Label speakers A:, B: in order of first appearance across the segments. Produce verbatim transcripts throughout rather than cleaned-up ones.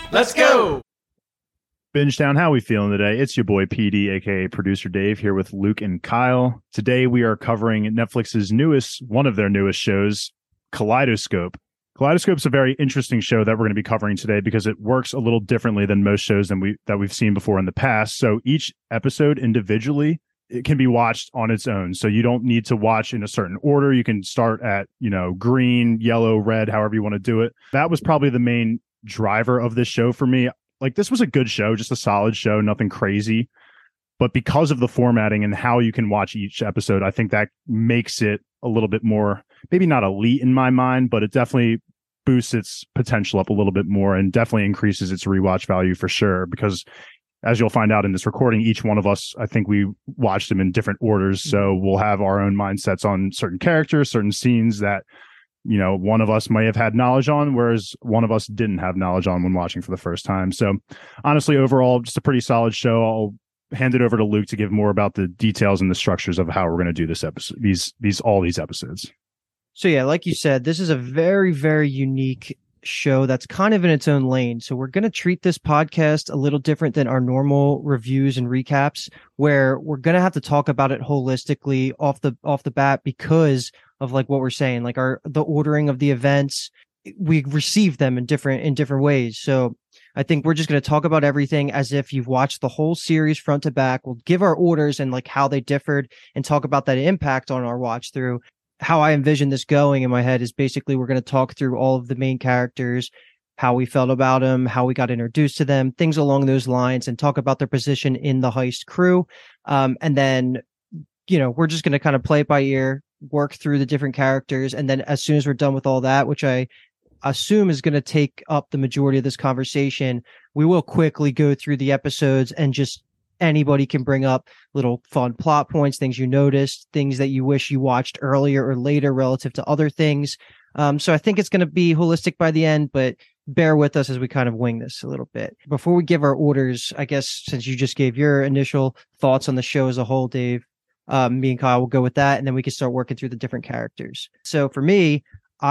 A: Let's go!
B: Bingetown, how we feeling today? It's your boy P D, aka Producer Dave, here with Luke and Kyle. Today we are covering Netflix's newest, one of their newest shows, Kaleidoscope. Kaleidoscope's a very interesting show that we're going to be covering today because it works a little differently than most shows than we that we've seen before in the past. So each episode individually, it can be watched on its own. So you don't need to watch in a certain order. You can start at, you know, green, yellow, red, however you want to do it. That was probably the main driver of this show for me. Like, this was a good show, just a solid show, nothing crazy. But because of the formatting and how you can watch each episode, I think that makes it a little bit more, maybe not elite in my mind, but it definitely boosts its potential up a little bit more and definitely increases its rewatch value for sure. Because as you'll find out in this recording, each one of us, I think we watched them in different orders. So we'll have our own mindsets on certain characters, certain scenes that, you know, one of us may have had knowledge on, whereas one of us didn't have knowledge on when watching for the first time. So honestly, overall, just a pretty solid show. I'll hand it over to Luke to give more about the details and the structures of how we're going to do this episode, these, these, all these episodes.
C: So yeah, like you said, this is a very, very unique show that's kind of in its own lane. So we're going to treat this podcast a little different than our normal reviews and recaps, where we're going to have to talk about it holistically off the, off the bat because of like what we're saying, like our, the ordering of the events, we receive them in different, in different ways. So I think we're just going to talk about everything as if you've watched the whole series front to back. We'll give our orders and like how they differed and talk about that impact on our watch through. How I envision this going in my head is basically we're going to talk through all of the main characters, how we felt about them, how we got introduced to them, things along those lines, and talk about their position in the heist crew. Um, and then, you know, we're just going to kind of play it by ear, work through the different characters. And then as soon as we're done with all that, which I assume is going to take up the majority of this conversation, we will quickly go through the episodes and just anybody can bring up little fun plot points, things you noticed, things that you wish you watched earlier or later relative to other things. Um, so I think it's going to be holistic by the end, but bear with us as we kind of wing this a little bit. Before we give our orders, I guess since you just gave your initial thoughts on the show as a whole, Dave, um, me and Kyle will go with that, and then we can start working through the different characters. So for me,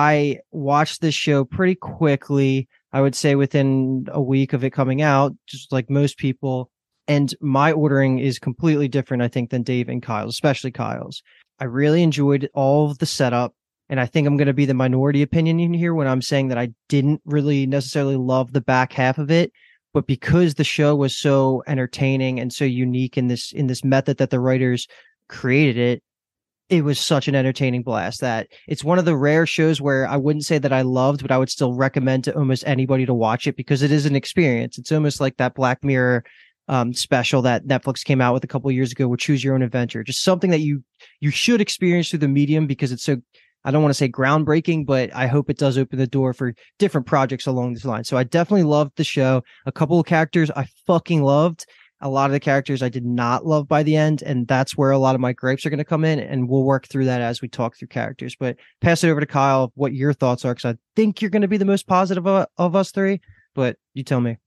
C: I watched this show pretty quickly. I would say within a week of it coming out, just like most people. And my ordering is completely different, I think, than Dave and Kyle's, especially Kyle's. I really enjoyed all of the setup. And I think I'm going to be the minority opinion in here when I'm saying that I didn't really necessarily love the back half of it. But because the show was so entertaining and so unique in this in this method that the writers created it, it was such an entertaining blast that it's one of the rare shows where I wouldn't say that I loved, but I would still recommend to almost anybody to watch it because it is an experience. It's almost like that Black Mirror um, special that Netflix came out with a couple of years ago with Choose Your Own Adventure. Just something that you you should experience through the medium because it's so, I don't want to say groundbreaking, but I hope it does open the door for different projects along this line. So I definitely loved the show. A couple of characters I fucking loved. A lot of the characters I did not love by the end, and that's where a lot of my gripes are going to come in, and we'll work through that as we talk through characters. But pass it over to Kyle, what your thoughts are, because I think you're going to be the most positive of, of us three, but you tell me.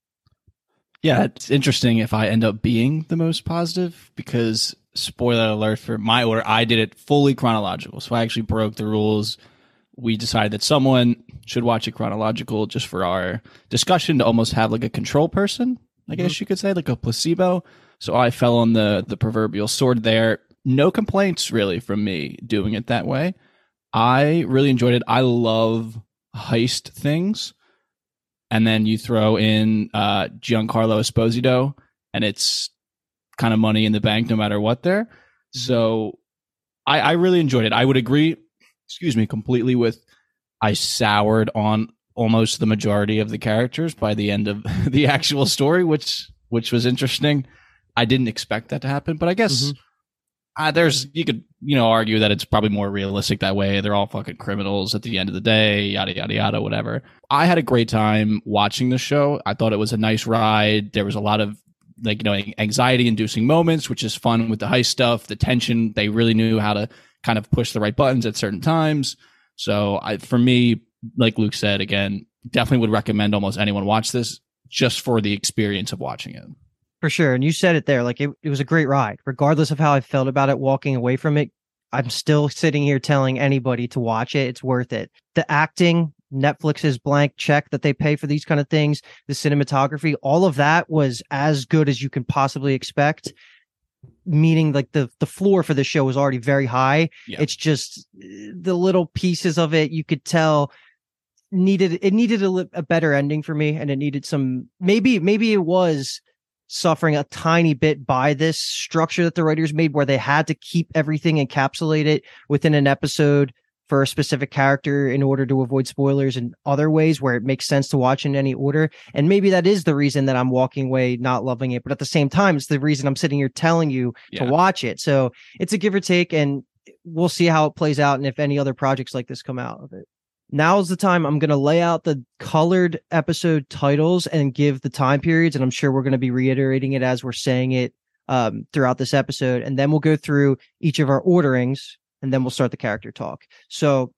A: Yeah, it's interesting if I end up being the most positive, because, spoiler alert for my order, I did it fully chronological, so I actually broke the rules. We decided that someone should watch it chronological just for our discussion to almost have like a control person, I guess you could say, like a placebo. So I fell on the the proverbial sword there. No complaints really from me doing it that way. I really enjoyed it. I love heist things. And then you throw in uh, Giancarlo Esposito, and it's kind of money in the bank no matter what there. So I, I really enjoyed it. I would agree, excuse me, completely with I soured on almost the majority of the characters by the end of the actual story, which which was interesting. I didn't expect that to happen, but I guess mm-hmm. uh, there's you could you know argue that it's probably more realistic that way. They're all fucking criminals at the end of the day, yada yada yada, whatever. I had a great time watching the show. I thought it was a nice ride. There was a lot of like you know anxiety-inducing moments, which is fun with the heist stuff, the tension. They really knew how to kind of push the right buttons at certain times. So I, for me, like Luke said, again, definitely would recommend almost anyone watch this just for the experience of watching it.
C: For sure. And you said it there, like it, it was a great ride. Regardless of how I felt about it walking away from it, I'm still sitting here telling anybody to watch it. It's worth it. The acting Netflix's blank check that they pay for these kind of things, the cinematography, all of that was as good as you can possibly expect. Meaning like the the floor for the show was already very high.
A: Yeah.
C: It's just the little pieces of it you could tell needed it needed a, a better ending for me, and it needed some maybe maybe it was suffering a tiny bit by this structure that the writers made where they had to keep everything encapsulated within an episode for a specific character in order to avoid spoilers, and other ways where it makes sense to watch in any order. And maybe that is the reason that I'm walking away not loving it, but at the same time it's the reason I'm sitting here telling you
A: Yeah.
C: to watch it. So it's a give or take, and we'll see how it plays out and if any other projects like this come out of it. Now's the time I'm going to lay out the colored episode titles and give the time periods, and I'm sure we're going to be reiterating it as we're saying it um, throughout this episode, and then we'll go through each of our orderings, and then we'll start the character talk. So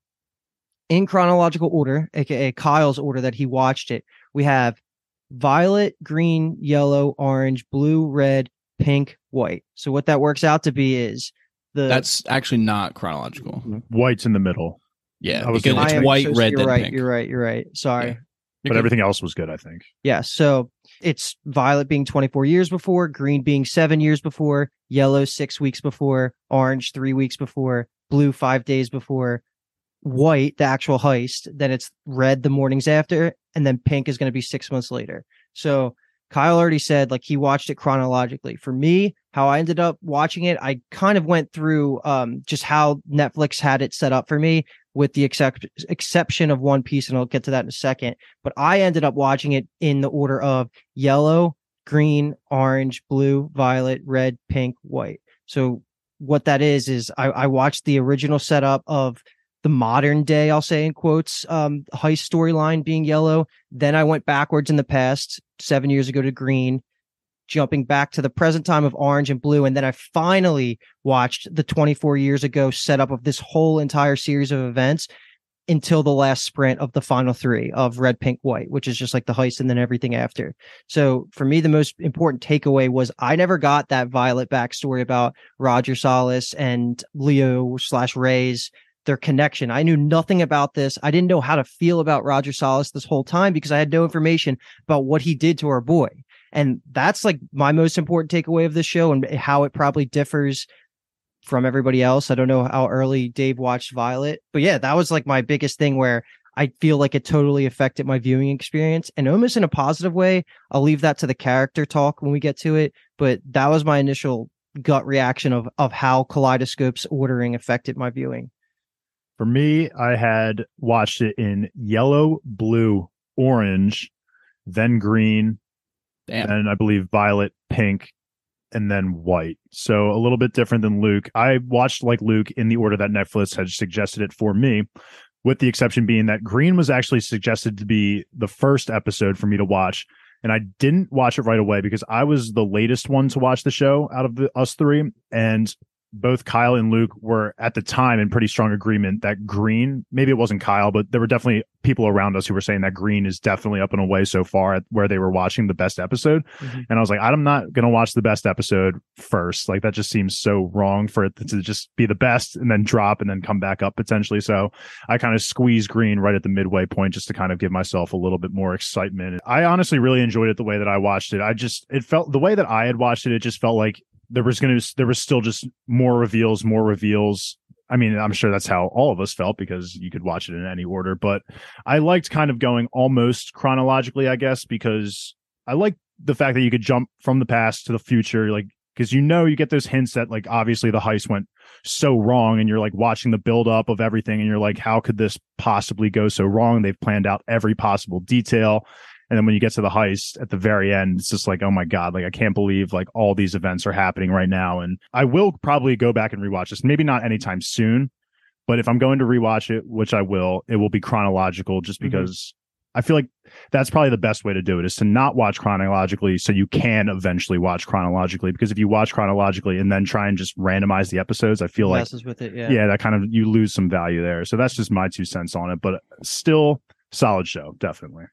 C: in chronological order, aka Kyle's order that he watched it, we have violet, green, yellow, orange, blue, red, pink, white. So what that works out to be is the
A: That's actually not chronological.
B: White's in the middle,
A: Yeah,
B: I was
A: because
B: gonna-
A: it's
C: I am
A: white,
C: so-
A: red,
C: you're
A: then
C: right,
A: pink.
C: You're right. You're right. Sorry.
A: Yeah.
B: but everything else was good, I think.
C: Yeah, so it's violet being twenty-four years before, green being seven years before, yellow six weeks before, orange three weeks before, blue five days before, white, the actual heist, then it's red the mornings after, and then pink is going to be six months later. So Kyle already said like he watched it chronologically. For me, how I ended up watching it, I kind of went through um, just how Netflix had it set up for me, with the excep- exception of One Piece, and I'll get to that in a second. But I ended up watching it in the order of yellow, green, orange, blue, violet, red, pink, white. So what that is, is I, I watched the original setup of the modern day, I'll say in quotes, um, heist storyline being yellow. Then I went backwards in the past, seven years ago to green, jumping back to the present time of orange and blue. And then I finally watched the twenty-four years ago setup of this whole entire series of events until the last sprint of the final three of red, pink, white, which is just like the heist and then everything after. So for me, the most important takeaway was I never got that Violet backstory about Roger Salas and Leo slash Ray's their connection. I knew nothing about this. I didn't know how to feel about Roger Salas this whole time because I had no information about what he did to our boy. And that's like my most important takeaway of this show and how it probably differs from everybody else. I don't know how early Dave watched Violet, but yeah, that was like my biggest thing where I feel like it totally affected my viewing experience, and almost in a positive way. I'll leave that to the character talk when we get to it, but that was my initial gut reaction of, of how Kaleidoscope's ordering affected my viewing.
B: For me, I had watched it in yellow, blue, orange, then green,
A: Damn.
B: and I believe violet, pink, and then white. So a little bit different than Luke. I watched like Luke in the order that Netflix had suggested it for me, with the exception being that green was actually suggested to be the first episode for me to watch. And I didn't watch it right away because I was the latest one to watch the show out of the, us three. And both Kyle and Luke were at the time in pretty strong agreement that green, maybe it wasn't Kyle, but there were definitely people around us who were saying that green is definitely up and away so far at where they were watching the best episode. Mm-hmm. And I was like, I'm not going to watch the best episode first. Like that just seems so wrong for it to just be the best and then drop and then come back up potentially. So I kind of squeezed green right at the midway point just to kind of give myself a little bit more excitement. I honestly really enjoyed it the way that I watched it. I just, it felt the way that I had watched it, it just felt like there was going to, there was still just more reveals, more reveals. I mean, I'm sure that's how all of us felt because you could watch it in any order, but I liked kind of going almost chronologically, I guess, because I like the fact that you could jump from the past to the future, like, because you know, you get those hints that like, obviously the heist went so wrong and you're like watching the build up of everything and you're like, how could this possibly go so wrong? They've planned out every possible detail. And then when you get to the heist at the very end, it's just like, oh my God, like I can't believe like all these events are happening right now. And I will probably go back and rewatch this. Maybe not anytime soon, but if I'm going to rewatch it, which I will, it will be chronological just because mm-hmm. I feel like that's probably the best way to do it is to not watch chronologically so you can eventually watch chronologically. Because if you watch chronologically and then try and just randomize the episodes, I feel like,
C: with it, yeah.
B: yeah, that kind of, you lose some value there. So that's just my two cents on it, but still solid show, definitely.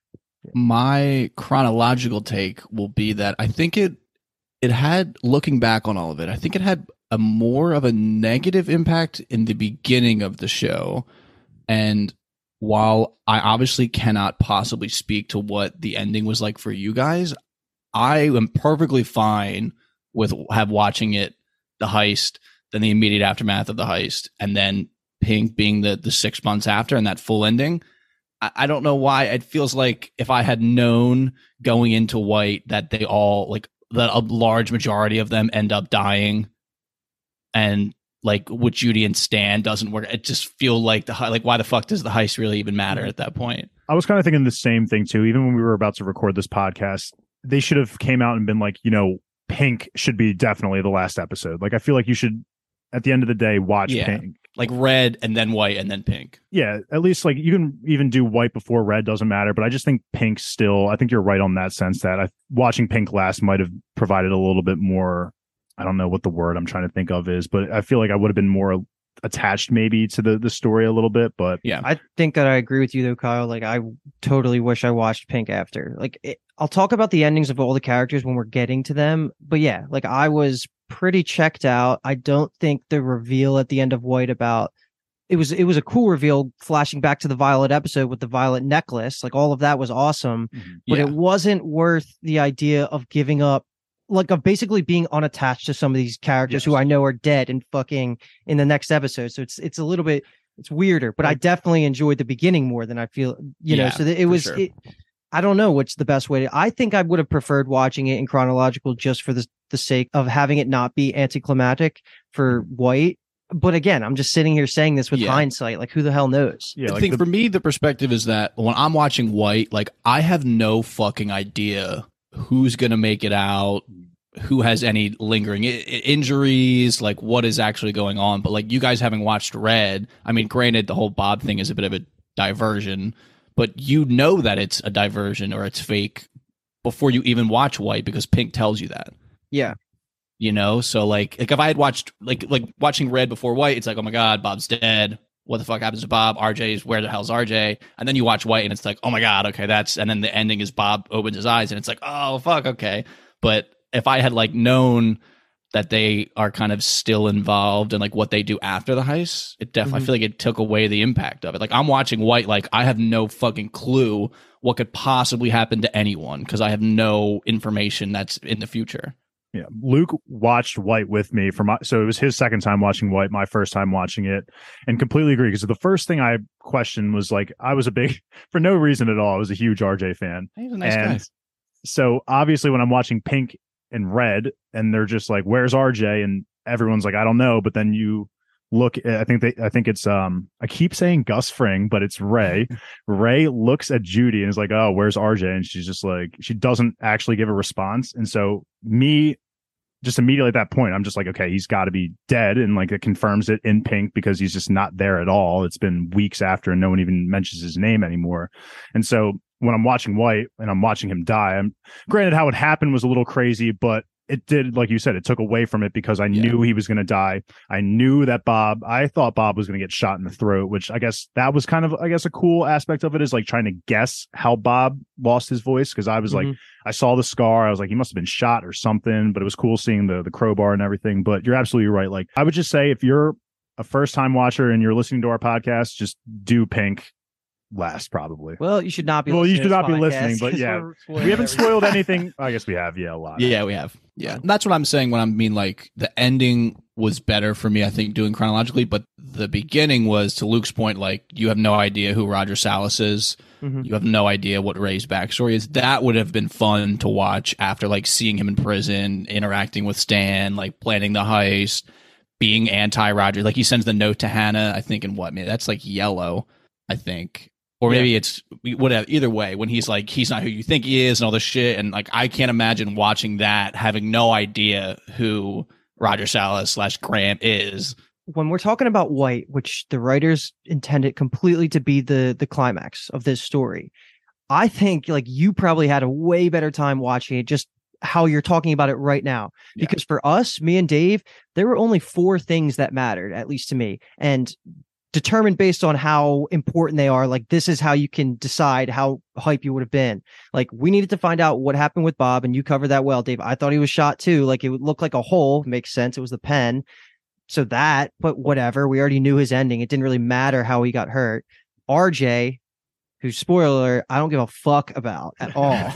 A: My chronological take will be that I think it it had, looking back on all of it, I think it had a more of a negative impact in the beginning of the show. And while I obviously cannot possibly speak to what the ending was like for you guys, I am perfectly fine with have watching it, the heist, then the immediate aftermath of the heist, and then Pink being the the six months after and that full ending. I, I don't know why. It feels like if I had known going into White that they all, like, that a large majority of them end up dying, and like with Judy and Stan doesn't work, it just feel like the like why the fuck does the heist really even matter at that point?
B: I was kind of thinking the same thing too. Even when we were about to record this podcast, they should have came out and been like, you know, Pink should be definitely the last episode. Like, I feel like you should, at the end of the day, watch
A: Yeah.
B: Pink.
A: Like Red and then White and then Pink.
B: Yeah, at least like you can even do White before Red, doesn't matter. But I just think Pink still, I think you're right on that sense that I, watching Pink last might have provided a little bit more. I don't know what the word I'm trying to think of is, but I feel like I would have been more attached maybe to the, the story a little bit. But
A: yeah,
C: I think that I agree with you though, Kyle. Like, I totally wish I watched Pink after. Like, it, I'll talk about the endings of all the characters when we're getting to them. But yeah, like, I was pretty checked out. I don't think the reveal at the end of White about it was it was a cool reveal, flashing back to the Violet episode with the Violet necklace. Like, all of that was awesome,
B: mm-hmm.
C: but
A: yeah.
C: it wasn't worth the idea of giving up, like, of basically being unattached to some of these characters
B: Yes.
C: who I know are dead and fucking in the next episode. So it's it's a little bit it's weirder, but I definitely enjoyed the beginning more than I feel, you know.
A: Yeah,
C: So that it
A: for
C: was.
A: sure.
C: It, I don't know what's the best way to. I think I would have preferred watching it in chronological just for the the sake of having it not be anticlimactic for White. But again, I'm just sitting here saying this with
A: Yeah.
C: hindsight. Like, who the hell knows?
B: yeah,
A: I
B: like
A: think
B: the-
A: for me, the perspective is that when I'm watching White, like, I have no fucking idea who's going to make it out, who has any lingering I- I- injuries, like what is actually going on. But like, you guys having watched Red, I mean, granted, the whole Bob thing is a bit of a diversion, but you know that it's a diversion or it's fake before you even watch White because Pink tells you that.
C: Yeah.
A: You know, so like, like if I had watched like like watching Red before White, it's like, oh my god, Bob's dead. What the fuck happens to Bob? R J's where the hell's R J? And then you watch White, and it's like, oh my god, okay, that's. And then the ending is Bob opens his eyes, and it's like, oh fuck, okay. But if I had like known that they are kind of still involved and like what they do after the heist, it definitely
C: Mhm.
A: I feel like it took away the impact of it. Like, I'm watching White, like I have no fucking clue what could possibly happen to anyone because I have no information that's in the future.
B: Yeah, Luke watched White with me for my, so it was his second time watching White, my first time watching it, and completely agree. Because the first thing I questioned was like, I was a big, for no reason at all, I was a huge R J fan.
A: He's a nice
B: and
A: guy.
B: so obviously when I'm watching Pink and Red, and they're just like, "Where's R J?" and everyone's like, "I don't know," but then you look, I think they, I think it's, um, I keep saying Gus Fring, but it's Ray. Ray looks at Judy and is like, "Oh, where's R J?" And she's just like, she doesn't actually give a response, and so me. Just immediately at that point, I'm just like, okay, he's got to be dead. And like, it confirms it in Pink because he's just not there at all. It's been weeks after and no one even mentions his name anymore. And so when I'm watching White and I'm watching him die, I'm granted how it happened was a little crazy, but it did, like you said, it took away from it because I
A: Yeah.
B: knew he was going to die. I knew that Bob, I thought Bob was going to get shot in the throat, which I guess that was kind of, I guess, a cool aspect of it is like trying to guess how Bob lost his voice. Cause I was like,
C: Mhm.
B: I saw the scar. I was like, he must have been shot or something, but it was cool seeing the the crowbar and everything. But you're absolutely right. Like, I would just say if you're a first time watcher and you're listening to our podcast, just do Pink last, probably.
C: Well, you should not be.
B: Well, you
C: listening
B: should
C: to
B: not be
C: this
B: listening,
C: podcast
B: but
C: 'cause
B: yeah.
C: we're spoiling
B: We haven't
C: everything.
B: spoiled anything. I guess we have. Yeah, a lot.
A: Yeah, we have. Yeah. That's what I'm saying when I mean like the ending was better for me, I think, doing chronologically, but the beginning was, to Luke's point, like, you have no idea who Roger Salas is.
C: Mhm.
A: You have no idea what Ray's backstory is. That would have been fun to watch after like seeing him in prison, interacting with Stan, like planning the heist, being anti Roger. Like, he sends the note to Hannah, I think, in what, man, that's like yellow, I think. Or maybe it's whatever. Either way, when he's like, he's not who you think he is and all this shit. And like, I can't imagine watching that, having no idea who Roger Salas slash Graham is.
C: When we're talking about White, which the writers intended completely to be the the climax of this story, I think like you probably had a way better time watching it just how you're talking about it right now.
A: Yeah.
C: Because for us, me and Dave, there were only four things that mattered, at least to me. And determined based on how important they are, like this is how you can decide how hype you would have been. Like, we needed to find out what happened with Bob, and you covered that well, Dave. I thought he was shot too. Like, it would look like a hole. Makes sense. It was the pen. So that, but whatever. We already knew his ending. It didn't really matter how he got hurt. R J, who, spoiler alert, I don't give a fuck about at all.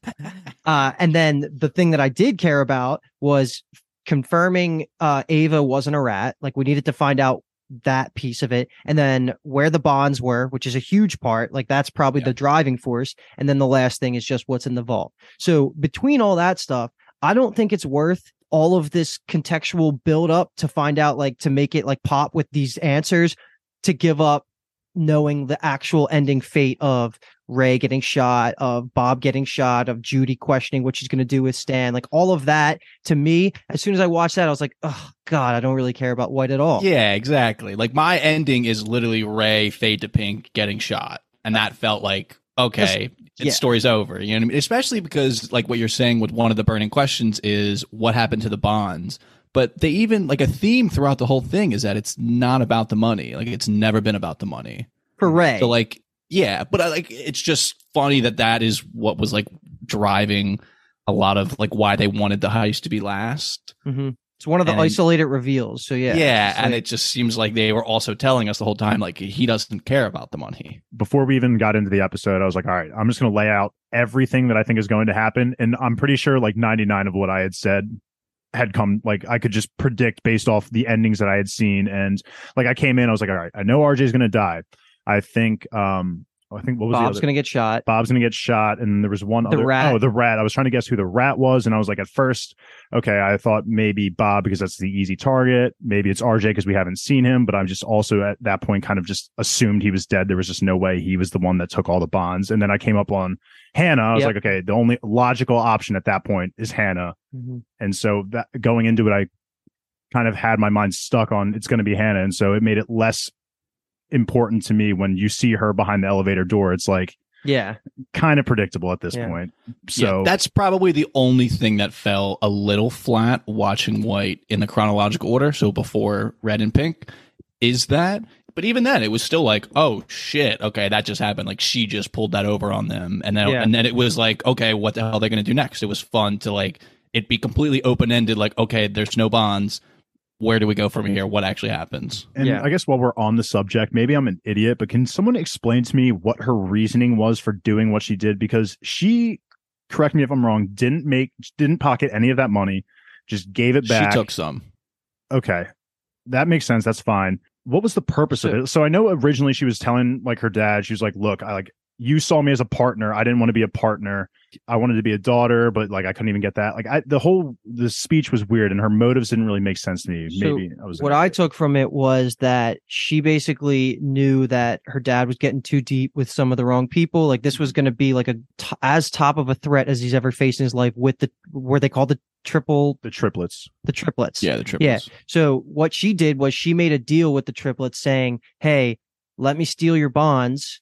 C: uh, and then the thing that I did care about was confirming uh, Ava wasn't a rat. Like, we needed to find out that piece of it, and then where the bonds were, which is a huge part. Like, that's probably yeah. the driving force. And then the last thing is just what's in the vault. So between all that stuff, I don't think it's worth all of this contextual build up to find out, like, to make it like pop with these answers, to give up knowing the actual ending fate of Ray getting shot, of Bob getting shot, of Judy questioning what she's going to do with Stan. Like, all of that, to me, as soon as I watched that, I was like, oh God, I don't really care about White at all.
A: Yeah, exactly. Like, my ending is literally Ray, fade to pink, getting shot. And that felt like, okay, its yeah. story's over. You know what I mean? Especially because, like, what you're saying with one of the burning questions is what happened to the bonds. But they even, like, a theme throughout the whole thing is that it's not about the money. Like, it's never been about the money.
C: For Ray.
A: So, like, yeah, but I, like, it's just funny that that is what was, like, driving a lot of, like, why they wanted the heist to be last.
C: Mm-hmm. It's one of the and, isolated reveals. So, yeah.
A: Yeah, and like, it just seems like they were also telling us the whole time, like, he doesn't care about the money.
B: Before we even got into the episode, I was like, all right, I'm just going to lay out everything that I think is going to happen. And I'm pretty sure, like, ninety-nine of what I had said had come, like, I could just predict based off the endings that I had seen. And, like, I came in, I was like, all right, I know R J's going to die. I think, um, I think what was
C: Bob's
B: the
C: going to get shot.
B: Bob's going to get shot. And there was one
C: the
B: other.
C: Rat.
B: Oh, the rat. I was trying to guess who the rat was. And I was like, at first, okay, I thought maybe Bob because that's the easy target. Maybe it's R J because we haven't seen him. But I'm just also at that point kind of just assumed he was dead. There was just no way he was the one that took all the bonds. And then I came up on Hannah. I was yep. like, okay, the only logical option at that point is Hannah. Mm-hmm. And so that going into it, I kind of had my mind stuck on it's going to be Hannah. And so it made it less important to me when you see her behind the elevator door. It's like,
C: yeah,
B: kind of predictable at this yeah. point. So
A: yeah, that's probably the only thing that fell a little flat watching White in the chronological order. So before Red and Pink is that, but even then it was still like, oh shit, okay, that just happened. Like, she just pulled that over on them. And then, yeah. and then it was like, okay, what the hell are they going to do next? It was fun to, like, it be completely open-ended. Like, okay, there's no bonds. Where do we go from here? What actually happens?
B: And
C: yeah.
B: I guess while we're on the subject, maybe I'm an idiot, but can someone explain to me what her reasoning was for doing what she did? Because she, correct me if I'm wrong, didn't make, didn't pocket any of that money, just gave it back.
A: She took some.
B: Okay. That makes sense. That's fine. What was the purpose so, of it? So I know originally she was telling, like, her dad, she was like, look, I like, you saw me as a partner. I didn't want to be a partner. I wanted to be a daughter, but, like, I couldn't even get that. Like, I, the whole the speech was weird, and her motives didn't really make sense to me.
C: So
B: Maybe I was.
C: What I took from it was that she basically knew that her dad was getting too deep with some of the wrong people. Like, this was going to be like a t- as top of a threat as he's ever faced in his life with the where they call the triple
B: the triplets
C: the triplets.
A: Yeah, the triplets.
C: Yeah. So what she did was she made a deal with the triplets, saying, "Hey, let me steal your bonds."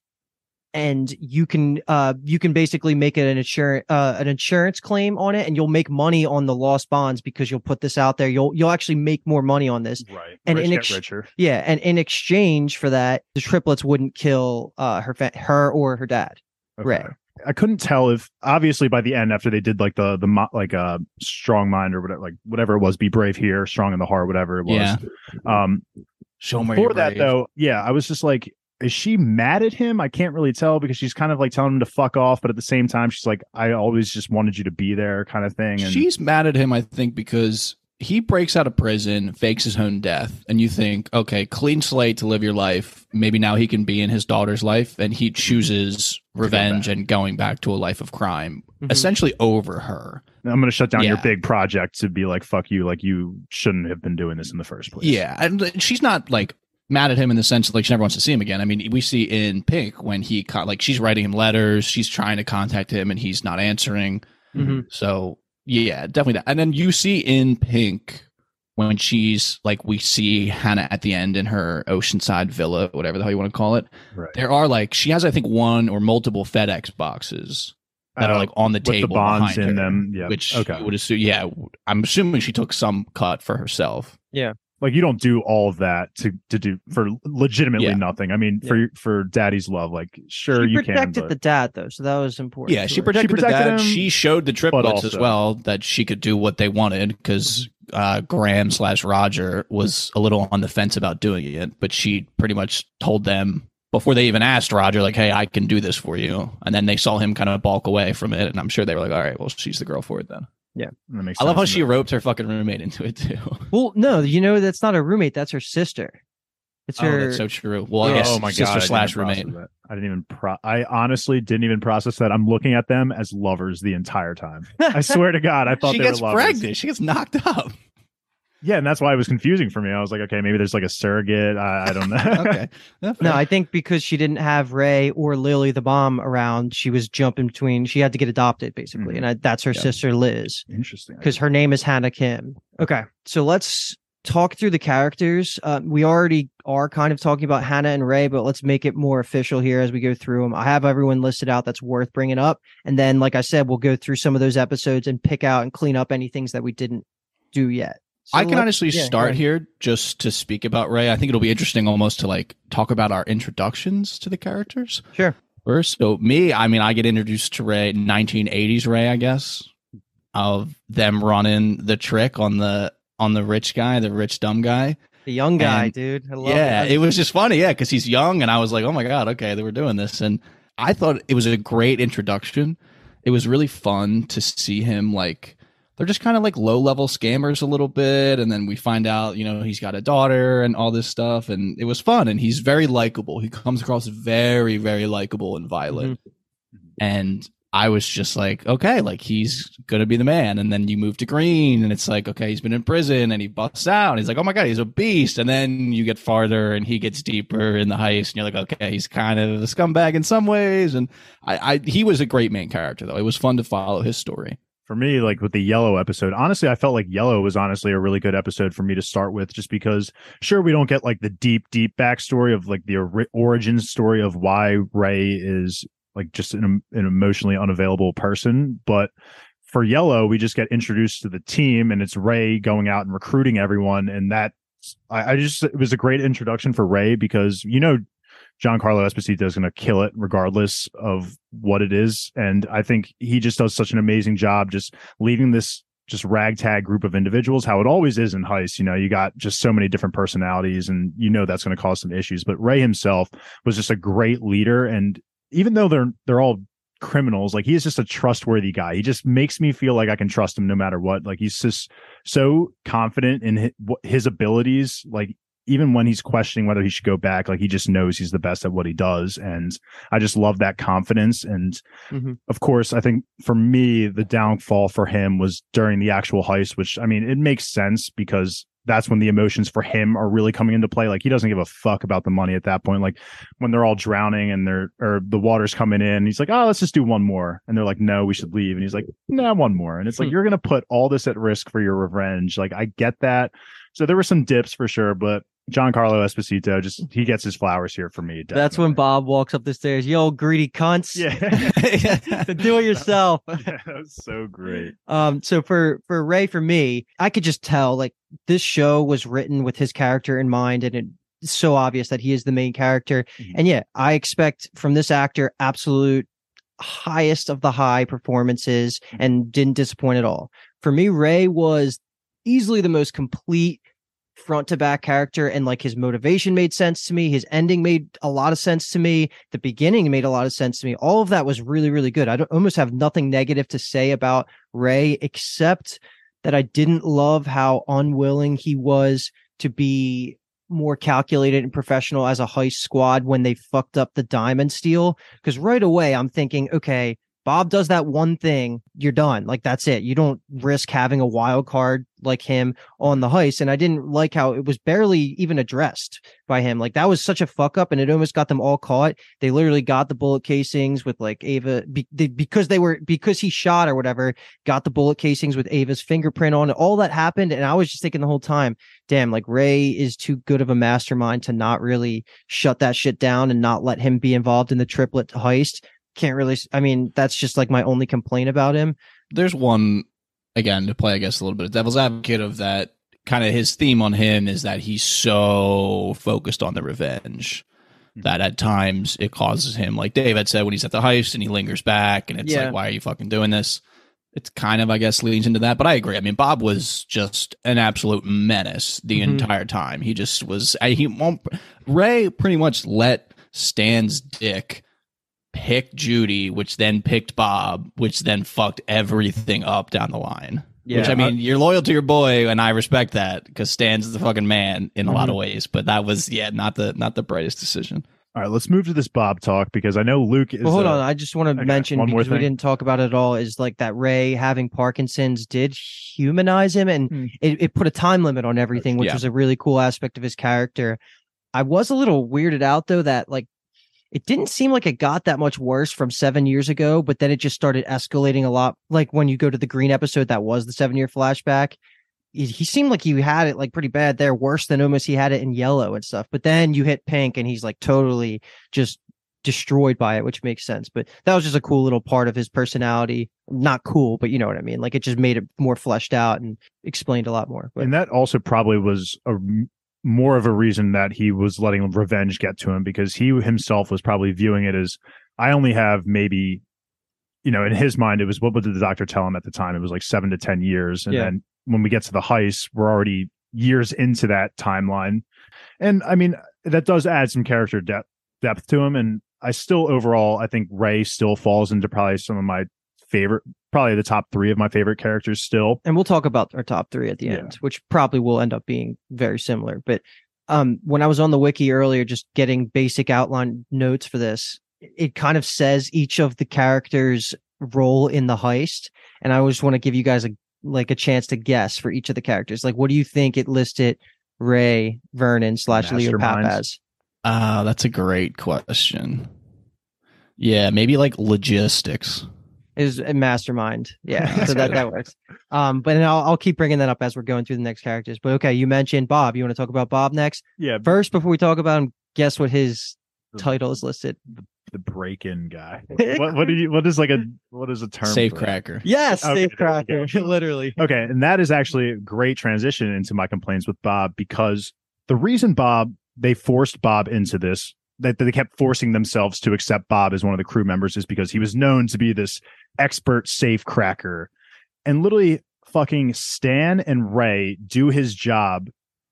C: And you can uh you can basically make it an insurance uh an insurance claim on it, and you'll make money on the lost bonds because you'll put this out there. You'll you'll actually make more money on this,
B: right?
C: And
B: Rich
C: in
B: get
C: ex-
B: richer.
C: Yeah, and in exchange for that, the triplets wouldn't kill uh her fa- her or her dad,
B: Okay.
C: Ray.
B: I couldn't tell if obviously by the end after they did like the the mo- like uh strong mind or whatever, like whatever it was, be brave here, strong in the heart, whatever it was.
A: Yeah.
B: Um,
A: Show me
B: before that though, yeah, I was just like, is she mad at him? I can't really tell because she's kind of like telling him to fuck off, but at the same time, she's like, I always just wanted you to be there, kind of thing. And
A: she's mad at him, I think, because he breaks out of prison, fakes his own death, and you think, okay, clean slate to live your life. Maybe now he can be in his daughter's life, and he chooses revenge and going back to a life of crime, mm-hmm. essentially over her.
B: I'm going to shut down
A: yeah.
B: your big project to be like, fuck you, like you shouldn't have been doing this in the first place.
A: Yeah, and she's not like mad at him in the sense that, like, she never wants to see him again. I mean, we see in Pink when he con- like she's writing him letters, she's trying to contact him, and he's not answering.
C: Mm-hmm.
A: So yeah, definitely that. And then you see in Pink when she's like, we see Hannah at the end in her Oceanside villa, whatever the hell you want to call it.
B: Right.
A: There are like she has I think one or multiple FedEx boxes that uh, are like on the
B: with
A: table
B: the bonds
A: behind
B: in
A: her,
B: them. Yeah.
A: Which
B: okay.
A: you would assume. Yeah, I'm assuming she took some cut for herself.
C: Yeah.
B: Like, you don't do all of that to to do for legitimately
A: yeah.
B: nothing. I mean,
C: yeah.
B: for for daddy's love, like, sure,
C: she
B: you can. She
C: protected the dad, though, so that was important.
A: Yeah, she protected,
B: she protected
A: the dad.
B: him,
A: she showed the triplets
B: also,
A: as well that she could do what they wanted because uh, Graham slash Roger was a little on the fence about doing it, but she pretty much told them before they even asked Roger, like, hey, I can do this for you. And then they saw him kind of balk away from it. And I'm sure they were like, all right, well, she's the girl for it then.
C: Yeah.
B: That makes
A: I love how
B: sense.
A: she roped her fucking roommate into it too.
C: Well, no, you know, that's not her roommate. That's her sister. It's
A: Oh,
C: her.
A: that's so true. Well, I
C: Yeah.
A: guess
B: Oh my
A: sister
B: god! I didn't
A: slash
B: even process
A: roommate.
B: that. I didn't even. Pro- I honestly didn't even process that. I'm looking at them as lovers the entire time. I swear to God, I thought
A: She
B: they
A: gets
B: were lovers.
A: pregnant. She gets knocked up.
B: Yeah, and that's why it was confusing for me. I was like, okay, maybe there's like a surrogate. I, I don't know.
A: Okay. Yeah,
C: No,
A: fair.
C: I think because she didn't have Ray or Lily the bomb around, she was jumping between. She had to get adopted, basically,
B: Mhm.
C: and I, that's her
A: Yeah.
C: sister Liz,
B: Interesting.
C: because her name is Hannah Kim. Okay, so let's talk through the characters. Uh, we already are kind of talking about Hannah and Ray, but let's make it more official here as we go through them. I have everyone listed out that's worth bringing up, and then, like I said, we'll go through some of those episodes and pick out and clean up any things that we didn't do yet. So
A: I can
C: let's-
A: honestly
C: yeah, go
A: start
C: ahead.
A: here just to speak about Ray. I think it'll be interesting almost to like talk about our introductions to the characters
C: Sure.
A: first. So me, I mean, I get introduced to Ray, nineteen eighties Ray, I guess, of them running the trick on the on the rich guy, the rich dumb guy.
C: The young guy,
A: And-
C: dude. I love
A: Yeah,
C: it.
A: it was just funny, yeah, because he's young, and I was like, oh my god, okay, they were doing this, and I thought it was a great introduction. It was really fun to see him like they're just kind of like low level scammers a little bit, and then we find out, you know, he's got a daughter and all this stuff, and it was fun, and he's very likable. He comes across very, very likable and violent, and I was just like, okay, like he's gonna be the man. And then you move to Green, and it's like, okay, he's been in prison, and he busts out. And he's like, oh my god, he's a beast. And then you get farther, and he gets deeper in the heist, and you're like, okay, he's kind of a scumbag in some ways. And I, I he was a great main character, though. It was fun to follow his story.
B: For me, like with the Yellow episode, honestly, I felt like Yellow was honestly a really good episode for me to start with, just because, sure, we don't get like the deep, deep backstory of like the ori- origin story of why Ray is like just an, an emotionally unavailable person. But for Yellow, we just get introduced to the team, and it's Ray going out and recruiting everyone. And that I, I just, it was a great introduction for Ray, because, you know, Giancarlo Esposito is going to kill it regardless of what it is. And I think he just does such an amazing job just leading this just ragtag group of individuals, how it always is in Heist. You know, you got just so many different personalities, and you know that's going to cause some issues. But Ray himself was just a great leader. And even though they're they're all criminals, like, he is just a trustworthy guy. He just makes me feel like I can trust him no matter what. Like, he's just so confident in his, his abilities. Like, even when he's questioning whether he should go back, like, he just knows he's the best at what he does. And I just love that confidence. And
C: Mhm.
B: of course, I think for me, the downfall for him was during the actual heist, which, I mean, it makes sense because that's when the emotions for him are really coming into play. Like, he doesn't give a fuck about the money at that point. Like, when they're all drowning and they're, or the water's coming in, he's like, oh, let's just do one more. And they're like, no, we should leave. And he's like, nah, one more. And it's like,
C: Hmm.
B: you're going to put all this at risk for your revenge. Like, I get that. So there were some dips for sure, but Giancarlo Esposito, just, he gets his flowers here for me.
C: That's when
B: definitely.
C: Bob walks up the stairs. Yo, greedy cunts.
B: Yeah.
C: Do it yourself.
B: Yeah, that was so great.
C: Um, so for for Ray, for me, I could just tell like this show was written with his character in mind, and it's so obvious that he is the main character.
B: Mhm.
C: And yeah, I expect from this actor absolute highest of the high performances, and didn't disappoint at all. For me, Ray was easily the most complete front to back character, and like his motivation made sense to me, his ending made a lot of sense to me, the beginning made a lot of sense to me. All of that was really, really good. I don't, almost have nothing negative to say about Ray, except that I didn't love how unwilling he was to be more calculated and professional as a heist squad when they fucked up the diamond steal. Because right away I'm thinking, okay, Bob does that one thing, you're done. Like, that's it. You don't risk having a wild card like him on the heist. And I didn't like how it was barely even addressed by him. Like, that was such a fuck up, and it almost got them all caught. They literally got the bullet casings with like Ava be, they, because they were because he shot or whatever, got the bullet casings with Ava's fingerprint on it. All that happened, and I was just thinking the whole time, damn, like Ray is too good of a mastermind to not really shut that shit down and not let him be involved in the triplet heist. Can't really, I mean, that's just like my only complaint about him.
A: There's one, again, to play, I guess, a little bit of devil's advocate of that. Kind of his theme on him is that he's so focused on the revenge that at times it causes him, like Dave had said, when he's at the heist and he lingers back, and it's
C: Yeah.
A: like, why are you fucking doing this? It's kind of, I guess, leans into that. But I agree. I mean, Bob was just an absolute menace the
C: Mhm.
A: entire time. He just was, I, he won't, Ray pretty much let Stan's dick picked Judy, which then picked Bob, which then fucked everything up down the line.
C: Yeah.
A: Which, I mean, you're loyal to your boy, and I respect that because Stan's the fucking man in a mm-hmm. lot of ways. But that was, yeah, not the not the brightest decision.
B: All right, let's move to this Bob talk because I know Luke is.
C: Well, hold
B: a,
C: on. I just want to okay, mention because we didn't talk about it at all is like that Ray having Parkinson's did humanize him, and hmm. it, it put a time limit on everything, which yeah. was a really cool aspect of his character. I was a little weirded out, though, that like it didn't seem like it got that much worse from seven years ago, but then it just started escalating a lot. Like when you go to the Green episode, that was the seven year flashback. He, he seemed like he had it like pretty bad there, worse than almost he had it in Yellow and stuff. But then you hit Pink and he's like totally just destroyed by it, which makes sense. But that was just a cool little part of his personality. Not cool, but you know what I mean? Like it just made it more fleshed out and explained a lot more. But,
B: and that also probably was a more of a reason that he was letting revenge get to him, because he himself was probably viewing it as, I only have maybe, you know, in his mind, it was, what did the doctor tell him at the time? It was like seven to ten years. And yeah. then when we get to the heist, we're already years into that timeline. And I mean, that does add some character depth depth to him. And I still overall, I think Ray still falls into probably some of my favorite, probably the top three of my favorite characters still.
C: And we'll talk about our top three at the yeah. end, which probably will end up being very similar. But um, when I was on the wiki earlier, just getting basic outline notes for this, it kind of says each of the characters' role in the heist. And I just want to give you guys a like a chance to guess for each of the characters. Like, what do you think it listed Ray, Vernon slash Leo Papp as?
A: Ah, uh, that's a great question. Yeah, maybe like logistics.
C: Is a mastermind. Yeah, so that, that works. Um, but I'll, I'll keep bringing that up as we're going through the next characters. But okay, you mentioned Bob. You want to talk about Bob next?
B: Yeah.
C: First, before we talk about him, guess what his the, title is listed?
B: The, the break-in guy. what what did you? What is like a what is a term?
A: Safe cracker.
C: Yes,
B: okay,
C: safe cracker. Literally.
B: Okay, and that is actually a great transition into my complaints with Bob, because the reason Bob they forced Bob into this, that they kept forcing themselves to accept Bob as one of the crew members, is because he was known to be this expert safe cracker. And literally fucking Stan and Ray do his job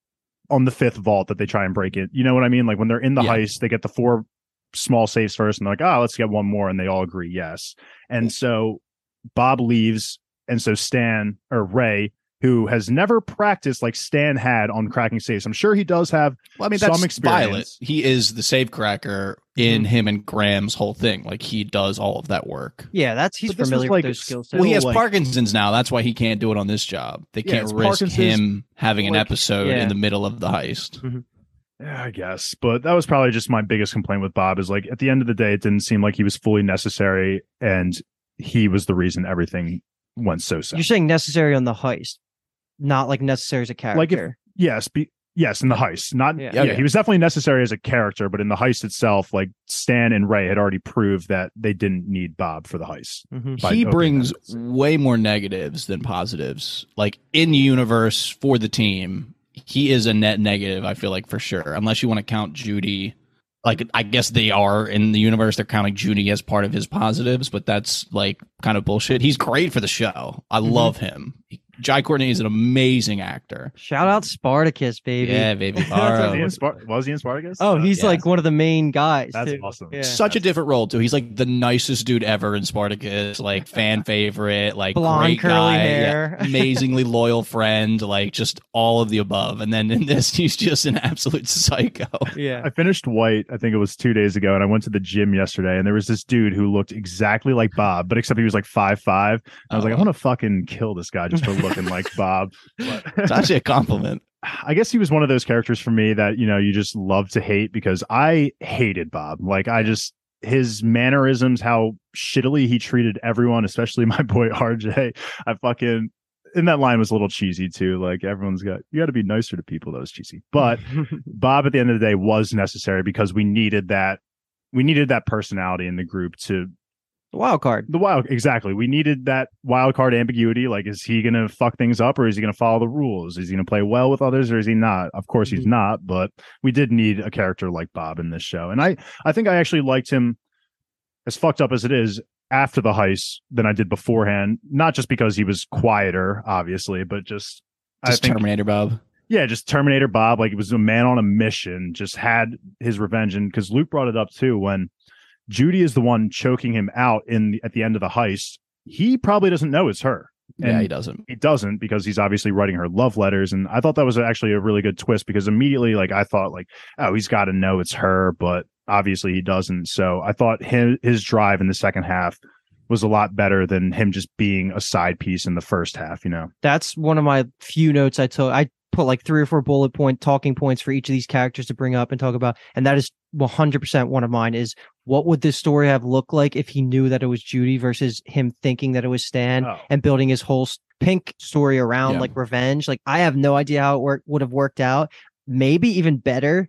B: on the fifth vault that they try and break it. You know what I mean? Like when they're in the yeah. heist, they get the four small safes first and they're like, oh, let's get one more. And they all agree yes. And so Bob leaves. And so Stan or Ray, who has never practiced like Stan had on cracking safes. I'm sure he does have well, I mean, some
A: that's
B: experience.
A: Violet. He is the safe cracker in mm-hmm. him and Graham's whole thing. Like he does all of that work.
C: Yeah, that's he's familiar like, with those skill sets.
A: Well, he has
B: like,
A: Parkinson's now. That's why he can't do it on this job. They
B: yeah,
A: can't risk him having an
B: like,
A: episode
C: yeah.
A: in the middle of the heist.
C: Mm-hmm.
B: Yeah, I guess. But that was probably just my biggest complaint with Bob, is like at the end of the day, it didn't seem like he was fully necessary, and he was the reason everything went so south.
C: You're saying necessary on the heist, not like necessary as a character.
B: Like if, yes, be, yes, in the heist. Not yeah.
A: Yeah,
B: yeah, he was definitely necessary as a character, but in the heist itself, like Stan and Ray had already proved that they didn't need Bob for the heist.
C: Mm-hmm.
A: He brings way more negatives than positives. Like in universe for the team, he is a net negative, I feel like, for sure. Unless you want to count Judy. Like, I guess they are in the universe. They're counting Judy as part of his positives, but that's like kind of bullshit. He's great for the show. I mm-hmm. love him. Jai Courtney is an amazing actor.
C: Shout out Spartacus, baby.
A: Yeah, baby.
B: was, he in Spart- was he in Spartacus?
C: Oh, he's
A: yes.
C: like one of the main guys.
B: That's
C: too.
B: awesome.
C: Yeah.
A: Such
B: That's
A: a different role, too. He's like the nicest dude ever in Spartacus. Like fan favorite, like
C: blonde,
A: great
C: curly
A: guy,
C: hair.
A: yeah, amazingly loyal friend, like just all of the above. And then in this, he's just an absolute psycho.
C: Yeah.
B: I finished White, I think it was two days ago, and I went to the gym yesterday, and there was this dude who looked exactly like Bob, but except he was like five five. I was oh. like, I want to fucking kill this guy just for looking like Bob. But
A: it's actually a compliment.
B: I guess he was one of those characters for me that, you know, you just love to hate, because I hated Bob. Like, I just, his mannerisms, how shittily he treated everyone, especially my boy R J. I fucking, and that line was a little cheesy too. Like, everyone's got, you got to be nicer to people. That was cheesy. But Bob at the end of the day was necessary, because we needed that, we needed that personality in the group to,
C: the wild card.
B: The wild, exactly. We needed that wild card ambiguity. Like, is he going to fuck things up, or is he going to follow the rules? Is he going to play well with others, or is he not? Of course, he's mm-hmm. not. But we did need a character like Bob in this show, and I, I think I actually liked him, as fucked up as it is, after the heist than I did beforehand. Not just because he was quieter, obviously, but just
A: just
B: I think,
A: Terminator Bob.
B: Yeah, just Terminator Bob, like it was a man on a mission, just had his revenge. And because Luke brought it up too, when Judy is the one choking him out in the, at the end of the heist, he probably doesn't know it's her. And
A: yeah, he doesn't.
B: He doesn't because he's obviously writing her love letters. And I thought that was actually a really good twist because immediately, like, I thought, like, oh, he's got to know it's her, but obviously he doesn't. So I thought his, his drive in the second half was a lot better than him just being a side piece in the first half, you know?
C: That's one of my few notes I took. I put like three or four bullet point talking points for each of these characters to bring up and talk about. And that is one hundred percent one of mine is what would this story have looked like if he knew that it was Judy versus him thinking that it was Stan
B: Oh.
C: and building his whole Pink story around
A: Yeah.
C: like revenge. Like I have no idea how it work, would have worked out. Maybe even better.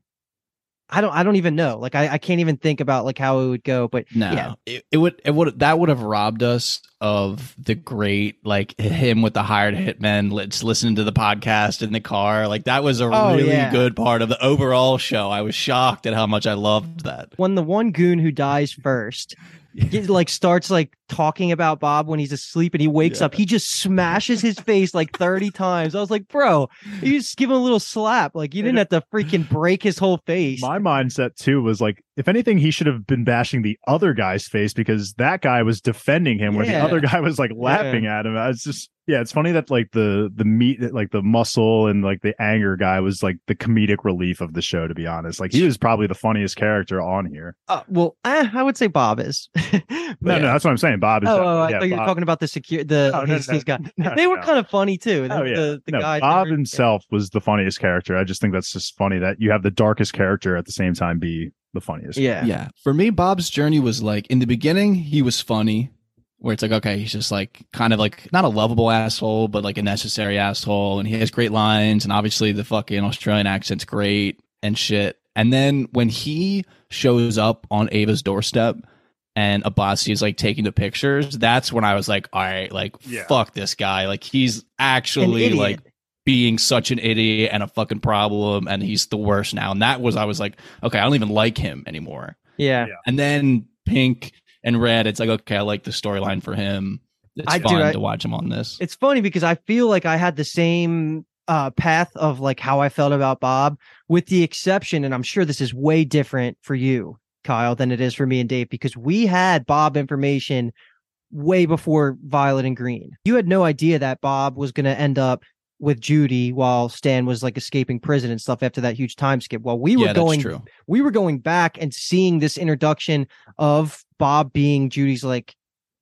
C: I don't I don't even know. Like I, I can't even think about like how it would go. But
A: No,
C: yeah.
A: it, it would it would that would have robbed us of the great like him with the hired hitmen. Let's listen to the podcast in the car. Like that was a
C: Oh,
A: really
C: yeah.
A: good part of the overall show. I was shocked at how much I loved that.
C: When the one goon who dies first he, like starts like talking about Bob when he's asleep and he wakes
A: Yeah.
C: up, he just smashes his face like thirty times. I was like, bro, you just give him a little slap. Like you didn't have to freaking break his whole face.
B: My mindset too was like, if anything, he should have been bashing the other guy's face because that guy was defending him where the
C: Yeah.
B: other guy was like laughing at him. I was just, yeah, it's funny that like the the meat, like the muscle and like the anger guy was like the comedic relief of the show. To be honest, like he was probably the funniest character on here.
C: Uh, well, eh, I would say Bob is.
B: No,
A: Yeah.
B: no, that's what I'm saying. Bob is.
C: Oh, oh,
B: definitely-
C: I
B: yeah,
C: thought you were
B: Bob-
C: talking about the secure the
B: No, no,
C: his,
B: no,
C: his guy.
B: no,
C: They were
B: no.
C: kind of funny too. The,
B: Oh, yeah.
C: the, the
B: No,
C: guys
B: Bob
C: that were-
B: himself was the funniest character. I just think that's just funny that you have the darkest character at the same time be the funniest.
C: Yeah.
A: Yeah. For me, Bob's journey was like in the beginning, he was funny, where it's like, okay, he's just like kind of like not a lovable asshole, but like a necessary asshole. And he has great lines. And obviously the fucking Australian accent's great and shit. And then when he shows up on Ava's doorstep and Abbasi is like taking the pictures, that's when I was like, all right, like,
B: Yeah.
A: fuck this guy. Like, he's
C: An
A: actually
C: idiot.
A: like being such an idiot and a fucking problem. And he's the worst now. And that was, I was like, okay, I don't even like him anymore.
C: yeah.
B: Yeah.
A: And then Pink and Red, it's like, okay, I like the storyline for him. It's
C: I-
A: fun
C: dude, I-
A: to watch him on this.
C: It's funny because I feel like I had the same uh, path of like how I felt about Bob, with the exception, and I'm sure this is way different for you, Kyle, than it is for me and Dave, because we had Bob information way before Violet and Green. You had no idea that Bob was going to end up with Judy while Stan was like escaping prison and stuff after that huge time skip. While we were
A: yeah,
C: going,
A: that's true.
C: we were going back and seeing this introduction of Bob being Judy's like,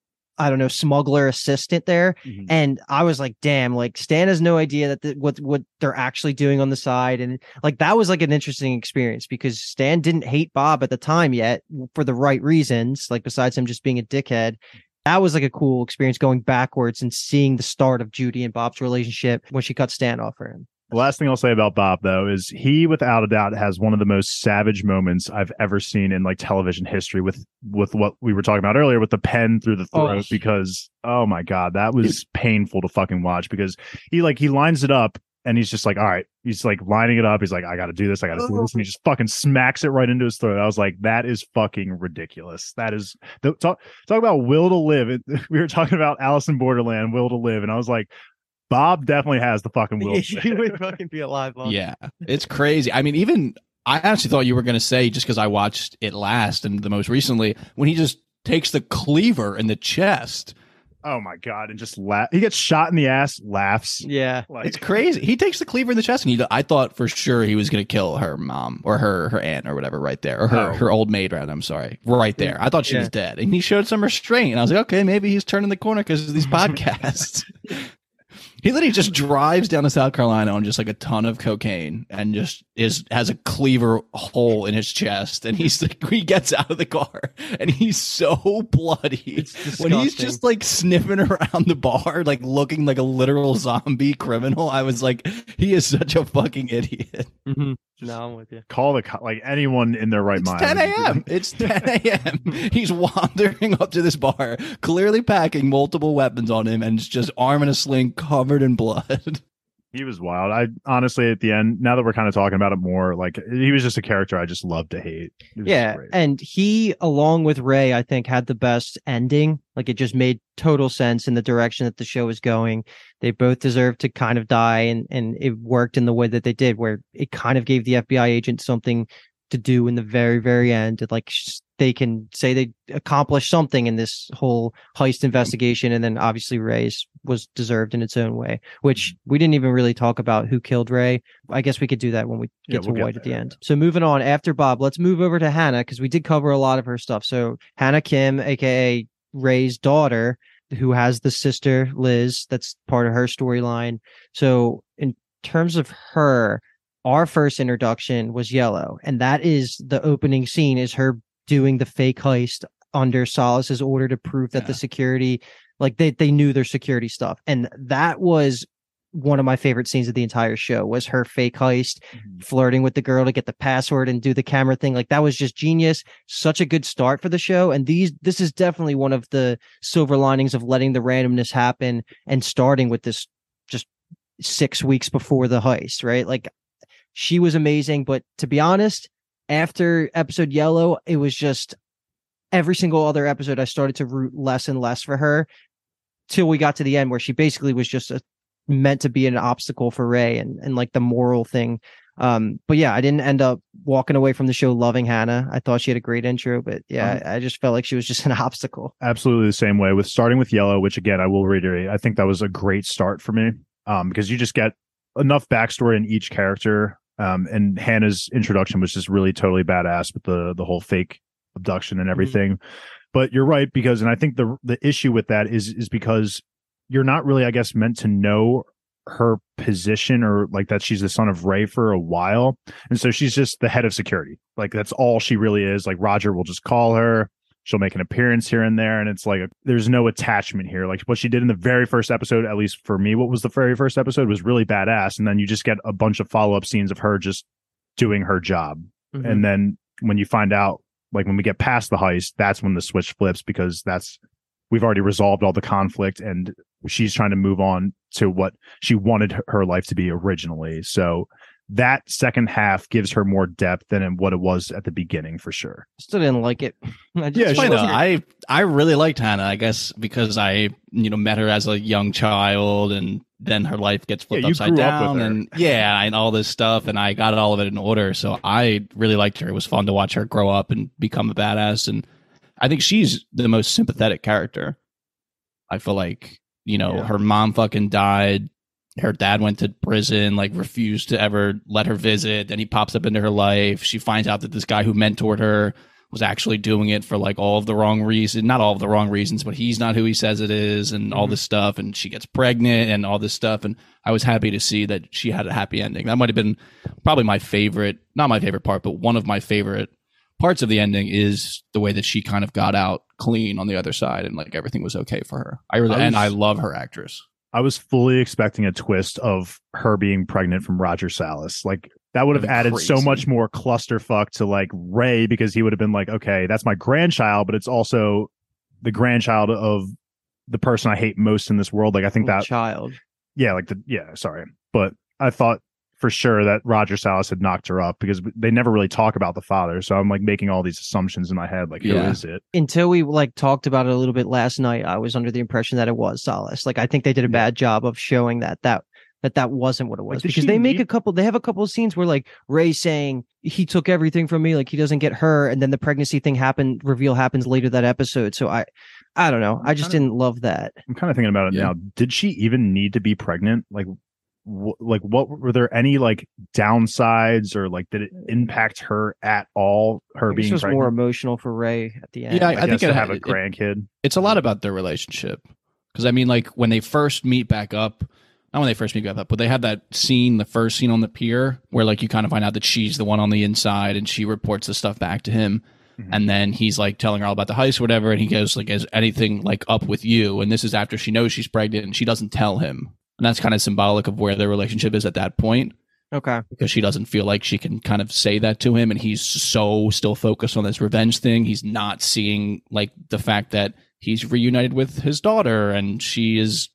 C: I don't know, smuggler assistant there.
B: Mhm.
C: And I was like, damn, like Stan has no idea that the, what what they're actually doing on the side. And like that was like an interesting experience because Stan didn't hate Bob at the time yet for the right reasons, like besides him just being a dickhead. That was like a cool experience going backwards and seeing the start of Judy and Bob's relationship when she cut Stan off for him.
B: The last thing I'll say about Bob, though, is he, without a doubt, has one of the most savage moments I've ever seen in like television history with with what we were talking about earlier with the pen through the throat.
C: Oh.
B: Because oh my god, that was painful to fucking watch. Because he like he lines it up and he's just like, all right, he's like lining it up. He's like, I got to do this, I got to do this, and he just fucking smacks it right into his throat. I was like, that is fucking ridiculous. That is the, talk talk about will to live. It, we were talking about Alice in Borderland, will to live, and I was like, Bob definitely has the fucking will. to
C: You
B: live.
C: would fucking be alive. Bob.
A: Yeah, it's crazy. I mean, even I actually thought you were going to say, just because I watched it last and the most recently, when he just takes the cleaver in the chest.
B: Oh my god! And just laugh. He gets shot in the ass, laughs.
C: Yeah.
B: Like,
A: It's crazy. He takes the cleaver in the chest, and he, I thought for sure he was going to kill her mom or her her aunt or whatever right there, or her
B: Oh.
A: her old maid. Rather, I'm sorry, right there. I thought she
C: Yeah.
A: was dead, and he showed some restraint. And I was like, okay, maybe he's turning the corner because of these podcasts. He literally just drives down to South Carolina on just like a ton of cocaine and just is has a cleaver hole in his chest. And he's like, he gets out of the car and he's so bloody
C: It's
A: when he's
C: disgusting.
A: just like sniffing around the bar, like looking like a literal zombie criminal. I was like, he is such a fucking idiot.
C: Mm-hmm. No, I'm with you.
B: call the co- like anyone in their right
A: It's
B: mind.
A: ten a.m. It's ten a.m. He's wandering up to this bar, clearly packing multiple weapons on him, and it's just arm in a sling covered in blood.
B: He was wild. I honestly, at the end, now that we're kind of talking about it more, like he was just a character I just loved to hate.
C: Yeah,
B: great.
C: and he, along with Ray, I think had the best ending. Like it just made total sense in the direction that the show was going. They both deserved to kind of die, and and it worked in the way that they did, where it kind of gave the F B I agent something to do in the very, very end. And like sh- they can say they accomplished something in this whole heist investigation. And then obviously Ray's was deserved in its own way, which we didn't even really talk about who killed Ray. I guess we could do that when we get
B: Yeah,
C: to
B: we'll get
C: White at the
B: there,
C: end.
B: yeah.
C: So moving on after Bob, let's move over to Hannah, because we did cover a lot of her stuff. So Hannah Kim, aka Ray's daughter, who has the sister Liz, that's part of her storyline. So in terms of her, our first introduction was Yellow, and that is the opening scene is her doing the fake heist under Solace's order to prove that
A: Yeah.
C: the security, like they, they knew their security stuff. And that was one of my favorite scenes of the entire show, was her fake heist,
B: Mhm.
C: flirting with the girl to get the password and do the camera thing. Like that was just genius. Such a good start for the show. And these, this is definitely one of the silver linings of letting the randomness happen and starting with this just six weeks before the heist, right? Like she was amazing. But to be honest, after episode Yellow, it was just every single other episode, I started to root less and less for her till we got to the end where she basically was just a, meant to be an obstacle for Ray and, and like the moral thing. Um, but yeah, I didn't end up walking away from the show loving Hannah. I thought she had a great intro, but yeah,
B: Um,
C: I, I just felt like she was just an obstacle.
B: Absolutely the same way with starting with Yellow, which again, I will reiterate, I think that was a great start for me um, because you just get enough backstory in each character. Um, and Hannah's introduction was just really totally badass with the the whole fake abduction and everything. Mm-hmm. But you're right, because, and I think the the issue with that is is because you're not really, I guess, meant to know her position or like that she's the son of Ray for a while. And so she's just the head of security. Like that's all she really is. Like Roger will just call her. She'll make an appearance here and there. And it's like, a, there's no attachment here. Like what she did in the very first episode, at least for me, what was the very first episode was really badass. And then you just get a bunch of follow-up scenes of her just doing her job. Mm-hmm. And then when you find out, like when we get past the heist, that's when the switch flips, because that's, we've already resolved all the conflict and she's trying to move on to what she wanted her life to be originally. So that second half gives her more depth than in what it was at the beginning, for sure.
C: Still didn't like it. I
A: just yeah, I I really liked Hannah, I guess, because I you know met her as a young child, and then her life gets flipped
B: yeah,
A: upside down, and yeah, and all this stuff, and I got all of it in order. So I really liked her. It was fun to watch her grow up and become a badass, and I think she's the most sympathetic character. I feel like you know yeah. her mom fucking died. Her dad went to prison, like refused to ever let her visit. Then he pops up into her life. She finds out that this guy who mentored her was actually doing it for like all of the wrong reasons, not all of the wrong reasons, but he's not who he says it is, and mm-hmm. all this stuff. And she gets pregnant and all this stuff. And I was happy to see that she had a happy ending. That might have been probably my favorite, not my favorite part, but one of my favorite parts of the ending is the way that she kind of got out clean on the other side, and like everything was okay for her. I really, I was, and I love her actress.
B: I was fully expecting a twist of her being pregnant from Roger Salas. Like that would have added crazy. So much more clusterfuck to like Ray, because he would have been like, okay, that's my grandchild, but it's also the grandchild of the person I hate most in this world. Like I think that
C: child.
B: Yeah. Like the, yeah, sorry. But I thought for sure that Roger Salas had knocked her up, because they never really talk about the father. So I'm like making all these assumptions in my head. Like,
A: yeah.
B: who is it?
C: Until we like talked about it a little bit last night, I was under the impression that it was Salas. Like, I think they did a bad job of showing that, that, that that wasn't what it was, like, because they make meet- a couple, they have a couple of scenes where like Ray saying he took everything from me, like he doesn't get her. And then the pregnancy thing happened, reveal happens later that episode. So I, I don't know. I just
B: kinda,
C: didn't love that.
B: I'm kind of thinking about it yeah. now. Did she even need to be pregnant? Like, like what were there any like downsides, or like did it impact her at all, her being
C: was
B: pregnant?
C: More emotional for Ray at the end.
A: Yeah, I,
B: I,
A: I think
B: to
A: it,
B: have a
A: it,
B: grandkid.
A: It's a lot about their relationship, because I mean, like when they first meet back up, not when they first meet back up, but they have that scene, the first scene on the pier, where like you kind of find out that she's the one on the inside, and she reports the stuff back to him. Mm-hmm. And then he's like telling her all about the heist or whatever, and he goes like, is anything like up with you? And this is after she knows she's pregnant and she doesn't tell him. And that's kind of symbolic of where their relationship is at that point.
C: Okay.
A: Because she doesn't feel like she can kind of say that to him. And he's so still focused on this revenge thing. He's not seeing like the fact that he's reunited with his daughter, and she is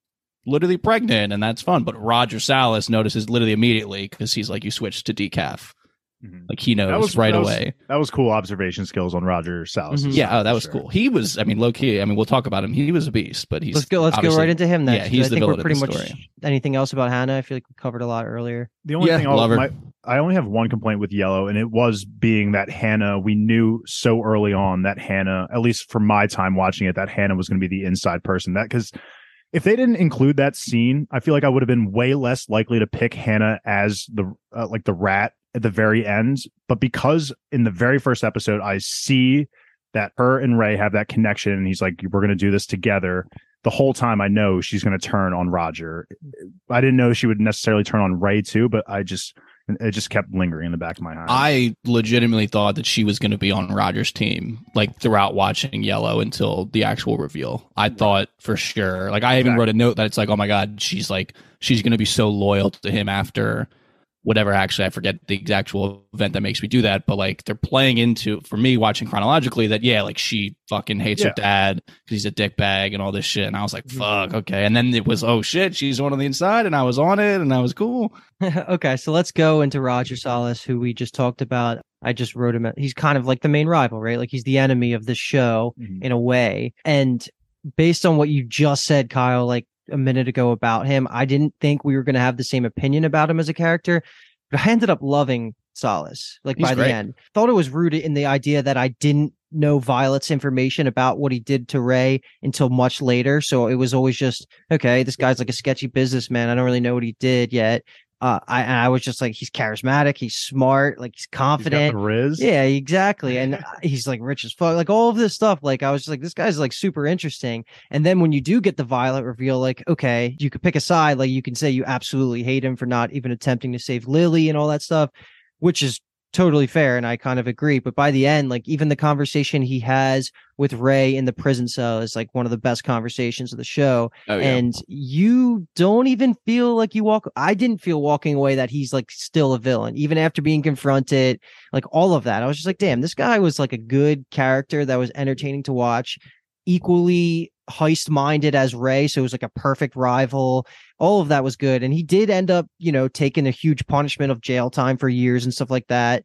A: literally pregnant, and that's fun. But Roger Salas notices literally immediately because he's like, you switched to decaf.
B: Mhm.
A: Like he knows
B: That was-
A: right
B: that was-
A: away.
B: That was cool observation skills on Roger Salas.
C: Mhm.
A: Yeah, oh, that was
B: Sure.
A: cool. He was, I mean, low key. I mean, we'll talk about him. He was a beast, but he's
C: Let's go. Let's go
A: obviously-
C: right into him next.
A: Yeah,
C: 'cause
A: he's
C: I
A: the
C: think we're
A: villain of
C: pretty
A: the
C: much
A: story.
C: anything else about Hannah. I feel like we covered a lot earlier.
B: The only
A: Yeah,
B: thing I'll,
A: love her.
B: my, I only have one complaint with Yellow, and it was being that Hannah, we knew so early on that Hannah, at least for my time watching it, that Hannah was going to be the inside person. That because if they didn't include that scene, I feel like I would have been way less likely to pick Hannah as the uh, like the rat at the very end. But because in the very first episode, I see that her and Ray have that connection, and he's like, we're going to do this together. The whole time I know she's going to turn on Roger. I didn't know she would necessarily turn on Ray too, but I just, it just kept lingering in the back of my head.
A: I legitimately thought that she was going to be on Roger's team, like throughout watching Yellow until the actual reveal. I thought for sure. Like I even
B: Exactly.
A: wrote a note that it's like, oh my god, she's like, she's going to be so loyal to him after whatever. Actually, I forget the actual event that makes me do that, but like they're playing into, for me watching chronologically, that yeah, like she fucking hates
B: Yeah.
A: her dad because he's a dickbag and all this shit. And I was like,
C: Mhm.
A: fuck, okay. And then it was, oh shit, she's on the inside, and I was on it, and I was cool.
C: Okay, so let's go into Roger Salas, who we just talked about. I just wrote him. He's kind of like the main rival, right? Like he's the enemy of the show
B: Mhm.
C: in a way. And based on what you just said, Kyle, like a minute ago about him, I didn't think we were going to have the same opinion about him as a character, but I ended up loving Salas. Like
A: He's
C: by
A: great.
C: the end, thought it was rooted in the idea that I didn't know Violet's information about what he did to Ray until much later. So it was always just, okay, this guy's like a sketchy businessman. I don't really know what he did yet. Uh, I, I was just like, he's charismatic, he's smart, like he's
B: He's got
C: confident.
B: the Riz.
C: Yeah, exactly. And he's like rich as fuck, like all of this stuff. Like I was just like, this guy's like super interesting. And then when you do get the Violet reveal, like, okay, you could pick a side. Like you can say you absolutely hate him for not even attempting to save Lily and all that stuff, which is totally fair. And I kind of agree. But by the end, like even the conversation he has with Ray in the prison cell is like one of the best conversations of the show.
A: Oh
C: And you don't even feel like you walk. I didn't feel walking away that he's like still a villain, even after being confronted, like all of that. I was just like, damn, this guy was like a good character that was entertaining to watch, equally heist minded as Ray. So it was like a perfect rival. All of that was good. And he did end up, you know, taking a huge punishment of jail time for years and stuff like that.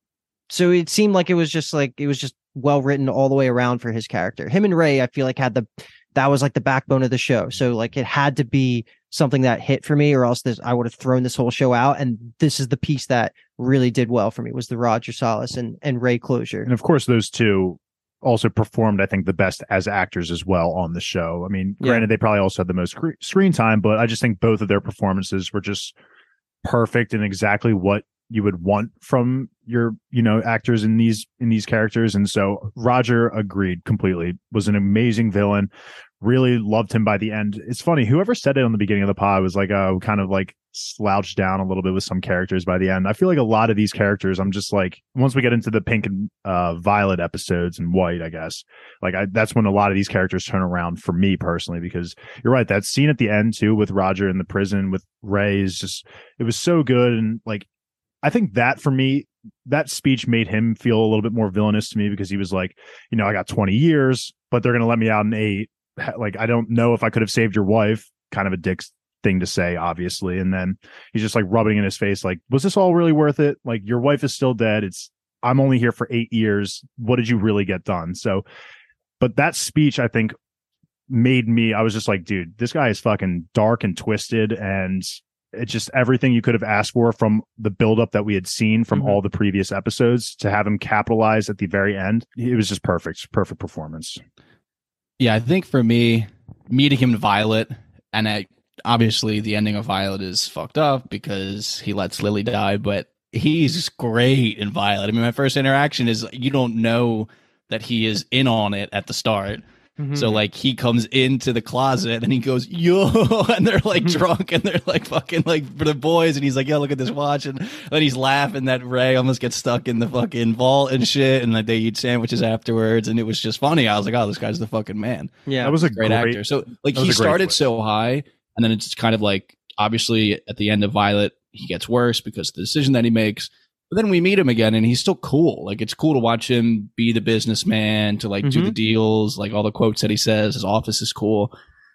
C: So it seemed like it was just like, it was just well written all the way around for his character. Him and Ray, I feel like had the, that was like the backbone of the show. So like it had to be something that hit for me, or else this, I would have thrown this whole show out. And this is the piece that really did well for me, was the Roger Salas and, and Ray closure.
B: And of course, those two also performed, I think, the best as actors as well on the show. I mean,
C: Yeah.
B: granted, they probably also had the most scre- screen time, but I just think both of their performances were just perfect and exactly what you would want from your, you know, actors in these in these characters. And so Roger, agreed completely, was an amazing villain. Really loved him by the end. It's funny, whoever said it on the beginning of the pod was like, uh, kind of like slouched down a little bit with some characters by the end. I feel like a lot of these characters, I'm just like, once we get into the pink and uh, violet episodes and white, I guess, like I, that's when a lot of these characters turn around for me personally, because you're right. That scene at the end too, with Roger in the prison with Ray, is just, it was so good. And like, I think that for me, that speech made him feel a little bit more villainous to me, because he was like, you know, I got twenty years, but they're going to let me out in eight. Like, I don't know if I could have saved your wife. Kind of a dick thing to say, obviously. And then he's just like rubbing in his face, like, was this all really worth it? Like, your wife is still dead. It's, I'm only here for eight years. What did you really get done? So, but that speech, I think, made me, I was just like, dude, this guy is fucking dark and twisted. And it's just everything you could have asked for from the buildup that we had seen from
C: Mhm.
B: all the previous episodes, to have him capitalize at the very end. It was just perfect, perfect performance.
A: Yeah, I think for me, meeting him in Violet, and I, obviously the ending of Violet is fucked up because he lets Lily die, but he's great in Violet. I mean, my first interaction is you don't know that he is in on it at the start.
C: Mhm.
A: So like he comes into the closet and he goes, yo, and they're like drunk and they're like fucking like for the boys, and he's like, yo, look at this watch, and then he's laughing that Ray almost gets stuck in the fucking vault and shit, and like they eat sandwiches afterwards, and it was just funny. I was like, oh, this guy's the fucking man.
C: yeah.
B: That was a
A: Great,
B: great,
A: actor. So like
B: that was
A: he
B: a great
A: started
B: twist.
A: so high, and then it's kind of like obviously at the end of Violet he gets worse because of the decision that he makes. But then we meet him again, and he's still cool. Like, it's cool to watch him be the businessman, to like do
C: Mhm.
A: the deals, like all the quotes that he says. His office is cool.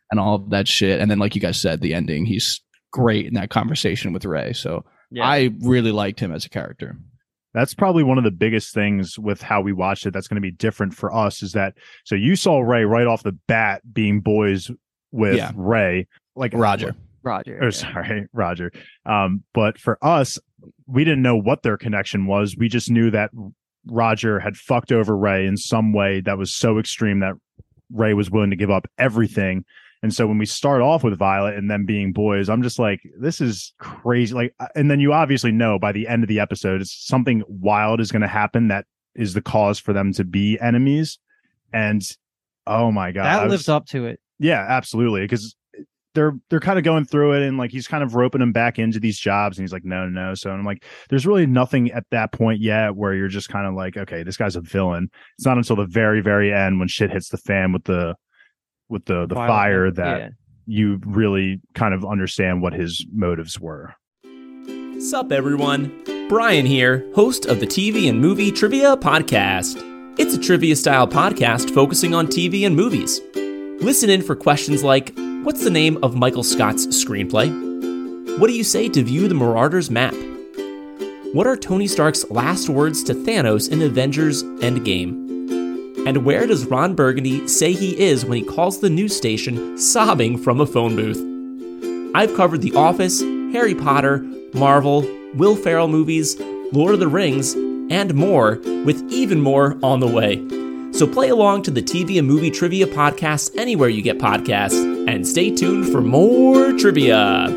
A: and all of that shit. And then, like you guys said, the ending, he's great in that conversation with Ray. So yeah. I really liked him as a character.
B: That's probably one of the biggest things with how we watched it that's going to be different for us is that, so you saw Ray right off the bat being boys with yeah. Ray. Like
A: Roger.
C: Roger.
B: Oh, yeah. sorry, Roger. Um, but for us, we didn't know what their connection was. We just knew that Roger had fucked over Ray in some way that was so extreme that Ray was willing to give up everything. And so when we start off with Violet and them being boys, I'm just like, this is crazy. Like, and then you obviously know by the end of the episode, it's something wild is going to happen that is the cause for them to be enemies. And oh my God,
C: that
B: was,
C: lives up to it.
B: Yeah, absolutely. Because they're they're kind of going through it, and like he's kind of roping them back into these jobs, and he's like, no, no, no. So I'm like, there's really nothing at that point yet where you're just kind of like, okay, this guy's a villain. It's not until the very, very end when shit hits the fan with the with the the Violent, fire that yeah. you really kind of understand what his motives were.
D: Sup, everyone? Brian here, host of the T V and Movie Trivia Podcast. It's a trivia-style podcast focusing on T V and movies. Listen in for questions like, what's the name of Michael Scott's screenplay? What do you say to view the Marauders map? What are Tony Stark's last words to Thanos in Avengers Endgame? And where does Ron Burgundy say he is when he calls the news station sobbing from a phone booth? I've covered The Office, Harry Potter, Marvel, Will Ferrell movies, Lord of the Rings, and more, with even more on the way. So play along to the T V and Movie Trivia Podcast anywhere you get podcasts, and stay tuned for more trivia.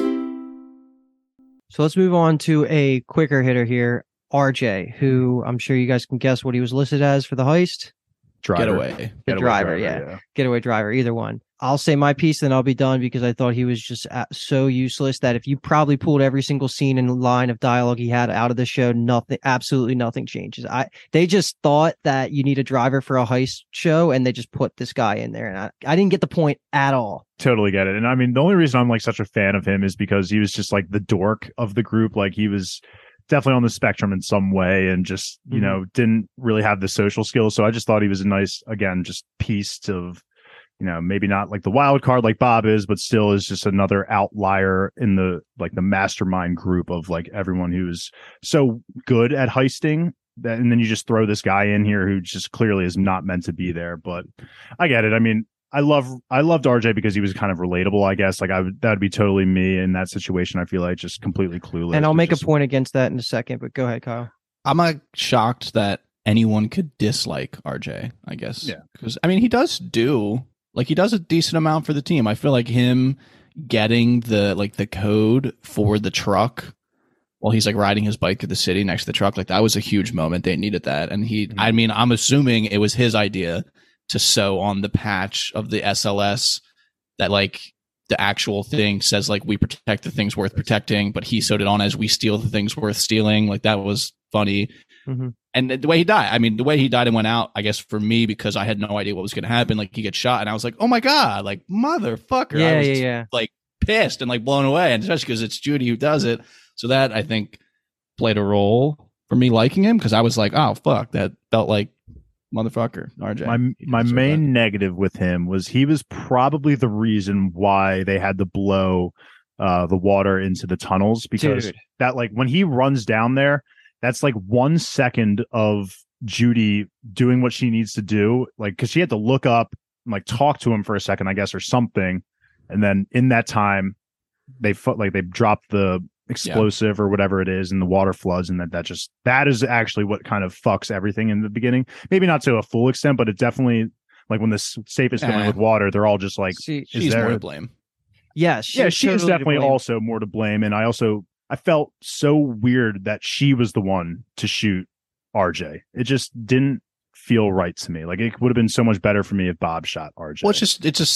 C: So let's move on to a quicker hitter here, R J, who I'm sure you guys can guess what he was listed as for the heist.
B: Driver.
A: Getaway.
C: The
B: Getaway
C: driver,
B: driver
C: yeah.
B: yeah.
C: Getaway driver, either one. I'll say my piece, then I'll be done because I thought he was just so useless that if you probably pulled every single scene and line of dialogue he had out of the show, nothing, absolutely nothing changes. I They just thought that you need a driver for a heist show, and they just put this guy in there, and I, I didn't get the point at all.
B: Totally get it. And I mean, the only reason I'm like such a fan of him is because he was just like the dork of the group. Like he was definitely on the spectrum in some way and just, you mm-hmm. know, didn't really have the social skills. So I just thought he was a nice, again, just piece of, you know, maybe not like the wild card like Bob is, but still is just another outlier in the like the mastermind group of like everyone who's so good at heisting that, and then you just throw this guy in here who just clearly is not meant to be there. But I get it. I mean, I love I loved R J because he was kind of relatable, I guess. Like I would that would be totally me in that situation. I feel like just completely clueless.
C: And I'll make
B: just,
C: a point against that in a second, but go ahead, Kyle.
A: I'm like shocked that anyone could dislike R J, I guess.
B: Yeah.
A: Because I mean he does do like he does a decent amount for the team. I feel like him getting the like the code for the truck while he's like riding his bike through the city next to the truck, like that was a huge moment. They needed that. And he mm-hmm. I mean, I'm assuming it was his idea to sew on the patch of the S L S that like the actual thing says like we protect the things worth protecting, but he sewed it on as we steal the things worth stealing. Like that was funny. Mm-hmm. And the way he died, I mean, the way he died and went out, I guess for me, because I had no idea what was going to happen, like he gets shot and I was like, oh my God, like motherfucker.
C: Yeah,
A: I was
C: yeah,
A: just,
C: yeah.
A: like pissed and like blown away. And especially because it's Judy who does it. So that I think played a role for me liking him because I was like, oh, fuck, that felt like motherfucker, R J.
B: My my main that. negative with him was he was probably the reason why they had to blow uh, the water into the tunnels because Dude. that like when he runs down there, that's like one second of Judy doing what she needs to do, like because she had to look up and like talk to him for a second, I guess, or something, and then in that time they like they dropped the explosive yeah. or whatever it is and the water floods, and that that just that is actually what kind of fucks everything in the beginning. Maybe not to a full extent, but it definitely like when the safe is filling uh, with water, they're all just like
A: she, she's
B: there...
A: more to blame.
C: Yeah,
B: yeah, she
C: totally
B: is definitely also more to blame. And I also I felt so weird that she was the one to shoot R J. It just didn't feel right to me. Like it would have been so much better for me if Bob shot R J.
A: Well, it's just it's a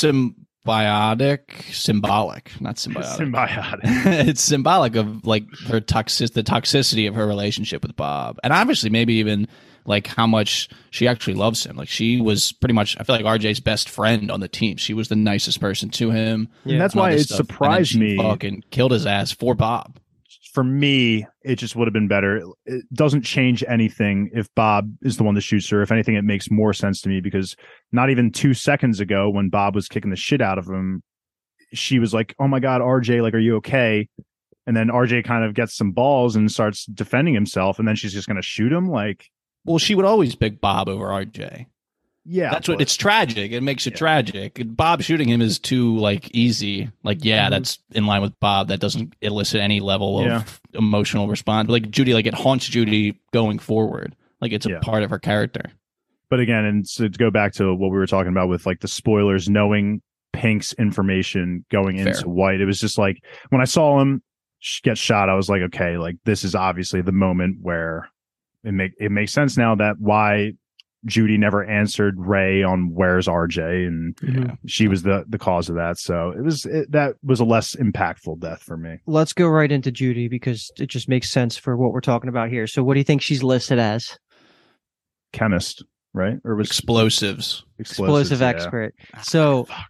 A: symbiotic, symbolic, not symbiotic.
B: Symbiotic.
A: It's symbolic of like her toxic, the toxicity of her relationship with Bob, and obviously maybe even like how much she actually loves him. Like she was pretty much, I feel like R J's best friend on the team. She was the nicest person to him.
B: Yeah. And that's why it stuff. surprised
A: and
B: me.
A: Fucking killed his ass for Bob.
B: for me, it just would have been better. It doesn't change anything if Bob is the one that shoots her. If anything, it makes more sense to me because not even two seconds ago when Bob was kicking the shit out of him, she was like, oh my God, R J, like, are you okay? And then R J kind of gets some balls and starts defending himself. And then she's just going to shoot him. Like,
A: well, she would always pick Bob over R J.
B: Yeah,
A: that's what it's tragic. It makes it yeah. tragic. Bob shooting him is too like easy. Like, yeah, mm-hmm. that's in line with Bob. That doesn't elicit any level of yeah. emotional response. Like Judy, like it haunts Judy going forward. Like it's a yeah. part of her character.
B: But again, and so to go back to what we were talking about with like the spoilers, knowing Pink's information going Fair. into White, it was just like when I saw him get shot, I was like, okay, like this is obviously the moment where it make it makes sense now that why Judy never answered Ray on where's R J, and yeah. she was the the cause of that. So it was it, that was a less impactful death for me.
C: Let's go right into Judy because it just makes sense for what we're talking about here. So what do you think she's listed as?
B: Chemist, right? Or was
A: explosives,
C: explosive yeah. expert. So oh,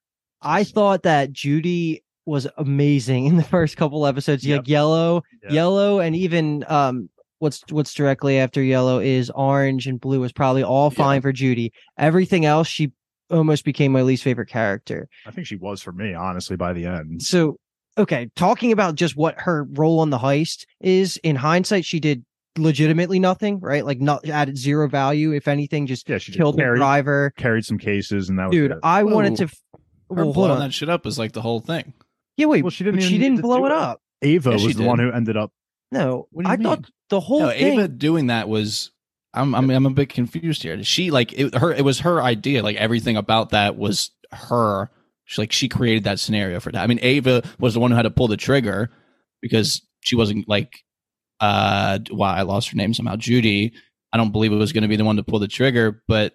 C: I thought that Judy was amazing in the first couple episodes. Yep. Like yellow, yep. yellow, and even um. What's what's directly after yellow is orange and blue is probably all fine yeah. for Judy. Everything else, she almost became my least favorite character.
B: I think she was for me, honestly, by the end.
C: So, okay, talking about just what her role on the heist is, in hindsight, she did legitimately nothing, right? Like not added zero value. If anything, just yeah, she killed carried, the driver,
B: carried some cases, and that was
C: dude.
B: it.
C: I Whoa. wanted to.
A: Her well, blowing that shit up was like the whole thing.
C: Yeah, wait, well, she didn't. She didn't blow it up.
B: Ava
A: yeah,
B: was the
A: did.
B: one who ended up.
C: No, I
A: mean?
C: thought the whole
A: no,
C: thing.
A: Ava doing that was. I'm. I'm. I'm a bit confused here. She like it, her. It was her idea. Like everything about that was her. She like she created that scenario for that. I mean, Ava was the one who had to pull the trigger because she wasn't like. Uh, wow, I lost her name somehow. Judy. I don't believe it was going to be the one to pull the trigger, but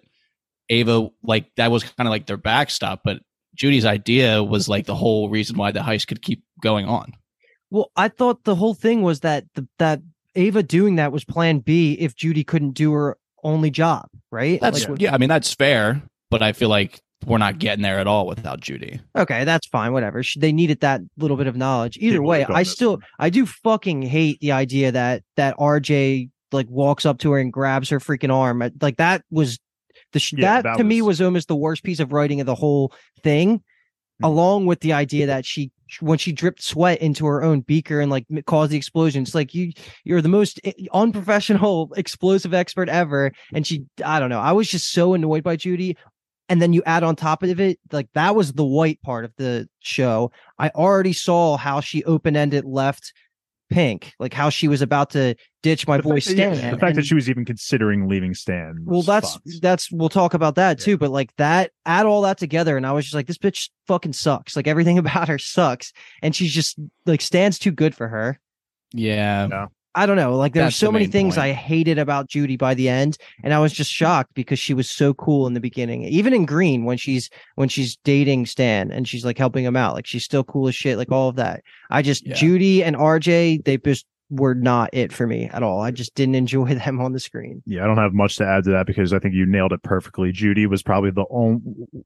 A: Ava like that was kind of like their backstop. But Judy's idea was like the whole reason why the heist could keep going on.
C: Well, I thought the whole thing was that the, that Ava doing that was plan B if Judy couldn't do her only job, right?
A: That's like, yeah, I mean, that's fair, but I feel like we're not getting there at all without Judy.
C: Okay, that's fine, whatever. They needed that little bit of knowledge. Either way, I still, I do fucking hate the idea that that R J like walks up to her and grabs her freaking arm. Like that was, the sh- yeah, that, that to was... me was almost the worst piece of writing of the whole thing, mm-hmm. along with the idea that she, when she dripped sweat into her own beaker and like caused the explosion. It's like you you're the most unprofessional explosive expert ever, and she I don't know, I was just so annoyed by Judy. And then you add on top of it, like that was the White part of the show. I already saw how she open-ended left Pink, like how she was about to ditch my
B: the
C: boy
B: fact,
C: Stan.
B: Yeah, the fact and, that she was even considering leaving Stan.
C: Well, that's thoughts. that's we'll talk about that yeah. too. But like that, add all that together, and I was just like, this bitch fucking sucks. Like everything about her sucks, and she's just like Stan's too good for her.
A: Yeah.
B: yeah.
C: I don't know. Like there
A: That's
C: were so
A: the
C: many
A: main
C: things
A: point.
C: I hated about Judy by the end, and I was just shocked because she was so cool in the beginning. Even in Green, when she's when she's dating Stan and she's like helping him out, like she's still cool as shit. Like all of that. I just
A: Yeah.
C: Judy and R J, they just were not it for me at all. I just didn't enjoy them on the screen.
B: Yeah, I don't have much to add to that because I think you nailed it perfectly. Judy was probably the only,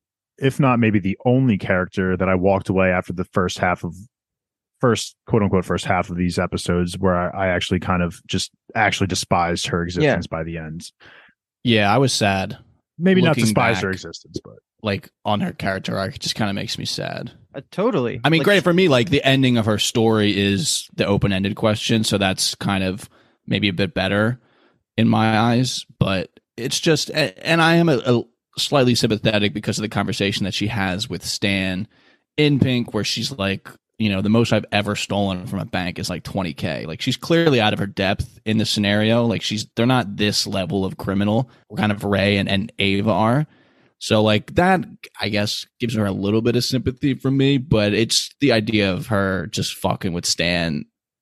B: if not maybe the only character that I walked away after the first half of first quote unquote first half of these episodes where I, I actually kind of just actually despised her existence yeah. by the end.
A: Yeah, I was sad.
B: Maybe not
A: Looking
B: despise
A: back,
B: her existence, but
A: like on her character arc, it just kind of makes me sad.
C: Uh, totally.
A: I mean,
C: like,
A: great for me. Like the ending of her story is the open-ended question, so that's kind of maybe a bit better in my eyes. But it's just, and I am a, a slightly sympathetic because of the conversation that she has with Stan in Pink, where she's like, you know, the most I've ever stolen from a bank is like twenty K. Like she's clearly out of her depth in the scenario. Like she's, they're not this level of criminal, kind of Ray and, and Ava are. So like that, I guess, gives her a little bit of sympathy from me, but it's the idea of her just fucking with Stan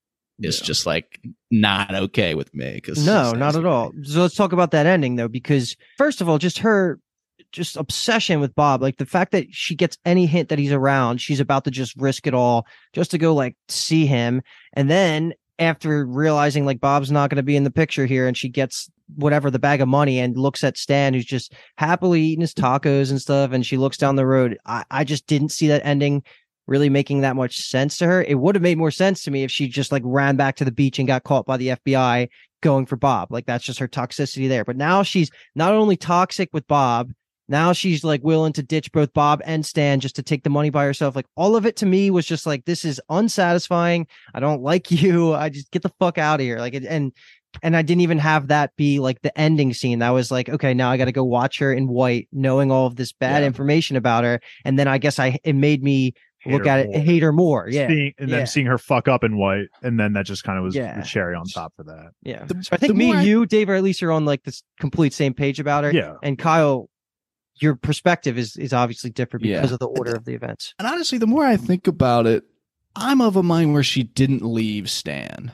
A: is yeah. just like not okay with me. Cause
C: no, not at all. So let's talk about that ending though, because first of all, just her just obsession with Bob, like the fact that she gets any hint that he's around, she's about to just risk it all just to go like see him. And then after realizing like Bob's not going to be in the picture here, and she gets whatever, the bag of money, and looks at Stan, who's just happily eating his tacos and stuff, and she looks down the road. I, I just didn't see that ending really making that much sense to her. It would have made more sense to me if she just like ran back to the beach and got caught by the F B I going for Bob. Like that's just her toxicity there. But now she's not only toxic with Bob, now she's like willing to ditch both Bob and Stan just to take the money by herself. Like all of it to me was just like, this is unsatisfying. I don't like you. I just get the fuck out of here. Like, it, and, and I didn't even have that be like the ending scene. That was like, okay, now I got to go watch her in white, knowing all of this bad
A: Yeah.
C: information about her. And then I guess I, it made me
B: Hate
C: look
B: her
C: at it,
B: more.
C: hate her more. Yeah.
B: Seeing, and
C: yeah.
B: then seeing her fuck up in white, and then that just kind of was
C: Yeah.
B: the cherry on top for that.
C: Yeah.
A: The-
C: So I think
A: the
C: me
A: more
C: and
A: I-
C: you, Dave, or at least are on like this complete same page about her.
B: Yeah.
C: And Kyle, your perspective is is obviously different because
A: Yeah.
C: of the order of the events.
A: And honestly, the more I think about it, I'm of a mind where she didn't leave Stan.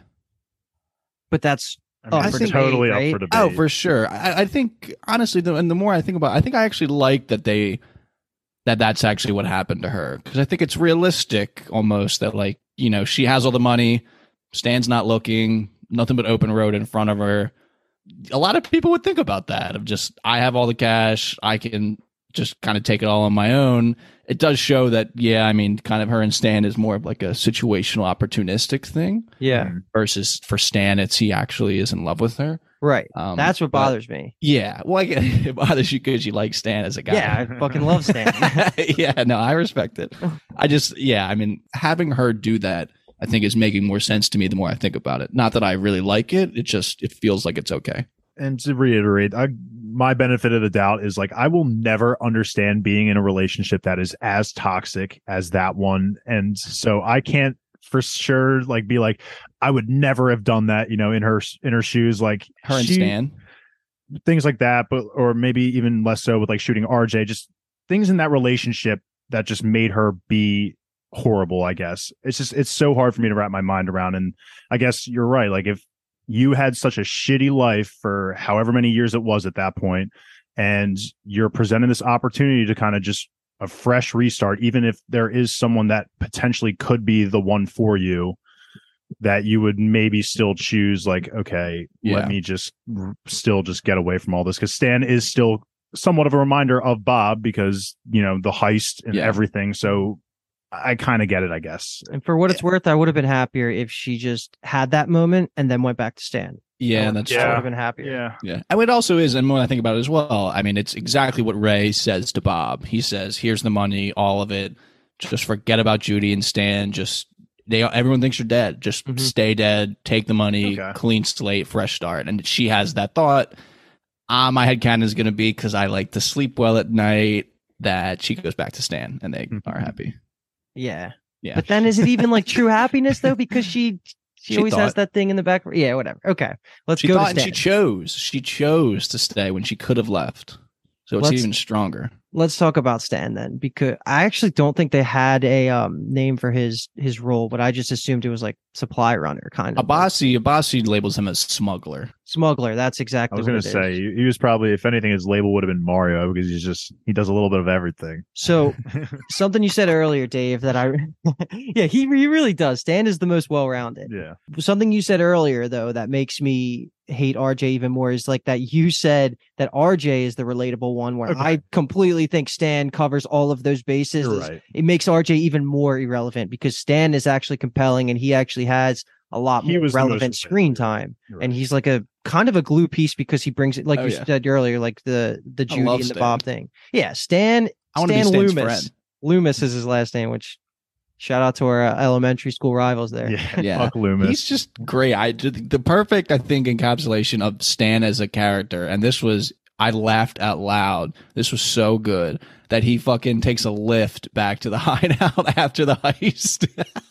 C: But that's
B: I
C: Oh,
B: mean,
A: I
B: it's
A: think-
B: totally
C: right?
B: up for debate.
A: Oh, for sure. I, I think honestly, the, and the more I think about, it, I think I actually like that they that that's actually what happened to her, because I think it's realistic almost that like you know she has all the money, Stan's not looking, nothing but open road in front of her. A lot of people would think about that of just I have all the cash, I can just kind of take it all on my own. It does show that yeah, I mean, kind of her and Stan is more of like a situational, opportunistic thing
C: yeah,
B: Mm.
A: versus for Stan, it's he actually is in love with her.
C: right.
A: Um,
C: That's what
A: but-
C: bothers me.
A: Yeah, well, I get it bothers you because you like Stan as a guy.
C: Yeah, I fucking love Stan.
A: yeah, no, I respect it. I just, yeah, I mean, having her do that, I think is making more sense to me the more I think about it. Not that I really like it; it just it feels like it's okay.
B: And to reiterate, I, my benefit of the doubt is like I will never understand being in a relationship that is as toxic as that one, and so I can't for sure like be like I would never have done that, you know, in her in her shoes, like
A: Her and
B: she-
A: Stan.
B: things like that, but or maybe even less so with like shooting R J, just things in that relationship that just made her be horrible. I guess it's just it's so hard for me to wrap my mind around, and I guess you're right. Like if you had such a shitty life for however many years it was at that point, and you're presenting this opportunity to kind of just a fresh restart, even if there is someone that potentially could be the one for you, that you would maybe still choose like, okay,
A: Yeah.
B: let me just r- still just get away from all this, because Stan is still somewhat of a reminder of Bob because, you know, the heist and
A: Yeah.
B: everything. So I kind of get it, I guess.
C: And for what it's worth, I would have been happier if she just had that moment and then went back to Stan.
A: Yeah,
C: I
A: that's
C: would
B: Yeah.
A: true.
C: have been happier.
B: Yeah.
A: Yeah. And it also is, and when I think about it as well, I mean, it's exactly what Ray says to Bob. He says, here's the money, all of it. Just forget about Judy and Stan. Just, they, everyone thinks you're dead. Just
C: Mhm.
A: stay dead, take the money,
B: Okay.
A: clean slate, fresh start. And she has that thought. Uh, my headcanon is going to be, because I like to sleep well at night, that she goes back to Stan and they are happy.
C: Yeah.
A: Yeah.
C: But then is it even like true happiness though? Because she she,
A: She
C: always has
A: thought-
C: that thing in the back. Yeah, whatever. Okay. Let's
A: She
C: go
A: thought
C: to
A: and
C: Stan.
A: she chose. She chose to stay when she could have left. So it's
C: Let's-
A: even stronger.
C: Let's talk about Stan then, because I actually don't think they had a um name for his his role, but I just assumed it was like supply runner kind of.
A: Abasi, Abasi labels him as smuggler.
C: Smuggler. That's
B: I
C: exactly
B: was
C: what
B: going
C: it
B: to
C: is.
B: say he he was probably, if anything, his label would have been Mario, because he's just, he does a little bit of everything.
C: So something you said earlier, Dave, that I yeah, he, he really does. Stan is the most well-rounded.
B: Yeah.
C: Something you said earlier though that makes me hate R J even more is like that you said that R J is the relatable one, where
B: Okay.
C: I completely think Stan covers all of those bases.
B: You're
C: It's-
B: right.
C: It makes R J even more irrelevant because Stan is actually compelling and he actually has a lot
B: He
C: more
B: was the most
C: relevant screen
B: relevant.
C: time.
B: You're
C: And
B: right.
C: he's like a kind of a glue piece because he brings it, like
A: Oh,
C: you
A: yeah.
C: said earlier, like the the Judy
A: love
C: and the
A: Stan.
C: Bob thing. Yeah, Stan.
A: I want to be
C: Stan
A: Stan's
C: Loomis.
A: friend.
C: Loomis is his last name, which shout out to our uh, elementary school rivals there.
B: Yeah.
A: Yeah.
B: Fuck Loomis.
A: He's just great. I the perfect, I think, encapsulation of Stan as a character. And this was, I laughed out loud. This was so good that he fucking takes a lift back to the hideout after the heist.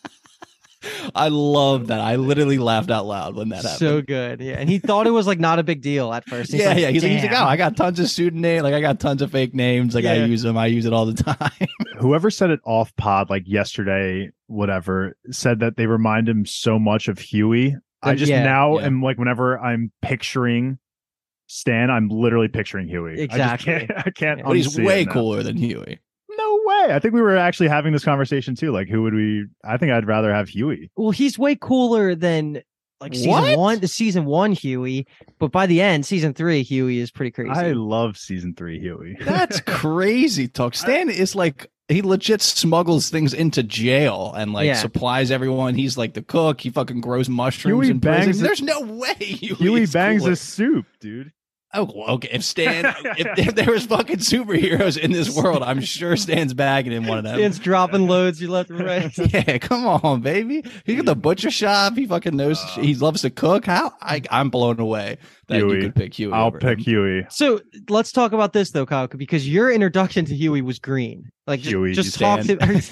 A: I love that. I literally laughed out loud when that happened.
C: So good. Yeah. And he thought it was like not a big deal at first. He's
A: yeah,
C: like,
A: yeah. He's like, he's like,
C: "Damn."
A: oh, I got tons of student names. Like, I got tons of fake names. Like, I
C: Yeah.
A: use them. I use it all the time.
B: Whoever said it off pod like yesterday, whatever, said that they remind him so much of Huey. I
C: Uh,
B: just
C: yeah,
B: now
A: yeah.
B: am like, whenever I'm picturing Stan, I'm literally picturing Huey.
C: Exactly.
B: I, just can't, I can't.
C: Yeah.
A: But he's
B: unsee
A: way
B: it now.
A: cooler than Huey.
B: No way. I think we were actually having this conversation too. Like, who would we? I think I'd rather have Huey.
C: Well, he's way cooler than like season
A: What?
C: one, the season one Huey. But by the end, season three, Huey is pretty crazy.
B: I love season three Huey.
A: That's crazy talk. Stan is like he legit smuggles things into jail and like
C: Yeah.
A: supplies everyone. He's like the cook. He fucking grows mushrooms
B: Huey
A: in prison.
B: bangs it-
A: There's no way Huey,
B: Huey
A: is
B: bangs
A: cooler.
B: his soup, dude.
A: Oh, well, okay. If Stan, if, if there was fucking superheroes in this world, I'm sure Stan's bagging in one of them.
C: Stan's dropping loads. You left and right.
A: Yeah, come on, baby. He got the butcher shop. He fucking knows.
B: Uh,
A: he loves to cook. How? I, I'm blown away that
B: Huey.
A: you could pick Huey.
B: I'll
A: over
B: pick
A: him.
B: Huey.
C: So let's talk about this though, Kyle, because your introduction to Huey was green. Like just,
B: Huey,
C: just
A: Stan.
C: talk to.
B: He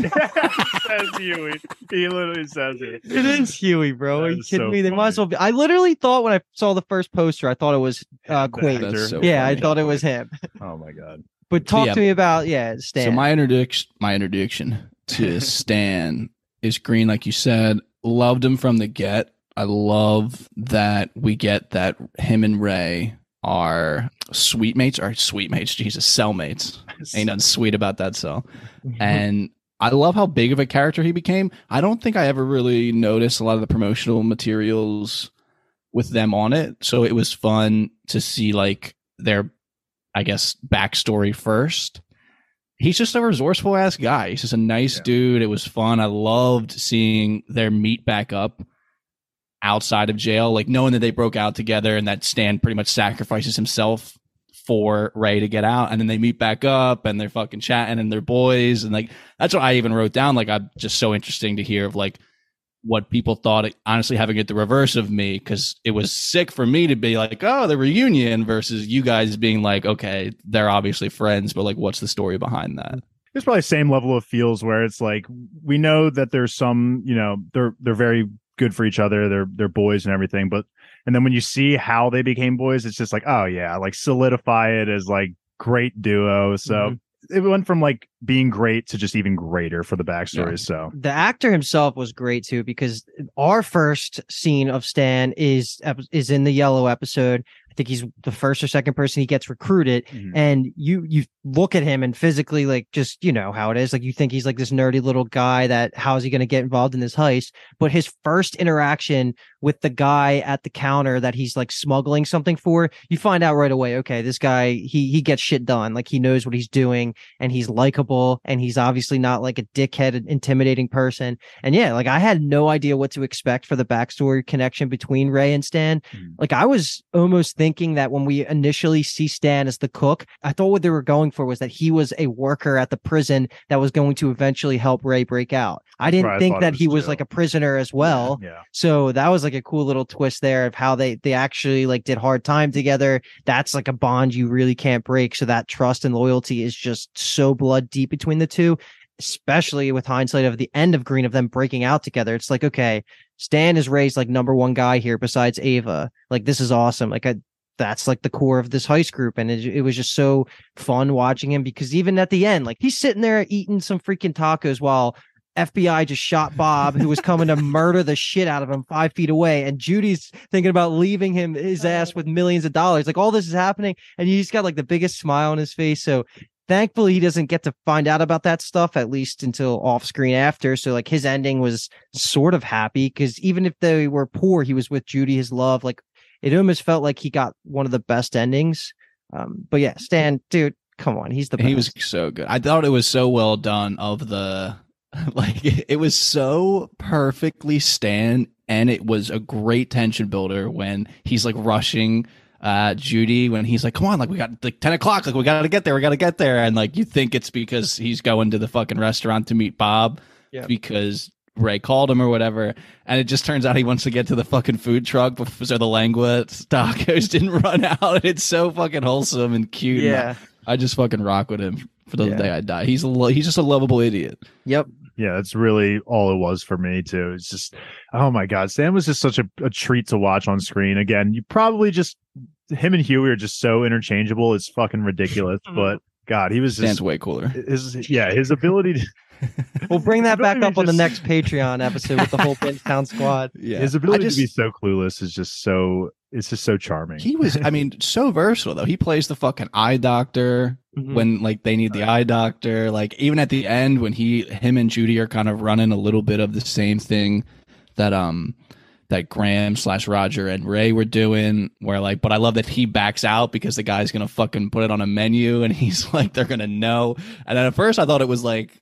B: says Huey. He literally says it.
C: It is Huey, bro. Are
B: That
C: you
B: is
C: kidding
B: so
C: me? They might as
B: funny.
C: well be. I literally thought when I saw the first poster, I thought it was uh,
B: The
C: Quaid.
B: actor.
A: That's so
C: Yeah, I
A: funny.
C: thought it was him.
B: Oh my god.
C: But talk
A: yeah.
C: to me about yeah, Stan.
A: So my introduction, my introduction to Stan is green, like you said. Loved him from the get. I love that we get that him and Ray are sweet mates, or sweet mates, Jesus, cellmates. Ain't nothing sweet about that cell. And I love how big of a character he became. I don't think I ever really noticed a lot of the promotional materials with them on it. So it was fun to see like their, I guess, backstory first. He's just a resourceful ass guy. He's just a nice
B: Yeah.
A: dude. It was fun. I loved seeing their meet back up outside of jail, like knowing that they broke out together and that Stan pretty much sacrifices himself for Ray to get out, and then they meet back up and they're fucking chatting and they're boys, and like that's what I even wrote down. Like, I'm just so interesting to hear of like what people thought. Honestly, having it the reverse of me, because it was sick for me to be like, oh, the reunion, versus you guys being like, okay, they're obviously friends, but like, what's the story behind that?
B: It's probably the same level of feels where it's like we know that there's some, you know, they're they're very good for each other. They're they're boys and everything, but and then when you see how they became boys, it's just like, oh yeah, like solidify it as like great duo. So
C: Mm-hmm.
B: it went from like being great to just even greater for the backstory.
A: Yeah.
B: So
C: The actor himself was great too, because our first scene of Stan is ep- is in the Yellow episode. I think he's the first or second person he gets recruited,
B: Mhm.
C: and you you look at him and physically, like, just, you know how it is, like you think he's like this nerdy little guy that how's he going to get involved in this heist. But his first interaction with the guy at the counter that he's like smuggling something for, you find out right away, okay, this guy, he he gets shit done, like he knows what he's doing, and he's likable, and he's obviously not like a dickhead intimidating person. And yeah, like I had no idea what to expect for the backstory connection between Ray and Stan.
B: Mhm.
C: Like I was almost thinking that when we initially see Stan as the cook, I thought what they were going for was that he was a worker at the prison that was going to eventually help Ray break out. I didn't
B: Right, I
C: think
B: thought
C: that
B: it
C: he
B: was
C: was
B: too.
C: like a prisoner as well.
B: yeah.
C: So that was like a cool little twist there of how they they actually like did hard time together. That's like a bond you really can't break. So that trust and loyalty is just so blood deep between the two, especially with hindsight of the end of Green, of them breaking out together. It's like, okay, Stan is Ray's like number one guy here besides Ava. Like, this is awesome. Like, I, that's like the core of this heist group. And it, it was just so fun watching him, because even at the end, like he's sitting there eating some freaking tacos while F B I just shot Bob, who was coming to murder the shit out of him five feet away. And Judy's thinking about leaving him his ass with millions of dollars. Like, all this is happening, and he's got like the biggest smile on his face. So thankfully he doesn't get to find out about that stuff, at least until off screen after. So like his ending was sort of happy, because even if they were poor, he was with Judy, his love. Like, it almost felt like he got one of the best endings. Um, but yeah, Stan, dude, come on, he's the best.
A: He was so good. I thought it was so well done. Of the like, it was so perfectly Stan, and it was a great tension builder when he's like rushing uh Judy, when he's like, come on, like we got like ten o'clock, like we gotta get there, we gotta get there, and like you think it's because he's going to the fucking restaurant to meet Bob,
C: Yeah.
A: because Ray called him or whatever, and it just turns out he wants to get to the fucking food truck before, so the Lengua tacos didn't run out. It's so fucking wholesome and cute. and
C: Yeah.
A: I just fucking rock with him for the
C: Yeah.
A: day I die. He's a lo- he's just a lovable idiot.
C: Yep.
B: Yeah, that's really all it was for me too. It's just, oh my god, Stan was just such a, a treat to watch on screen. Again, you probably just him and Huey are just so interchangeable. It's fucking ridiculous. But God, he was
A: Stan's
B: just
A: way cooler.
B: his yeah his ability to
C: We'll bring that back
B: ability
C: up on the
B: just-
C: next Patreon episode with the whole Benchtown squad.
A: Yeah,
B: his ability
A: I just,
B: to be so clueless is just so it's just so charming.
A: he was. I mean, so versatile though. He plays the fucking eye doctor
C: Mhm.
A: when like they need the eye doctor. Like even at the end when he him and Judy are kind of running a little bit of the same thing that um that Graham slash Roger and Ray were doing, where like, but I love that he backs out because the guy's gonna fucking put it on a menu, and he's like, they're gonna know. And then at first I thought it was like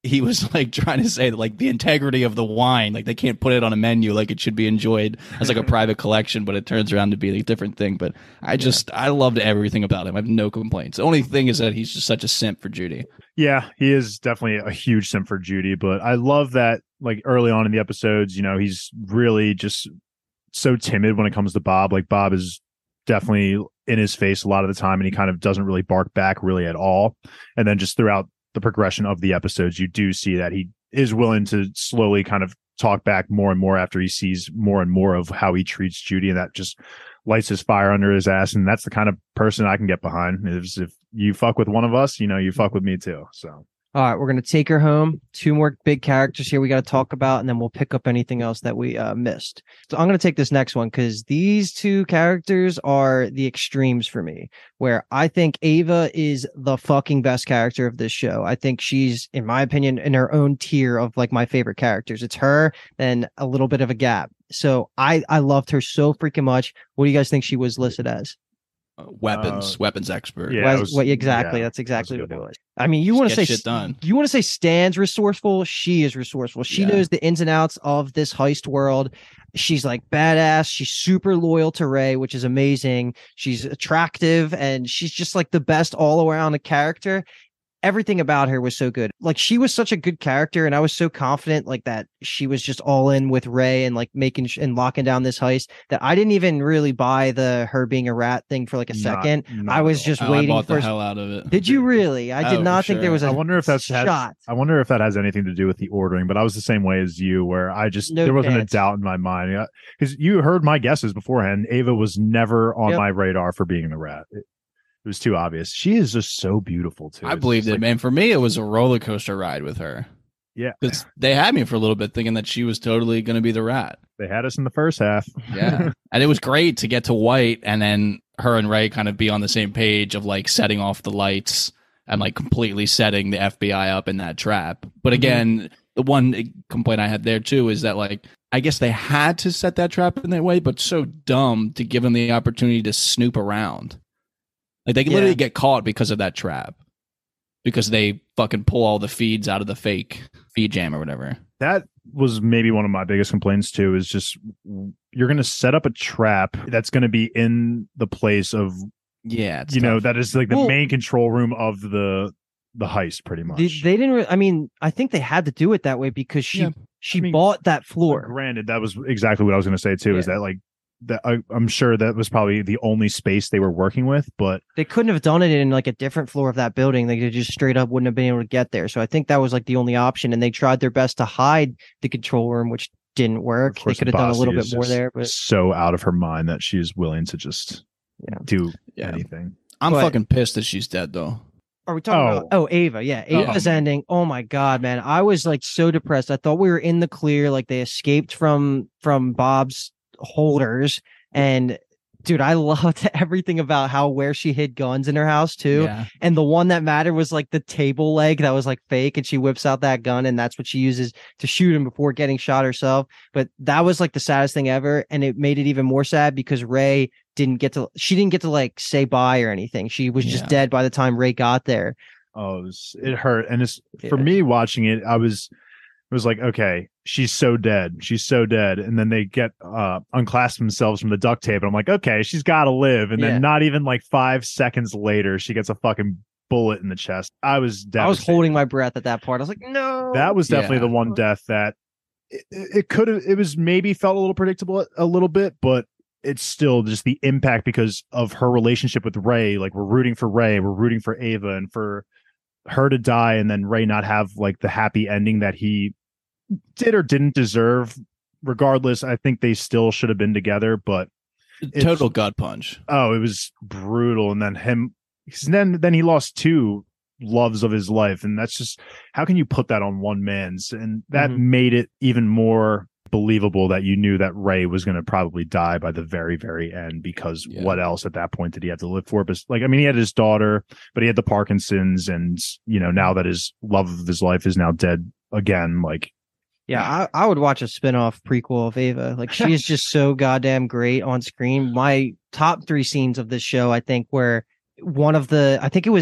A: he was like trying to say that like the integrity of the wine, like they can't put it on a menu, like it should be enjoyed as like a private collection, but it turns around to be a different thing. But I just yeah. I loved everything about him. I have no complaints. The only thing is that he's just such a simp for Judy.
B: Yeah, he is definitely a huge simp for Judy, but I love that like early on in the episodes, you know, he's really just so timid when it comes to Bob. Like Bob is definitely in his face a lot of the time, and he kind of doesn't really bark back really at all. And then just throughout the progression of the episodes, you do see that he is willing to slowly kind of talk back more and more after he sees more and more of how he treats Judy, and that just lights his fire under his ass. And that's the kind of person I can get behind. Is if you fuck with one of us, you know, you fuck with me too. So.
C: All right, we're going to take her home. Two more big characters here we got to talk about, and then we'll pick up anything else that we uh, missed. So I'm going to take this next one because these two characters are the extremes for me, where I think Ava is the fucking best character of this show. I think she's, in my opinion, in her own tier of like my favorite characters. It's her and a little bit of a gap. So I, I loved her so freaking much. What do you guys think she was listed as?
A: Uh, weapons, uh, weapons expert.
B: Yeah,
C: was,
B: was,
C: what, exactly.
B: Yeah,
C: that's exactly what it
B: one.
C: was. I mean, you want to say
A: shit done.
C: You want to say Stan's resourceful. She is resourceful. She
A: yeah.
C: knows the ins and outs of this heist world. She's like badass. She's super loyal to Ray, which is amazing. She's attractive, and she's just like the best all around character. Everything about her was so good. Like she was such a good character, and I was so confident like that she was just all in with Ray and like making sh- and locking down this heist that I didn't even really buy the her being a rat thing for like a
B: Not,
C: second.
B: not
C: I was just
A: oh,
C: waiting
A: I bought
C: for
A: the hell out of it.
C: Did you really? I did
A: Oh,
C: not think
A: sure.
C: there was a
B: I wonder if that's
C: shot.
B: has, I wonder if that has anything to do with the ordering, but I was the same way as you, where I just
C: No
B: there wasn't
C: chance.
B: a doubt in my mind because you heard my guesses beforehand. Ava was never on
C: Yep.
B: my radar for being the rat. It, It was too obvious. She is just so beautiful too.
A: I
B: It's
A: believed
B: just
A: it,
B: like-
A: man. For me, it was a roller coaster ride with her.
B: Yeah,
A: Because they had me for a little bit thinking that she was totally going to be the rat.
B: they had us in the first half.
A: Yeah. And it was great to get to White and then her and Ray kind of be on the same page of like setting off the lights and like completely setting the F B I up in that trap. But again, mm-hmm. the one complaint I had there too is that like, I guess they had to set that trap in that way, but so dumb to give them the opportunity to snoop around. Like they can
C: Yeah.
A: literally get caught because of that trap. Because they fucking pull all the feeds out of the fake feed jam or whatever.
B: That was maybe one of my biggest complaints too, is just you're going to set up a trap that's going to be in the place of,
A: Yeah. It's
B: you know,
A: tough.
B: that is like the
C: Well-
B: main control room of the the heist pretty much.
C: They, they didn't. Re- I mean, I think they had to do it that way because she
A: Yeah.
C: she
B: I mean,
C: bought that floor.
B: Granted, that was exactly what I was going to say too, is
C: Yeah.
B: that like, that I, I'm sure that was probably the only space they were working with, but
C: They couldn't have done it in like a different floor of that building. They just straight up wouldn't have been able to get there. So I think that was like the only option, and they tried their best to hide the control room, which didn't work.
B: of
C: They
B: course
C: could have done a
B: Bossy
C: little
B: is
C: bit more
B: just
C: there, but
B: so out of her mind that she's willing to just
C: Yeah.
B: do
A: Yeah.
B: anything.
A: I'm
C: but-
A: fucking pissed that she's dead though.
C: are we talking
B: Oh.
C: about? Oh, Ava. Yeah, Ava's ending. Oh my god, man! I was like so depressed. I thought we were in the clear, like they escaped from from Bob's holders. And dude, I loved everything about how where she hid guns in her house too.
A: Yeah.
C: And the one that mattered was like the table leg that was like fake, and she whips out that gun, and that's what she uses to shoot him before getting shot herself. But that was like the saddest thing ever, and it made it even more sad because Ray didn't get to she didn't get to like say bye or anything. She was just
A: Yeah.
C: dead by the time Ray got there.
B: Oh, it, was, it hurt. And it's for
C: Yeah.
B: me watching it, I was it was like, okay, she's so dead. She's so dead. And then they get uh unclasp themselves from the duct tape. And I'm like, okay, she's gotta live. And
C: Yeah.
B: then not even like five seconds later, she gets a fucking bullet in the chest. I was devastated.
C: I was holding my breath at that part. I was like, no.
B: That was definitely
A: Yeah.
B: the one death that it, it could have it was maybe felt a little predictable a little bit, but it's still just the impact because of her relationship with Ray. Like we're rooting for Ray, we're rooting for Ava, and for her to die and then Ray not have like the happy ending that he did or didn't deserve. Regardless, I think they still should have been together, but It's-
A: Total gut punch.
B: oh, it was brutal. And then him, 'cause then then he lost two loves of his life, and that's just how can you put that on one man's? And that
C: Mhm.
B: made it even more believable that you knew that Ray was going to probably die by the very very end, because
A: Yeah.
B: what else at that point did he have to live for? But like, I mean, he had his daughter, but he had the Parkinson's, and you know, now that his love of his life is now dead again, like
C: Yeah, I, I would watch a spin-off prequel of Ava. Like she is just so goddamn great on screen. My top three scenes of this show, I think, were one of the I think it was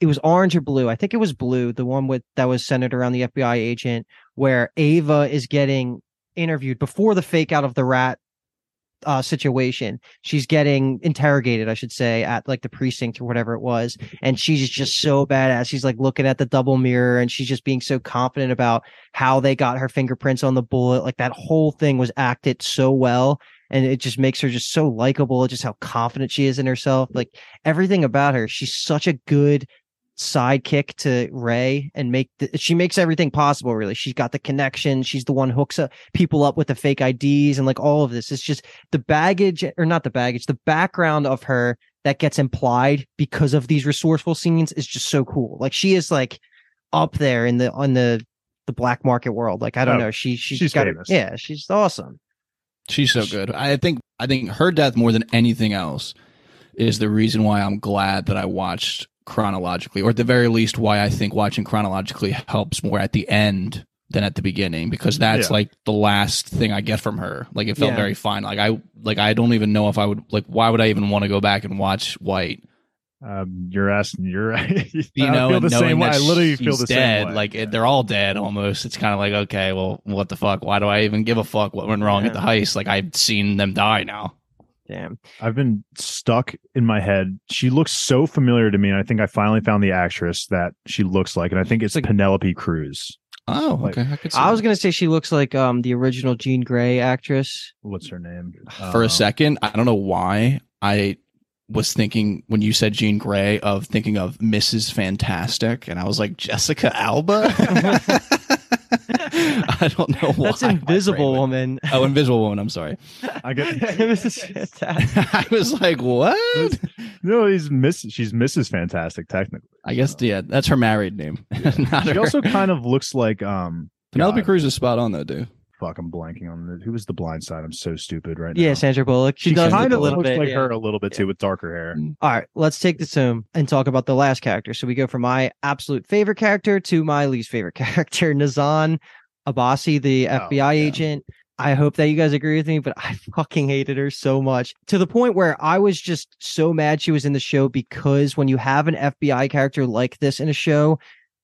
C: it was orange or blue. I think it was blue, the one with that was centered around the F B I agent, where Ava is getting interviewed before the fake out of the rat uh, situation. She's getting interrogated, I should say, at like the precinct or whatever it was. And she's just so badass. She's like looking at the double mirror and she's just being so confident about how they got her fingerprints on the bullet. Like that whole thing was acted so well. And it just makes her just so likable, just how confident she is in herself. Like everything about her, she's such a good sidekick to Ray, and make the, she makes everything possible. Really, she's got the connection. She's the one who hooks up people up with the fake I Ds and like all of this. It's just the baggage, or not the baggage, the background of her that gets implied because of these resourceful scenes is just so cool. Like she is like up there in the on the the black market world. Like I don't
B: Oh,
C: know, she she's,
B: she's
C: got
B: famous.
C: yeah, she's awesome.
A: She's so good. I think I think her death more than anything else is the reason why I'm glad that I watched chronologically, or at the very least why I think watching chronologically helps more at the end than at the beginning, because that's
B: Yeah.
A: like the last thing I get from her. Like it felt
C: Yeah.
A: very fine. Like I like I don't even know if I would like why would I even want to go back and watch White?
B: Um, you're asking. You're.
A: You
B: I
A: know,
B: feel
A: and
B: the
A: knowing
B: same way.
A: that
B: I literally feel
A: she's
B: the
A: dead.
B: same way.
A: Like it, they're all dead almost. It's kind of like, okay, well, what the fuck? Why do I even give a fuck what went wrong
C: Yeah.
A: at the heist? Like I've seen them die now.
C: Damn.
B: I've been stuck in my head. She looks so familiar to me, and I think I finally found the actress that she looks like, and I think it's
C: Like-
B: Penelope Cruz.
A: Oh,
B: Like-
A: okay. I could see
C: I was
A: that.
C: gonna say she looks like um the original Jean Grey actress.
B: What's her name?
A: For
B: Uh,
A: a second, I don't know why I was thinking when you said Jean Grey of thinking of Missus Fantastic, and I was like Jessica Alba. I don't know why.
C: That's
A: my
C: Invisible
A: brain went-
C: Woman.
A: Oh, Invisible Woman. I'm sorry.
B: I get.
C: This is fantastic.
A: I was like, what?
B: No, he's Miss. She's Missus Fantastic, technically.
A: I guess yeah, that's her married name. Not
B: She
A: her-
B: also kind of looks like um.
A: Penelope
B: God,
A: Cruz is spot on though, dude.
B: Fuck, I'm blanking on the, who was the Blind Side. I'm so stupid right now.
C: Yeah, Sandra Bullock. She,
B: She
C: does
B: kind
C: look
B: of
C: a little
B: looks
C: bit
B: like
C: yeah.
B: her a little bit too, with darker hair.
C: All right, let's take this home and talk about the last character. So we go from my absolute favorite character to my least favorite character, Nazan Abbasi, the
B: Oh,
C: F B I
A: yeah.
C: agent. I hope that you guys agree with me, but I fucking hated her so much, to the point where I was just so mad she was in the show, because when you have an F B I character like this in a show,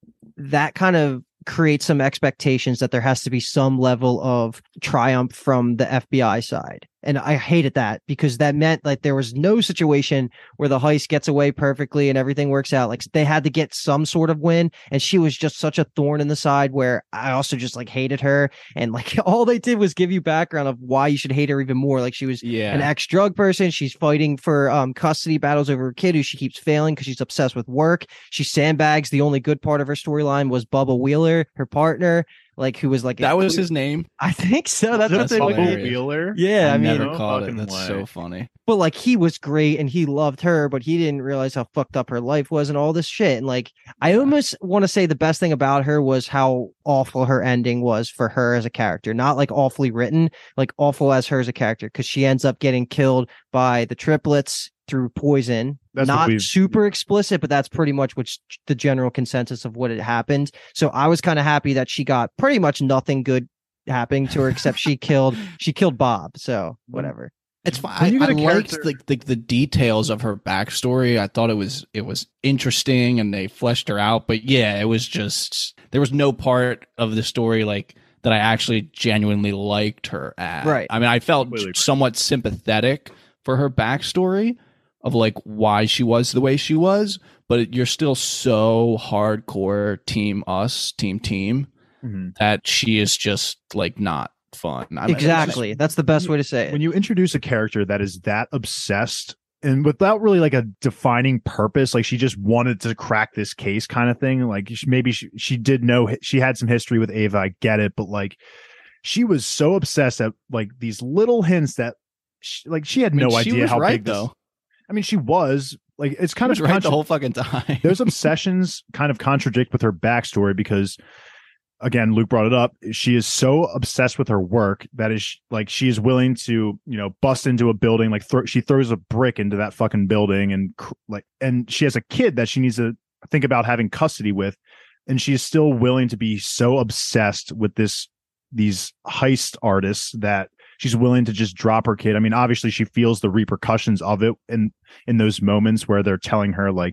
C: that kind of creates some expectations that there has to be some level of triumph from the F B I side. And I hated that, because that meant like there was no situation where the heist gets away perfectly and everything works out. Like they had to get some sort of win. And she was just such a thorn in the side, where I also just like hated her. And like all they did was give you background of why you should hate her even more. Like she was
A: Yeah.
C: an ex-drug person. She's fighting for um, custody battles over a kid who she keeps failing because she's obsessed with work. She sandbags. The only good part of her storyline was Bubba Wheeler, her partner, like who was like
A: That was his name.
C: I think so. That's,
A: That's
C: that's what
A: hilarious.
C: he,
B: Wheeler.
C: yeah. I,
A: I
C: mean,
A: never
B: no
A: caught it.
B: fucking
A: That's
B: way.
A: so funny.
C: but like he was great and he loved her, but he didn't realize how fucked up her life was and all this shit. And like, I almost want to say the best thing about her was how awful her ending was for her as a character. Not like awfully written, like awful as her as a character, because she ends up getting killed by the triplets through poison.
B: That's what
C: Not
B: we've-
C: super explicit, but that's pretty much what's the general consensus of what had happened. So I was kind of happy that she got pretty much nothing good happening to her, except she killed she killed Bob. So whatever.
A: It's fine.
B: When
A: I,
B: you
A: I
B: get a
A: liked
B: character-
A: the, the the details of her backstory. I thought it was it was interesting and they fleshed her out. But yeah, it was just there was no part of the story like that I actually genuinely liked her at.
C: Right.
A: I mean, I felt
B: Completely agree.
A: somewhat sympathetic for her backstory of like why she was the way she was. But you're still so hardcore team us, team team
B: Mhm.
A: that she is just like not fun. I mean, it's just-
C: Exactly. That's the best way to say it.
B: When you introduce a character that is that obsessed and without really like a defining purpose, like she just wanted to crack this case kind of thing. Like she- maybe she, she did know she had some history with Ava. I get it. But like she was so obsessed at like these little hints that she, like she had
A: I mean,
B: no
A: she
B: idea
A: was
B: how
A: right,
B: big this-
A: though.
B: I mean, she was like, it's kind
A: Kind
B: of
A: of right
B: contra-
A: the whole fucking time.
B: those obsessions kind of contradict with her backstory because again, Luke brought it up. She is so obsessed with her work that is like she is willing to, you know, bust into a building, like throw she throws a brick into that fucking building, and cr- like, and she has a kid that she needs to think about having custody with, and she is still willing to be so obsessed with this these heist artists that she's willing to just drop her kid. I mean, obviously, she feels the repercussions of it in in those moments where they're telling her like,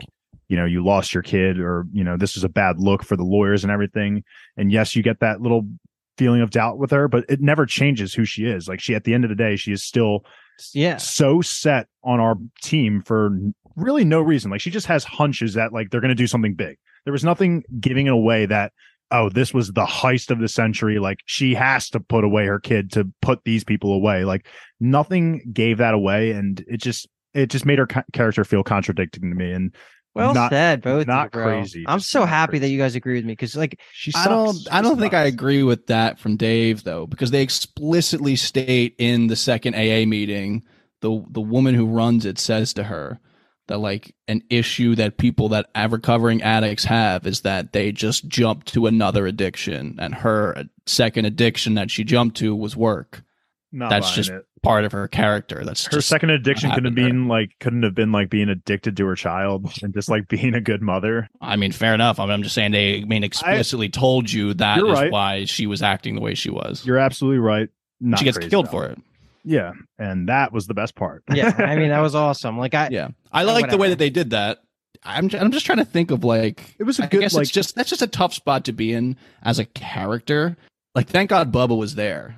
B: you know, you lost your kid, or, you know, this was a bad look for the lawyers and everything. And yes, you get that little feeling of doubt with her, but it never changes who she is. Like, she, at the end of the day, she is still
C: yeah
B: so set on our team for really no reason. Like, she just has hunches that like they're going to do something big. There was nothing giving it away that, oh, this was the heist of the century. Like, she has to put away her kid to put these people away. Like, nothing gave that away. And it just, it just made her ca- character feel contradicting to me. And
C: well
B: not,
C: said, both
B: not
C: of you, bro.
B: crazy.
C: I'm
B: Just
C: so
B: not
C: happy
B: crazy.
C: that you guys agree with me, because like
B: She
A: I
B: sucks.
A: don't.
B: She
A: I don't
B: just
A: think I
B: sucks.
A: agree with that from Dave though, because they explicitly state in the second A A meeting, the the woman who runs it says to her that like an issue that people that are recovering addicts have is that they just jump to another addiction, and her second addiction that she jumped to was work.
B: Not
A: That's
B: buying
A: just
B: it.
A: part of her character. That's
B: Her
A: just
B: second addiction
A: not
B: couldn't have
A: happening
B: been like couldn't have been like being addicted to her child and just like being a good mother.
A: I mean, fair enough. I mean, I'm just saying they I mean explicitly told you that
B: You're
A: is
B: right.
A: why she was acting the way she was.
B: You're absolutely right. Not
A: She gets
B: crazy
A: killed
B: about
A: for it.
B: Yeah, and that was the best part.
C: yeah I mean that was awesome. Like I
A: Yeah, I like the way
C: whatever.
A: that they did that. I'm I'm just trying to think of like
B: It was a
A: I
B: good,
A: guess
B: like-
A: it's just that's just a tough spot to be in as a character. Like, thank God Bubba was there,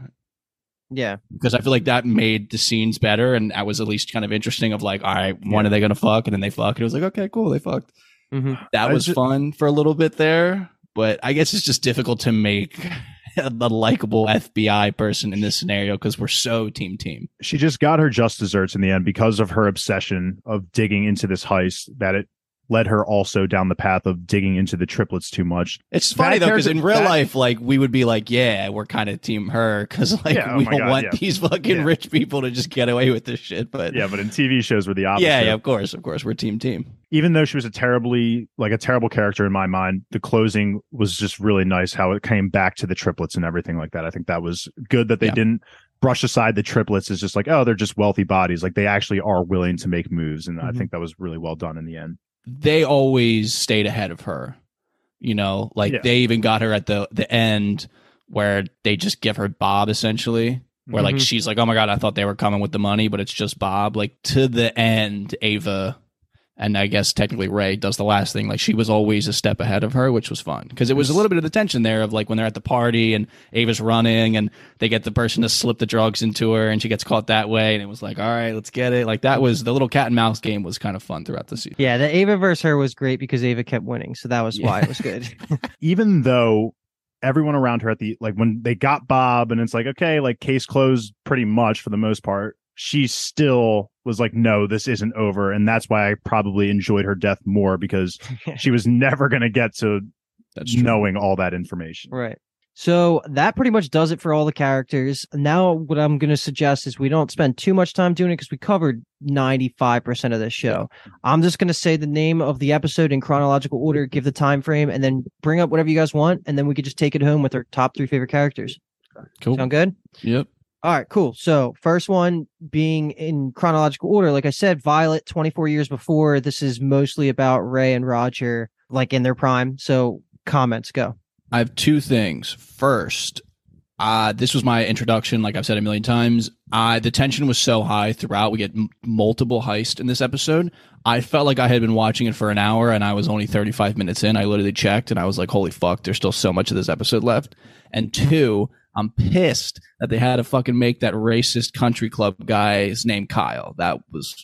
C: yeah
A: because I feel like that made the scenes better, and that was at least kind of interesting. Of like, all right, when
B: Yeah.
A: are they gonna fuck? And then they fuck, and it was like, okay, cool, they fucked.
C: hmm
A: That
B: I
A: was
B: ju-
A: fun for a little bit there, but I guess it's just difficult to make a likable F B I person in this scenario because we're so team team.
B: She just got her just desserts in the end because of her obsession of digging into this heist, that it led her also down the path of digging into the triplets too much.
A: It's funny
B: That
A: though, because in
B: character-
A: real
B: that-
A: life, like we would be like, yeah, we're kind of team her because like
B: Yeah, oh
A: we
B: my
A: don't
B: God,
A: want
B: yeah.
A: these fucking
B: Yeah.
A: rich people to just get away with this shit. But
B: Yeah, but in T V shows we're the opposite.
A: yeah, yeah, of course, of course, we're team team.
B: Even though she was a terribly like a terrible character in my mind, the closing was just really nice. How it came back to the triplets and everything like that. I think that was good that they
A: Yeah.
B: didn't brush aside the triplets as just like, oh, they're just wealthy bodies. Like, they actually are willing to make moves, and I
C: Mhm.
B: think that was really well done in the end.
A: They always stayed ahead of her. You know, like
B: Yeah.
A: they even got her at the the end where they just give her Bob essentially. Where like
C: Mhm.
A: she's like, oh my God, I thought they were coming with the money, but it's just Bob. Like to the end, Ava, and I guess technically Ray does the last thing. Like she was always a step ahead of her, which was fun because it was a little bit of the tension there of like when they're at the party and Ava's running and they get the person to slip the drugs into her and she gets caught that way. And it was like, all right, let's get it. Like that was the little cat and mouse game was kind of fun throughout the season.
C: yeah the Ava versus her was great because Ava kept winning, so that was
A: Yeah.
C: why it was good.
B: Even though everyone around her at the like when they got Bob and it's like, okay, like case closed pretty much for the most part, she still was like, no, this isn't over. And that's why I probably enjoyed her death more, because she was never going to get to
A: That's true.
B: knowing all that information.
C: Right. So that pretty much does it for all the characters. Now, what I'm going to suggest is we don't spend too much time doing it because we covered ninety-five percent of this show. I'm just going to say the name of the episode in chronological order, give the time frame, and then bring up whatever you guys want, and then we could just take it home with our top three favorite characters.
A: Cool.
C: Sound good?
A: Yep.
C: All right, cool. So first one being in chronological order, like I said, Violet, twenty-four years before. This is mostly about Ray and Roger, like in their prime. So comments, go.
A: I have two things. First, uh, this was my introduction. Like I've said a million times, uh, the tension was so high throughout. We get m- multiple heists in this episode. I felt like I had been watching it for an hour and I was only thirty-five minutes in. I literally checked and I was like, holy fuck, there's still so much of this episode left. And two, I'm pissed that they had to fucking make that racist country club guy's name Kyle. That was,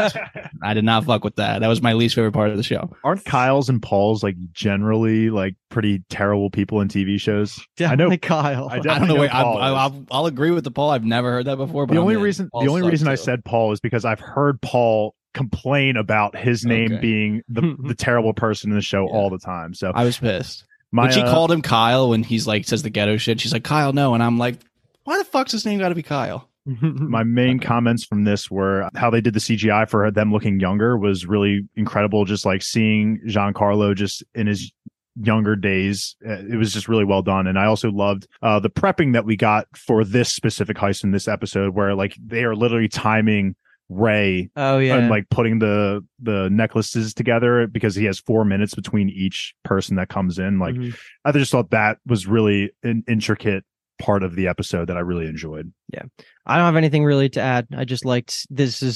A: I did not fuck with that. That was my least favorite part of the show.
B: Aren't Kyle's and Paul's like generally like pretty terrible people in T V shows?
C: Definitely
B: I know.
C: Kyle.
B: I
A: I don't know.
B: definitely
A: Wait, I,
B: Paul
A: I,
B: is.
A: I'll, I'll agree with the Paul. I've never heard that before. But
B: the
A: I'm
B: only
A: in.
B: reason
A: Paul
B: the only
A: sucks,
B: reason I
A: too.
B: said Paul is because I've heard Paul complain about his name
A: Okay.
B: being the, the terrible person in the show
A: Yeah.
B: all the time. So
A: I was pissed.
B: my
A: when she
B: uh,
A: called him Kyle when he's like says the ghetto shit, she's like, Kyle, no. And I'm like, why the fuck's his name got to be Kyle?
B: my main
A: Okay.
B: comments from this were how they did the C G I for them looking younger was really incredible. Just like seeing Giancarlo just in his younger days, uh, it was just really well done. And I also loved uh, the prepping that we got for this specific heist in this episode, where like they are literally timing Ray
C: Oh yeah.
B: and like putting the the necklaces together because he has four minutes between each person that comes in. Like
C: Mhm.
B: I just thought that was really an intricate part of the episode that I really enjoyed.
C: I don't have anything really to add. I just liked this is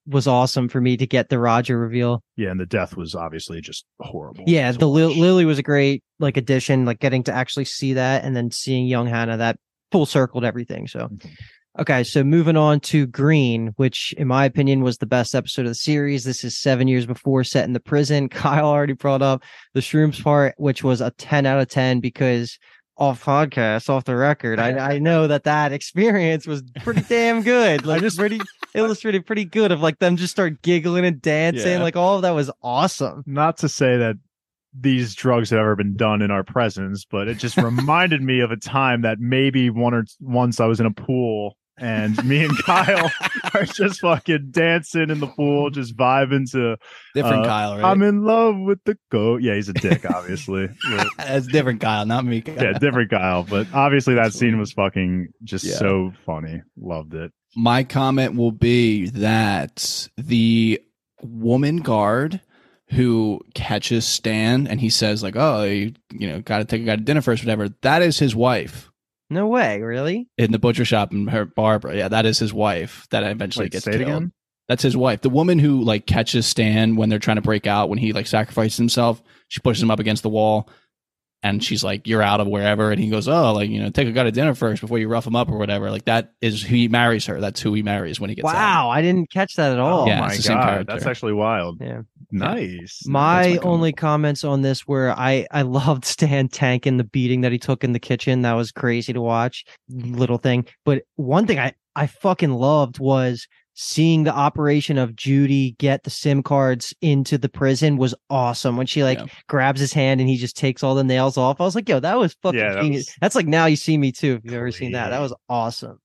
C: was awesome for me to get the Roger reveal.
B: Yeah, and the death was obviously just horrible.
C: Yeah,
B: to
C: the Lil-
B: watch.
C: Lily was a great like addition, like getting to actually see that and then seeing young Hannah, that full circled everything. So,
B: Mhm.
C: okay, so moving on to Green, which in my opinion was the best episode of the series. This is seven years before, set in the prison. Kyle already brought up the shrooms part, which was a ten out of ten because off podcast, off the record, I, I know that that experience was pretty damn good. Like, just pretty illustrated pretty good of like them just start giggling and dancing.
A: Yeah.
C: Like all of that was awesome.
B: Not to say that these drugs have ever been done in our presence, but it just reminded me of a time that maybe one or once I was in a pool and me and Kyle are just fucking dancing in the pool, just vibing to
A: Different
B: uh,
A: Kyle, right?
B: I'm in love with the goat. Yeah, he's a dick, obviously. But-
A: That's different Kyle, not me.
B: yeah, different Kyle. But obviously that
A: That's
B: scene
A: funny.
B: was fucking just
A: Yeah.
B: so funny. Loved it.
A: My comment will be that the woman guard who catches Stan and he says like, "Oh, you, you know, got to take a guy to dinner first, whatever." That is his wife
C: No way, really?
A: in the butcher shop. And her Barbara, yeah, that is his wife. That eventually
B: Wait,
A: gets
B: say it
A: killed.
B: again?
A: That's his wife. The woman who like catches Stan when they're trying to break out, when he like sacrifices himself. She pushes him up against the wall. And she's like, "You're out of wherever." And he goes, "Oh, like, you know, take a guy to dinner first before you rough him up or whatever." Like that is who he marries her. That's who he marries when he gets out.
C: Wow, I didn't catch that at all.
B: Oh
A: Yeah,
B: my
A: it's the same
B: god,
A: character.
B: that's actually wild.
C: Yeah.
B: Nice.
C: My,
A: That's my comment.
C: only comments on this were I I loved Stan tanking the beating that he took in the kitchen. That was crazy to watch. Little thing. But one thing I I fucking loved was seeing the operation of Judy get the SIM cards into the prison was awesome. When she like
A: Yeah.
C: grabs his hand and he just takes all the nails off. I was like, yo, that was fucking
B: Yeah, that
C: genius.
B: was-
C: That's like Now You See Me Too. If you've ever seen that. That was awesome.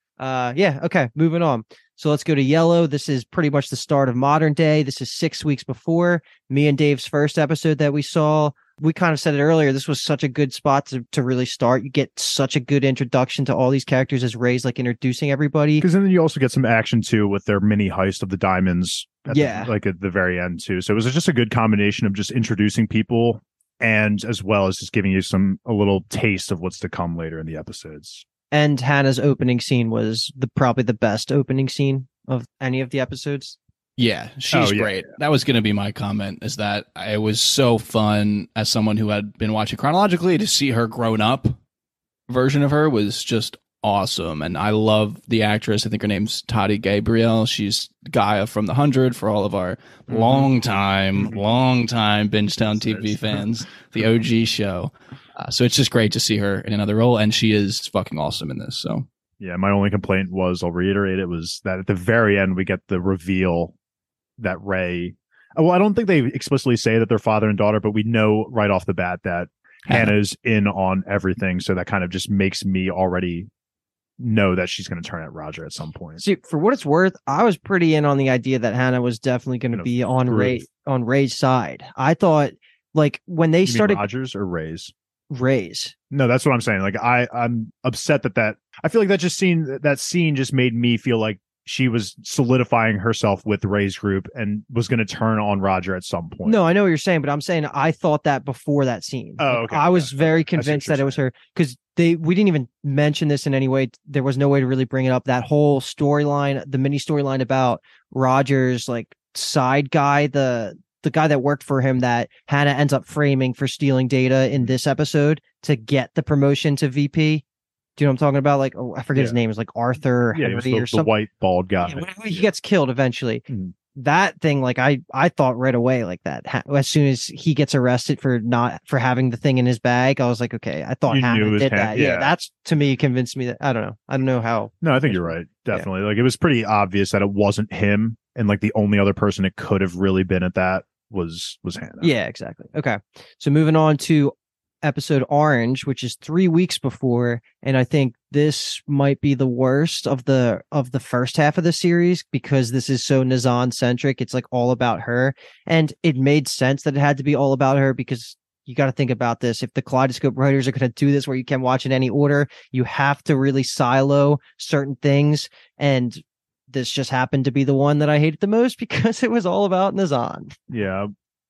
C: Uh yeah, okay, moving on. So let's go to Yellow. This is pretty much the start of modern day. This is six weeks before me and Dave's first episode that we saw. We kind of said it earlier. This was such a good spot to, to really start. You get such a good introduction to all these characters as Ray's like introducing everybody.
B: Because then you also get some action too with their mini heist of the diamonds. At
C: Yeah.
B: the, like at the very end too. So it was just a good combination of just introducing people and as well as just giving you some a little taste of what's to come later in the episodes.
C: And Hannah's opening scene was the probably the best opening scene of any of the episodes.
A: Yeah, she's
B: Oh, yeah,
A: great. That was going to be my comment, is that it was so fun as someone who had been watching chronologically to see her grown up version of her was just awesome. And I love the actress. I think her name's Toddy Gabrielle. She's Gaia from The Hundred for all of our
C: Mhm.
A: long time,
B: Mhm.
A: long time Bingetown T V fans, the O G show. Uh, so it's just great to see her in another role. And she is fucking awesome in this. So
B: Yeah, my only complaint was, I'll reiterate it, was that at the very end we get the reveal that Ray. Well, I don't think they explicitly say that they're father and daughter, but we know right off the bat that
A: Hannah.
B: Hannah's in on everything. So that kind of just makes me already know that she's going to turn at Roger at some point.
C: See, for what it's worth, I was pretty in on the idea that Hannah was definitely going to
B: Gonna
C: be on
B: screw
C: Ray
B: it.
C: on Ray's side. I thought like when they
B: You mean
C: started
B: Rogers or Ray's?
C: Ray's.
B: No, that's what I'm saying. Like I, I'm upset that that I feel like that just scene that scene just made me feel like she was solidifying herself with Ray's group and was going to turn on Roger at some point.
C: No, I know what you're saying, but I'm saying I thought that before that scene.
B: Oh,
C: Like,
B: okay,
C: I was
B: okay,
C: very
B: okay. I see what
C: convinced
B: you're
C: that it was her because they we didn't even mention this in any way. There was no way to really bring it up. That whole storyline, the mini storyline about Roger's like side guy, the the guy that worked for him that Hannah ends up framing for stealing data in this episode to get the promotion to V P. Do you know what I'm talking about? Like, oh, I forget his
B: Yeah.
C: name. It's like Arthur or
B: yeah, he was
C: Henry
B: the,
C: or
B: the
C: something.
B: white bald guy.
C: Yeah, whenever he gets killed eventually.
B: Mhm.
C: That thing, like I, I thought right away, like that. Ha- as soon as he gets arrested for not for having the thing in his bag, I was like, okay, I thought
B: You knew it
C: Hannah
B: was
C: did
B: Han-
C: that. Yeah.
B: yeah.
C: That's to me convinced me that I don't know. I don't know how.
B: No, I think you're right. Definitely. Like it was pretty obvious that it wasn't him, and like the only other person it could have really been at that was was Hannah.
C: Yeah, exactly. Okay, so moving on to episode Orange, which is three weeks before, and I think this might be the worst of the of the first half of the series because this is so Nazan centric. It's like all about her, and it made sense that it had to be all about her because you got to think about this. If the Kaleidoscope writers are going to do this where you can watch in any order, you have to really silo certain things, and this just happened to be the one that I hated the most because it was all about Nazan.
B: Yeah.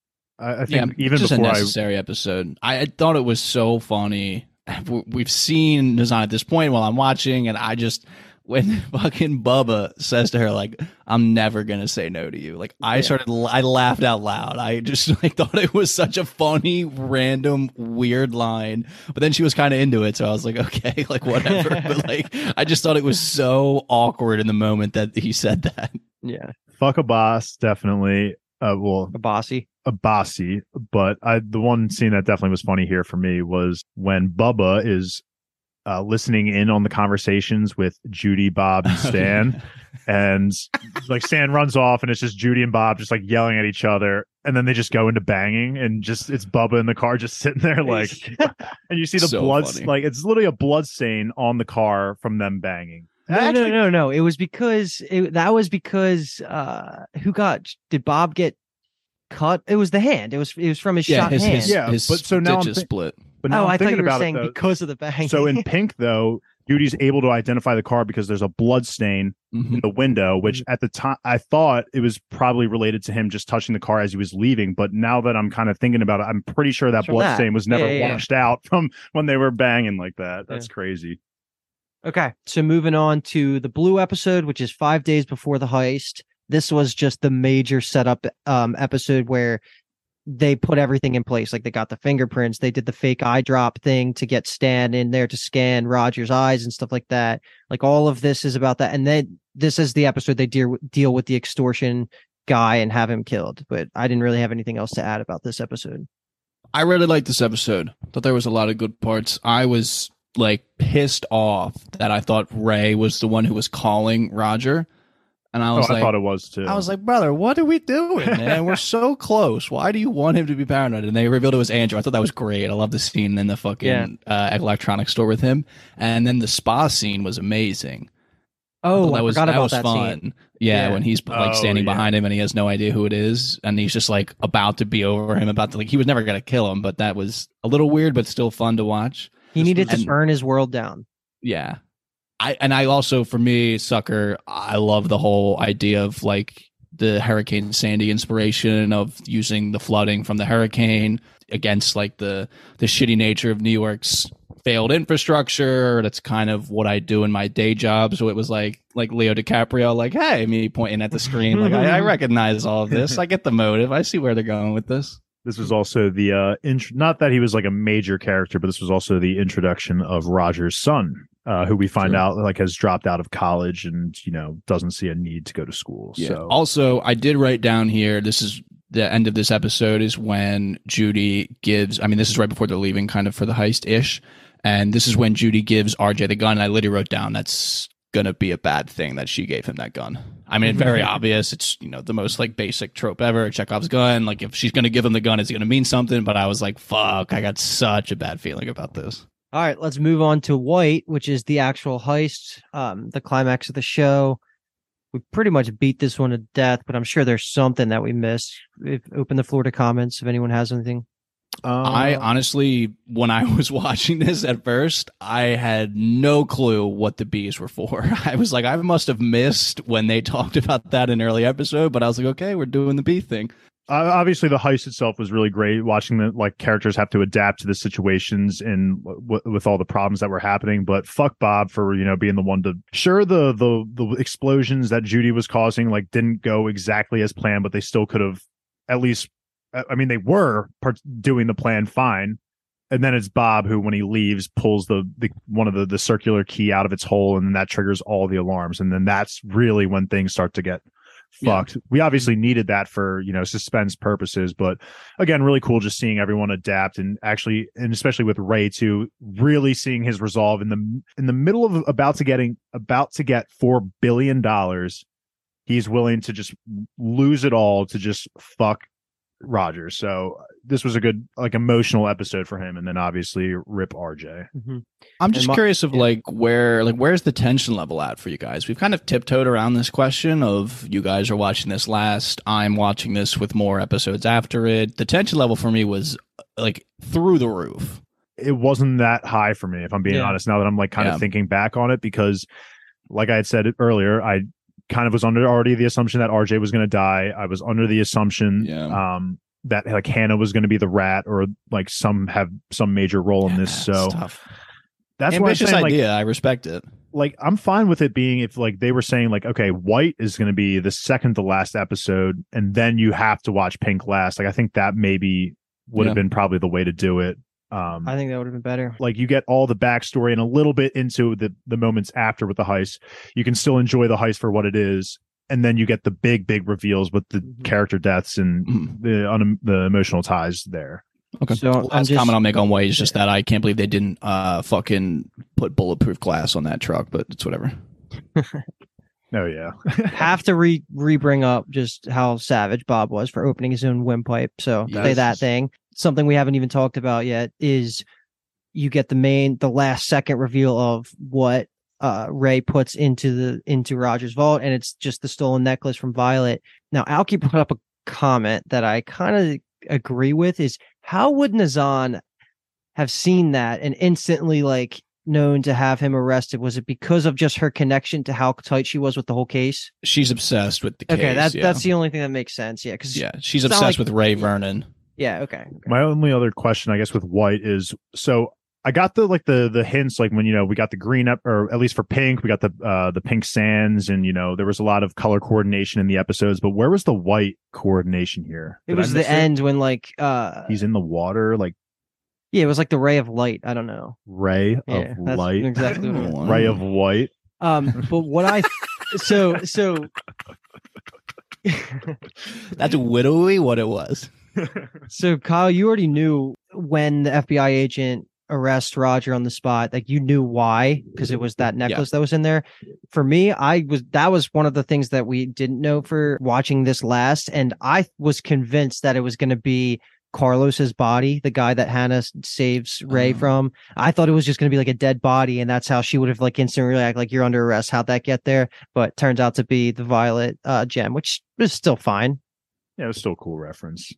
B: I, I think
A: yeah,
B: even
A: just a
B: before I
A: necessary episode. I, I thought it was so funny. W- We've seen Nazan at this point while I'm watching, and I just when fucking Bubba says to her, like, I'm never going to say no to you. Like, I yeah. started, I laughed out loud. I just like thought it was such a funny, random, weird line. But then she was kind of into it. So I was like, okay, like, whatever. But like, I just thought it was so awkward in the moment that he said that.
C: Yeah.
B: Fuck a boss, definitely. Uh, well,
C: a bossy.
B: A bossy. But I, the one scene that definitely was funny here for me was when Bubba is Uh, listening in on the conversations with Judy, Bob, and Stan. And like Stan runs off and it's just Judy and Bob just like yelling at each other. And then they just go into banging and just it's Bubba in the car just sitting there like, and you see the
A: So
B: blood,
A: funny.
B: like it's literally a blood stain on the car from them banging.
C: No,
B: Actually,
C: no, no, no. It was because it, that was because uh, who got, did Bob get cut? It was the hand. It was, it was from his
A: Yeah,
C: shot
A: his,
C: hand.
A: his,
B: Yeah,
A: his
B: but so now I'm
A: stitches
B: thi-
A: split.
B: But now
C: oh,
B: I'm
C: I thought
B: thinking
C: you were
B: about
C: saying
B: it, though.
C: because of the bang.
B: So in Pink, though, Judy's able to identify the car because there's a blood stain
A: Mhm.
B: in the window, which at the time I thought it was probably related to him just touching the car as he was leaving. But now that I'm kind of thinking about it, I'm pretty sure that
C: It's from
B: blood
C: that.
B: stain was never
C: Yeah, yeah, yeah.
B: washed out from when they were banging like that. That's crazy.
C: Okay, so moving on to the Blue episode, which is five days before the heist. This was just the major setup um, episode where they put everything in place. Like they got the fingerprints, they did the fake eye drop thing to get Stan in there to scan Roger's eyes and stuff like that. Like all of this is about that. And then this is the episode they deal deal with the extortion guy and have him killed. But I didn't really have anything else to add about this episode.
A: I really liked this episode. Thought there was a lot of good parts. I was like pissed off that I thought Ray was the one who was calling Roger. And I
B: Oh,
A: was
B: I
A: like,
B: thought it was too.
A: I was like, brother, what are we doing, man? We're so close. Why do you want him to be paranoid? And they revealed it was Andrew. I thought that was great. I love the scene in the fucking
C: Yeah.
A: uh, electronics store with him. And then the spa scene was amazing.
C: Oh,
A: that
C: I
A: was
C: forgot
A: that
C: about
A: was
C: that
A: fun.
C: scene.
A: Yeah,
C: Yeah.
A: when he's like
B: Oh,
A: standing
B: yeah.
A: behind him and he has no idea who it is, and he's just like about to be over him, about to like he was never gonna kill him, but that was a little weird, but still fun to watch.
C: He needed to
A: And-
C: burn his world down.
A: Yeah. I and I also for me, Sucker, I love the whole idea of like the Hurricane Sandy inspiration of using the flooding from the hurricane against like the the shitty nature of New York's failed infrastructure. That's kind of what I do in my day job. So it was like like Leo DiCaprio, like, hey, me pointing at the screen, like I, I recognize all of this. I get the motive. I see where they're going with this.
B: This was also the uh int- not that he was like a major character, but this was also the introduction of Roger's son, uh, who we find
A: Sure.
B: out like has dropped out of college and you know doesn't see a need to go to school.
A: Yeah.
B: So
A: Also, I did write down here. This is the end of this episode is when Judy gives. I mean, this is right before they're leaving, kind of for the heist ish, and this is when Judy gives R J the gun. And I literally wrote down that's gonna be a bad thing that she gave him that gun. I mean, it's very obvious. It's you know the most like basic trope ever. Chekhov's gun. Like if she's gonna give him the gun, it's gonna mean something. But I was like, fuck, I got such a bad feeling about this.
C: All right, let's move on to White, which is the actual heist, um, the climax of the show. We pretty much beat this one to death, but I'm sure there's something that we missed. If, open the floor to comments if anyone has anything.
B: uh,
A: I honestly, when I was watching this at first, I had no clue what the bees were for. I was like, I must have missed when they talked about that in an early episode, but I was like, okay, we're doing the bee thing.
B: Uh, obviously, the heist itself was really great. Watching the like characters have to adapt to the situations and w- with all the problems that were happening. But fuck Bob for you know being the one to sure the the the explosions that Judy was causing like didn't go exactly as planned, but they still could have at least. I mean, they were part- doing the plan fine. And then it's Bob who, when he leaves, pulls the, the one of the the circular key out of its hole, and then that triggers all the alarms. And then that's really when things start to get fucked. Yeah. We obviously needed that for, you know, suspense purposes, but again, really cool just seeing everyone adapt and actually, and especially with Ray too, really seeing his resolve in the in the middle of about to getting about to get four billion dollars. He's willing to just lose it all to just fuck Roger. So this was a good like emotional episode for him, and then obviously rip R J.
C: Mm-hmm.
A: I'm just
C: my,
A: curious of
C: yeah.
A: like where like where's the tension level at for you guys? We've kind of tiptoed around this question of you guys are watching this last, I'm watching this with more episodes after it. The tension level for me was like through the roof.
B: It wasn't that high for me, if I'm being
C: yeah.
B: honest, now that I'm like kind
A: yeah.
B: of thinking back on it, because like I had said earlier, I kind of was under already the assumption that R J was going to die. I was under the assumption
A: yeah.
B: um, that like Hannah was going to be the rat, or like some have some major role in
A: yeah,
B: this. So
A: tough.
B: that's
A: ambitious
B: why I'm saying,
A: idea.
B: like,
A: I respect it.
B: like I'm fine with it being if like they were saying like, okay, White is going to be the second to last episode, and then you have to watch Pink last. Like I think that maybe would have
A: Yeah.
B: been probably the way to do it. Um,
C: I think that would have been better.
B: like you get all the backstory and a little bit into the the moments after with the heist. You can still enjoy the heist for what it is, and then you get the big big reveals with the
C: Mhm.
B: character deaths and
A: Mhm.
B: the un, the emotional ties there.
A: Okay.
C: So,
A: The
C: I'm
A: last
C: just-
A: comment I'll make on White is just that I can't believe they didn't uh fucking put bulletproof glass on that truck, but it's whatever.
B: Oh yeah.
C: Have to re re bring up just how savage Bob was for opening his own windpipe. So
A: Yes.
C: say that thing. Something we haven't even talked about yet is you get the main, the last second reveal of what uh Ray puts into the into Roger's vault, and it's just the stolen necklace from Violet. Now, Alki brought up a comment that I kind of agree with: is how would Nazan have seen that and instantly like known to have him arrested? Was it because of just her connection to how tight she was with the whole case?
A: She's obsessed with the case.
C: Okay, that's
A: yeah.
C: that's the only thing that makes sense. Yeah, because
A: yeah. She's
C: it's not
A: obsessed
C: like-
A: with Ray Vernon.
C: yeah, okay. okay.
B: My only other question, I guess, with White is so I got the like the the hints, like when you know we got the green up, or at least for Pink, we got the uh the pink sands, and you know there was a lot of color coordination in the episodes. But where was the White coordination here?
C: It
B: Did I
C: was the
B: miss
C: end when like uh
B: He's in the water, like
C: yeah, it was like the ray of light. I don't know.
B: ray
C: Yeah,
B: of
C: that's
B: light,
C: exactly what it was.
B: ray of white.
C: Um, but what I so so
A: That's widowy what it was.
C: so Kyle, you already knew when the F B I agent arrests Roger on the spot, like you knew why, because it was that necklace that was in there. For me, I was that was one of the things that we didn't know for watching this last, and I was convinced that it was going to be Carlos's body, the guy that Hannah saves Ray
A: Oh.
C: from. I thought it was just going to be like a dead body, and that's how she would have like instantly react, like you're under arrest. How'd that get there? But turns out to be the Violet uh, gem, which is still fine.
B: Yeah, it was still a cool reference.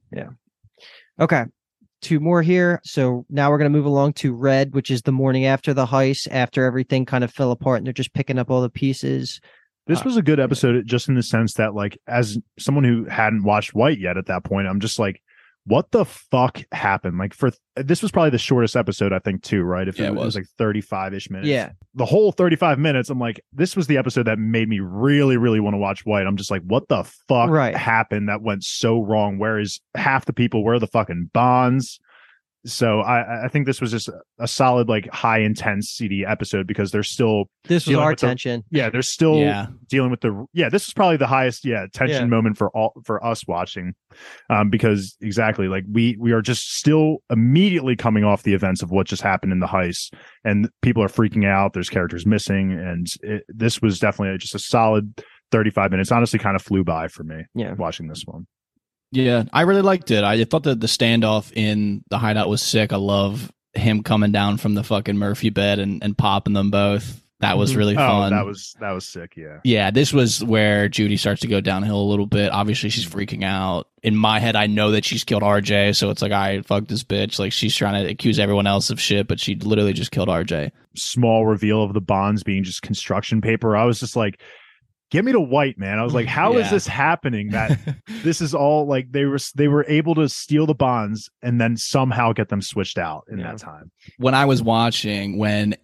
C: Okay. Two more here. So now we're going to move along to Red, which is the morning after the heist, after everything kind of fell apart and they're just picking up all the pieces.
B: This
C: Uh,
B: was a good episode, just in the sense that, like, as someone who hadn't watched White yet at that point, I'm just like, what the fuck happened? Like, for this was probably the shortest episode, I think, too, right? If
A: Yeah,
B: it,
A: it
B: was.
A: was.
B: like thirty-five ish minutes.
C: Yeah.
B: The whole thirty-five minutes, I'm like, this was the episode that made me really, really want to watch White. I'm just like, what the fuck
C: Right.
B: happened that went so wrong? Where is half the people? Where are the fucking bonds? So I, I think this was just a, a solid, like, high intensity episode, because they're still,
C: This was
B: Dealing
C: our
B: with the-
C: tension.
B: yeah, they're still
A: Yeah.
B: dealing with the, yeah, this is probably the highest, yeah, tension
C: Yeah.
B: moment for all, for us watching. Um, because exactly, like, we, we are just still immediately coming off the events of what just happened in the heist, and people are freaking out. There's characters missing. And it, this was definitely just a solid thirty-five minutes. Honestly, kind of flew by for me
C: Yeah.
B: watching this one.
A: Yeah, I really liked it. I thought that the standoff in the hideout was sick. I love him coming down from the fucking Murphy bed and, and popping them both. That was
C: Mhm.
A: really
B: Oh,
A: fun.
B: that was, that was sick. Yeah.
A: Yeah, this was where Judy starts to go downhill a little bit. Obviously, she's freaking out. In my head, I know that she's killed R J, so it's like, I fuck this bitch. Like, she's trying to accuse everyone else of shit, but she literally just killed R J.
B: Small reveal of the bonds being just construction paper. I was just like, get me to White, man. I was like, how is
A: Yeah.
B: this happening? That this is all like they were they were able to steal the bonds and then somehow get them switched out in
C: Yeah.
B: that time.
A: When I was watching, when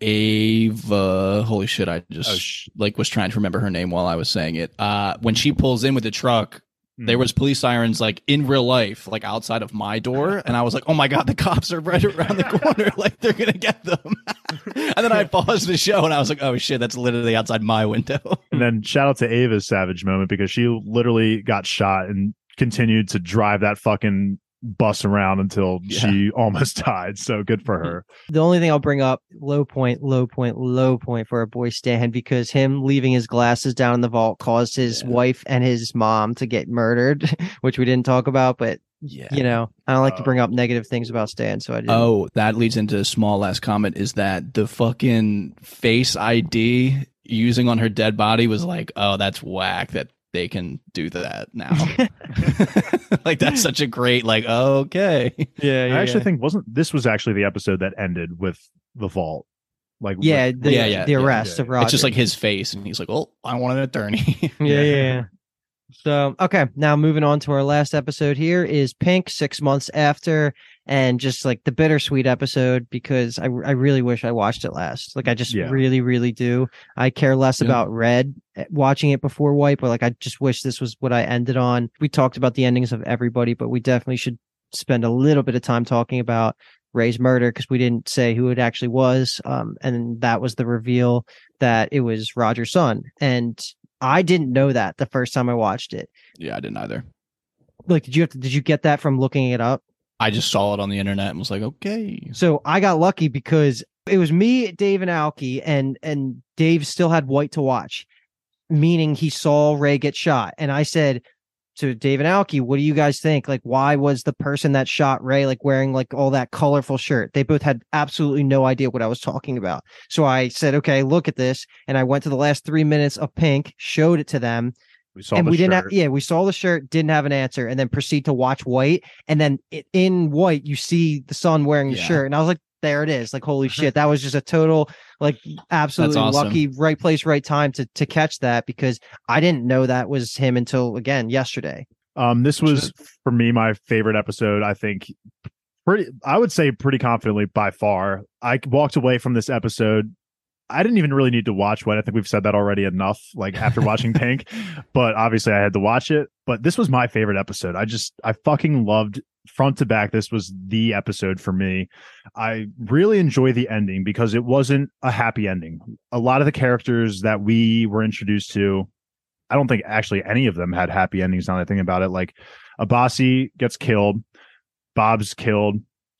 A: Ava, holy shit, I just
B: Oh, sh-
A: like was trying to remember her name while I was saying it. Uh, when she pulls in with the truck, there was police sirens like in real life, like outside of my door, and I was like, "Oh my god, the cops are right around the corner! Like they're gonna get them!" And then I paused the show, and I was like, "Oh shit, that's literally outside my window."
B: And then shout out to Ava's savage moment, because she literally got shot and continued to drive that fucking bus around until
A: Yeah.
B: she almost died. So good for her.
C: The only thing I'll bring up, low point, low point, low point for our boy Stan, because him leaving his glasses down in the vault caused his
A: Yeah.
C: wife and his mom to get murdered, which we didn't talk about. But,
A: Yeah.
C: you know, I don't like to
B: Oh.
C: bring up negative things about Stan, so I didn't.
A: Oh, that leads into a small last comment: is that the fucking Face I D using on her dead body was like, "Oh, that's whack." That they can do that now. Like, that's such a great, like, okay.
C: Yeah,
B: I actually think wasn't this was actually the episode that ended with the vault. Like
C: Yeah,
B: with-
C: the,
A: Yeah, yeah,
C: the
A: yeah,
C: arrest
B: yeah.
C: of Roger.
A: It's just like his face, and he's like, "Oh, I want an attorney."
C: yeah, yeah, yeah. So, okay, now moving on to our last episode here is Pink, six months after, and just like the bittersweet episode because I, I really wish I watched it last. Like, I just
B: Yeah.
C: really, really do. I care less
A: Yeah.
C: about Red watching it before White, but like, I just wish this was what I ended on. We talked about the endings of everybody, but we definitely should spend a little bit of time talking about Ray's murder because we didn't say who it actually was. Um, and that was the reveal that it was Roger's son. And I didn't know that the first time I watched it.
A: Yeah, I didn't either.
C: Like, did you have to, did you get that from looking it up?
A: I just saw it on the internet and was like, okay.
C: So I got lucky because it was me, Dave, and Alki, and and Dave still had White to watch, meaning he saw Ray get shot. And I said to Dave and Alki, what do you guys think? Like, why was the person that shot Ray like wearing like all that colorful shirt? They both had absolutely no idea what I was talking about. So I said, okay, look at this. And I went to the last three minutes of Pink, showed it to them.
B: We saw
C: and
B: the
C: we didn't
B: shirt.
C: have, yeah, we saw the shirt, didn't have an answer, and then proceed to watch White. And then it, in White, you see the son wearing the
A: Yeah.
C: shirt. And I was like, there it is. Like, holy shit. That was just a total, like, absolutely
A: That's awesome.
C: lucky, right place, right time to to catch that because I didn't know that was him until, again, yesterday.
B: Um, this was for me my favorite episode. I think pretty. I would say pretty confidently by far. I walked away from this episode. I didn't even really need to watch White. I think we've said that already enough. Like after watching Pink, but obviously I had to watch it. But this was my favorite episode. I just I fucking loved front to back. This was the episode for me. I really enjoy the ending because it wasn't a happy ending. A lot of the characters that we were introduced to, I don't think actually any of them had happy endings now that I think about it. Like Abasi gets killed, Bob's killed,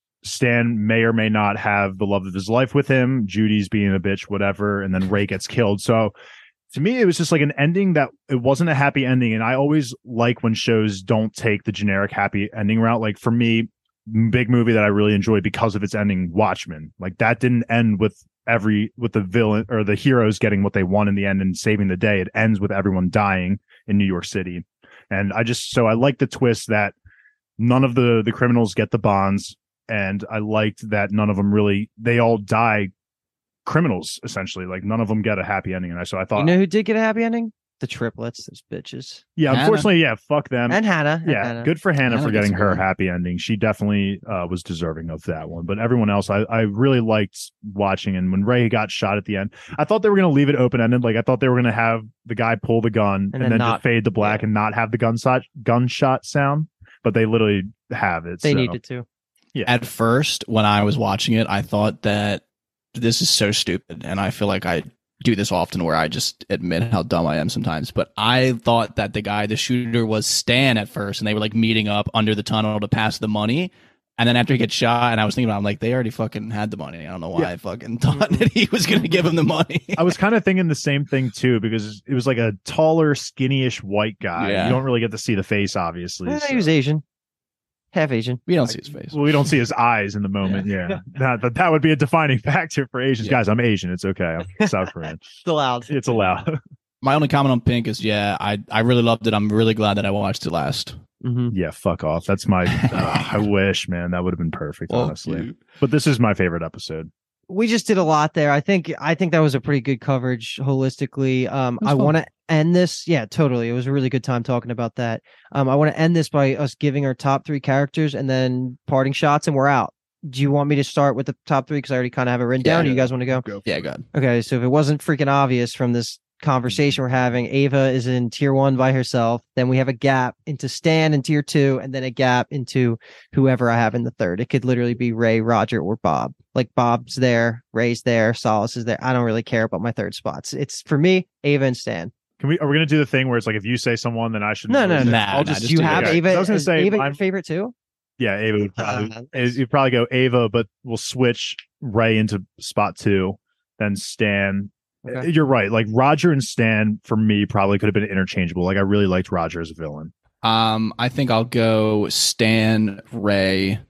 B: Stan may or may not have the love of his life with him, Judy's being a bitch, whatever, and then Ray gets killed. So to me, it was just like an ending that it wasn't a happy ending. And I always like when shows don't take the generic happy ending route. Like for me, big movie that I really enjoyed because of its ending, Watchmen. Like that didn't end with every with the villain or the heroes getting what they want in the end and saving the day. It ends with everyone dying in New York City. And I just so I like the twist that none of the the criminals get the bonds, and I liked that none of them really they all die criminals essentially. Like none of them get a happy ending. And I so I thought
C: You know who did get a happy ending? The triplets, those bitches.
B: yeah,
A: Hannah.
B: unfortunately, yeah, fuck them.
C: And Hannah. and
B: yeah,
C: Hannah.
B: good for Hannah,
A: Hannah
B: for
A: gets
B: getting
A: a
B: her
A: good one.
B: happy ending. She definitely uh, was deserving of that one. But everyone else, I, I really liked watching. And when Ray got shot at the end, I thought they were going to leave it open ended. Like I thought they were going to have the guy pull the gun and,
C: And
B: then,
C: then
B: just
C: not-
B: fade to black
C: yeah.
B: and not have the gunshot gunshot sound. But they literally have it.
C: They
B: so.
C: needed to.
A: At first, when I was watching it, I thought that this is so stupid. And I feel like I do this often where I just admit how dumb I am sometimes. But I thought that the guy, the shooter, was Stan at first. And they were like meeting up under the tunnel to pass the money. And then after he gets shot, and I was thinking about it, I'm like, they already fucking had the money. I don't know why
B: Yeah.
A: I fucking thought that he was going to give him the money.
B: I was kind of thinking the same thing too, because it was like a taller, skinny-ish white guy.
A: Yeah.
B: You don't really get to see the face, obviously.
C: Eh,
B: so-
C: he was Asian. Half Asian.
A: We don't see his face.
B: Well, we don't see his eyes in the moment. Yeah, that, that that would be a defining factor for Asians.
A: Yeah.
B: Guys, I'm Asian. It's okay. I'm South Korean.
C: Still allowed.
B: It's allowed.
A: My only comment on Pink is, yeah, I, I really loved it. I'm really glad that I watched it last.
C: Mm-hmm.
B: Yeah, fuck off. That's my. uh, I wish, man, that would have been perfect, honestly. But this is my favorite episode.
C: We just did a lot there. I think I think that was a pretty good coverage holistically. Um,
A: That's
C: I
A: fun.
C: want to end this. Yeah, totally. It was a really good time talking about that. Um, I want to end this by us giving our top three characters and then parting shots, and we're out. Do you want me to start with the top three? Because I already kind of have it written
A: Yeah,
C: down. Or
A: yeah.
C: you guys want to go?
B: Go
A: Yeah,
B: for it.
A: good.
C: Okay, so if it wasn't freaking obvious from this conversation we're having, Ava is in tier one by herself. Then we have a gap into Stan in tier two, and then a gap into whoever I have in the third. It could literally be Ray, Roger, or Bob. Like Bob's there, Ray's there, Solace is there. I don't really care about my third spots. It's for me, Ava and Stan.
B: Can we? Are we gonna do the thing where it's like if you say someone, then I should?
C: No, no, no.
A: Nah,
B: I'll
A: nah,
B: just.
A: just
C: you
A: do
C: have
B: okay.
C: Ava.
B: I was gonna
C: is
B: say
C: Ava
B: mine-
C: your favorite too?
B: Yeah, Ava would probably.
C: Uh,
B: you'd probably go Ava, but we'll switch Ray into spot two, then Stan.
C: Okay.
B: You're right. Like Roger and Stan for me probably could have been interchangeable. Like I really liked Roger as a villain.
A: Um, I think I'll go Stan, Ray,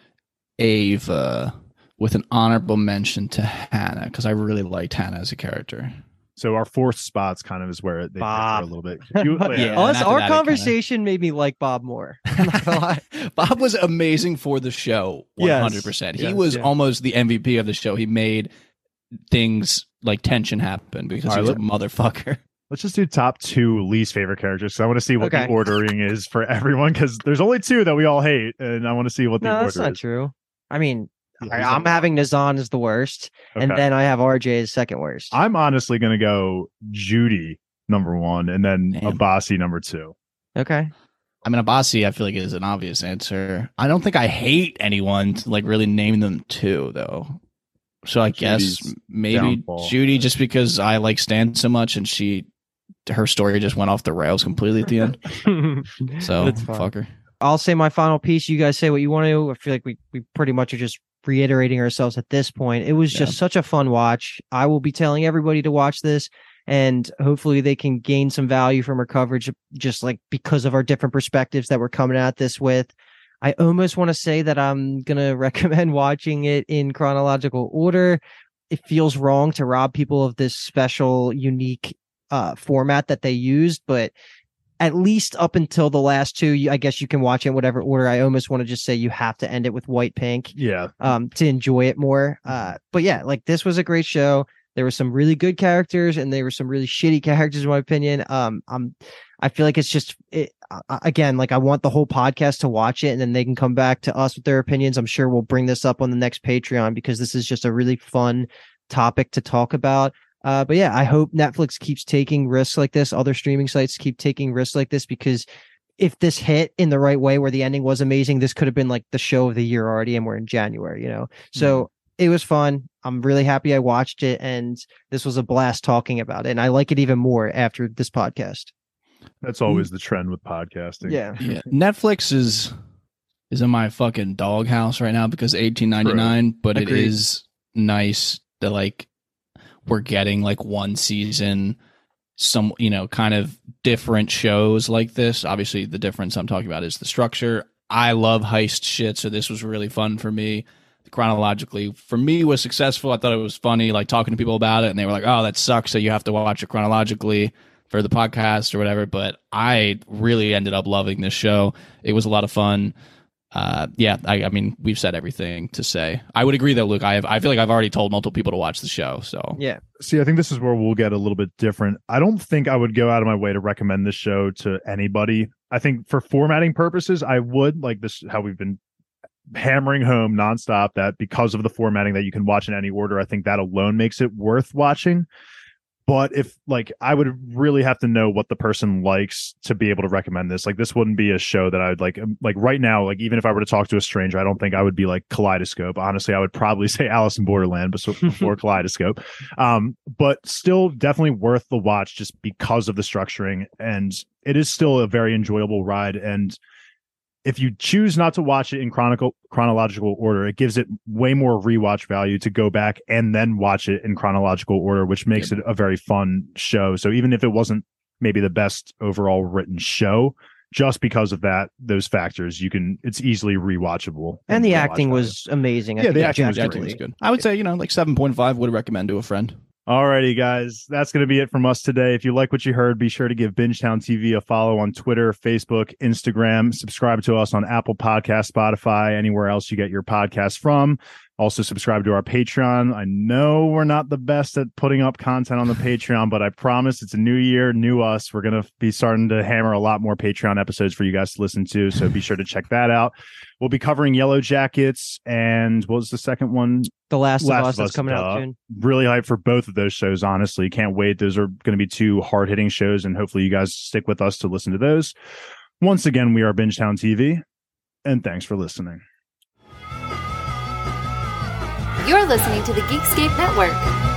A: Ava, with an honorable mention to Hannah because I really liked Hannah as a character.
B: So our fourth spots kind of is where they differ
C: Bob.
B: a little bit. You,
A: Yeah.
C: Us-
A: after
C: our
A: that, it kinda-
C: conversation made me like Bob more. I'm not gonna lie.
A: Bob was amazing for the show,
C: Yes.
A: one hundred percent. He
B: Yes,
A: was
B: yeah.
A: almost the M V P of the show. He made things like tension happen because
B: All
A: he
B: right,
A: was a motherfucker.
B: Let's just do top two least favorite characters. So I want to see what
C: Okay.
B: the ordering is for everyone because there's only two that we all hate, and I want to see what the
C: No,
B: order
C: that's not
B: is.
C: true. I mean,
B: Yeah,
C: I,
B: he's
C: I'm
B: on-
C: having Nazan as the worst, and
B: Okay.
C: then I have R J as second worst.
B: I'm honestly going to go Judy number one, and then
A: Damn.
B: Abasi number two.
C: Okay.
A: I mean, Abasi, I feel like is an obvious answer. I don't think I hate anyone to like really name them two though. So I
B: Judy's
A: guess maybe
B: downfall.
A: Judy, just because I like Stan so much, and she, her story just went off the rails completely at the end. So
C: That's fine.
A: fuck her.
C: I'll say my final piece. You guys say what you want to. I feel like we, we pretty much are just reiterating ourselves at this point. It was just
A: Yeah.
C: such a fun watch. I will be telling everybody to watch this, and hopefully they can gain some value from our coverage, just like because of our different perspectives that we're coming at this with. I almost want to say that I'm going to recommend watching it in chronological order. It feels wrong to rob people of this special, unique uh, format that they used, but at least up until the last two, you- I guess you can watch it in whatever order. I almost want to just say you have to end it with White Pink
B: Yeah.
C: um, to enjoy it more. Uh, but yeah, like this was a great show. There were some really good characters and there were some really shitty characters, in my opinion. Um, I'm, I feel like it's just, it, uh, again, like I want the whole podcast to watch it and then they can come back to us with their opinions. I'm sure we'll bring this up on the next Patreon because this is just a really fun topic to talk about. Uh, but yeah, I hope Netflix keeps taking risks like this. Other streaming sites keep taking risks like this because if this hit in the right way where the ending was amazing, this could have been like the show of the year already, and we're in January, you know? So mm-hmm. it was fun. I'm really happy I watched it, and this was a blast talking about it. And I like it even more after this podcast.
B: That's always the trend with podcasting.
C: Yeah.
A: Yeah. Netflix is is in my fucking doghouse right now because eighteen ninety-nine, but
C: Agreed.
A: it is nice that like we're getting like one season, some, you know, kind of different shows like this. Obviously, the difference I'm talking about is the structure. I love heist shit, so this was really fun for me. Chronologically, for me, was successful. I thought it was funny, like talking to people about it, and they were like, "Oh, that sucks." So you have to watch it chronologically for the podcast or whatever. But I really ended up loving this show. It was a lot of fun. Uh, yeah, I, I mean, we've said everything to say. I would agree though, Luke. I have, I feel like I've already told multiple people to watch the show. So
C: Yeah.
B: See, I think this is where we'll get a little bit different. I don't think I would go out of my way to recommend this show to anybody. I think for formatting purposes, I would, like this, how we've been hammering home nonstop, that because of the formatting that you can watch in any order, I think that alone makes it worth watching. But if like I would really have to know what the person likes to be able to recommend this. Like this wouldn't be a show that I would like like right now, like even if I were to talk to a stranger, I don't think I would be like Kaleidoscope. Honestly, I would probably say Alice in Borderland but so, before Kaleidoscope. Um, but still definitely worth the watch just because of the structuring, and it is still a very enjoyable ride. And if you choose not to watch it in chronicle, chronological order, it gives it way more rewatch value to go back and then watch it in chronological order, which makes
A: Yep.
B: it a very fun show. So even if it wasn't maybe the best overall written show, just because of that, those factors, you can, it's easily rewatchable.
C: And the
B: rewatch
C: acting
B: value.
C: was amazing. I
B: Yeah,
C: think
B: the
C: it
B: acting was
A: yeah, I
C: objectively-
A: think it's good. I would say, you know, like seven point five would recommend to a friend.
B: Alrighty, guys, that's going to be it from us today. If you like what you heard, be sure to give Bingetown T V a follow on Twitter, Facebook, Instagram. Subscribe to us on Apple Podcasts, Spotify, anywhere else you get your podcasts from. Also, subscribe to our Patreon. I know we're not the best at putting up content on the Patreon, but I promise it's a new year, new us. We're going to be starting to hammer a lot more Patreon episodes for you guys to listen to, so be sure to check that out. We'll be covering Yellow Jackets and what was the second one?
C: The Last,
B: Last
C: of
B: of
C: Us that's
B: Us,
C: coming
B: duh.
C: out soon.
B: Really hyped for both of those shows, honestly. Can't wait. Those are going to be two hard-hitting shows, and hopefully you guys stick with us to listen to those. Once again, we are Bingetown T V, and thanks for listening.
E: You're listening to the Geekscape Network.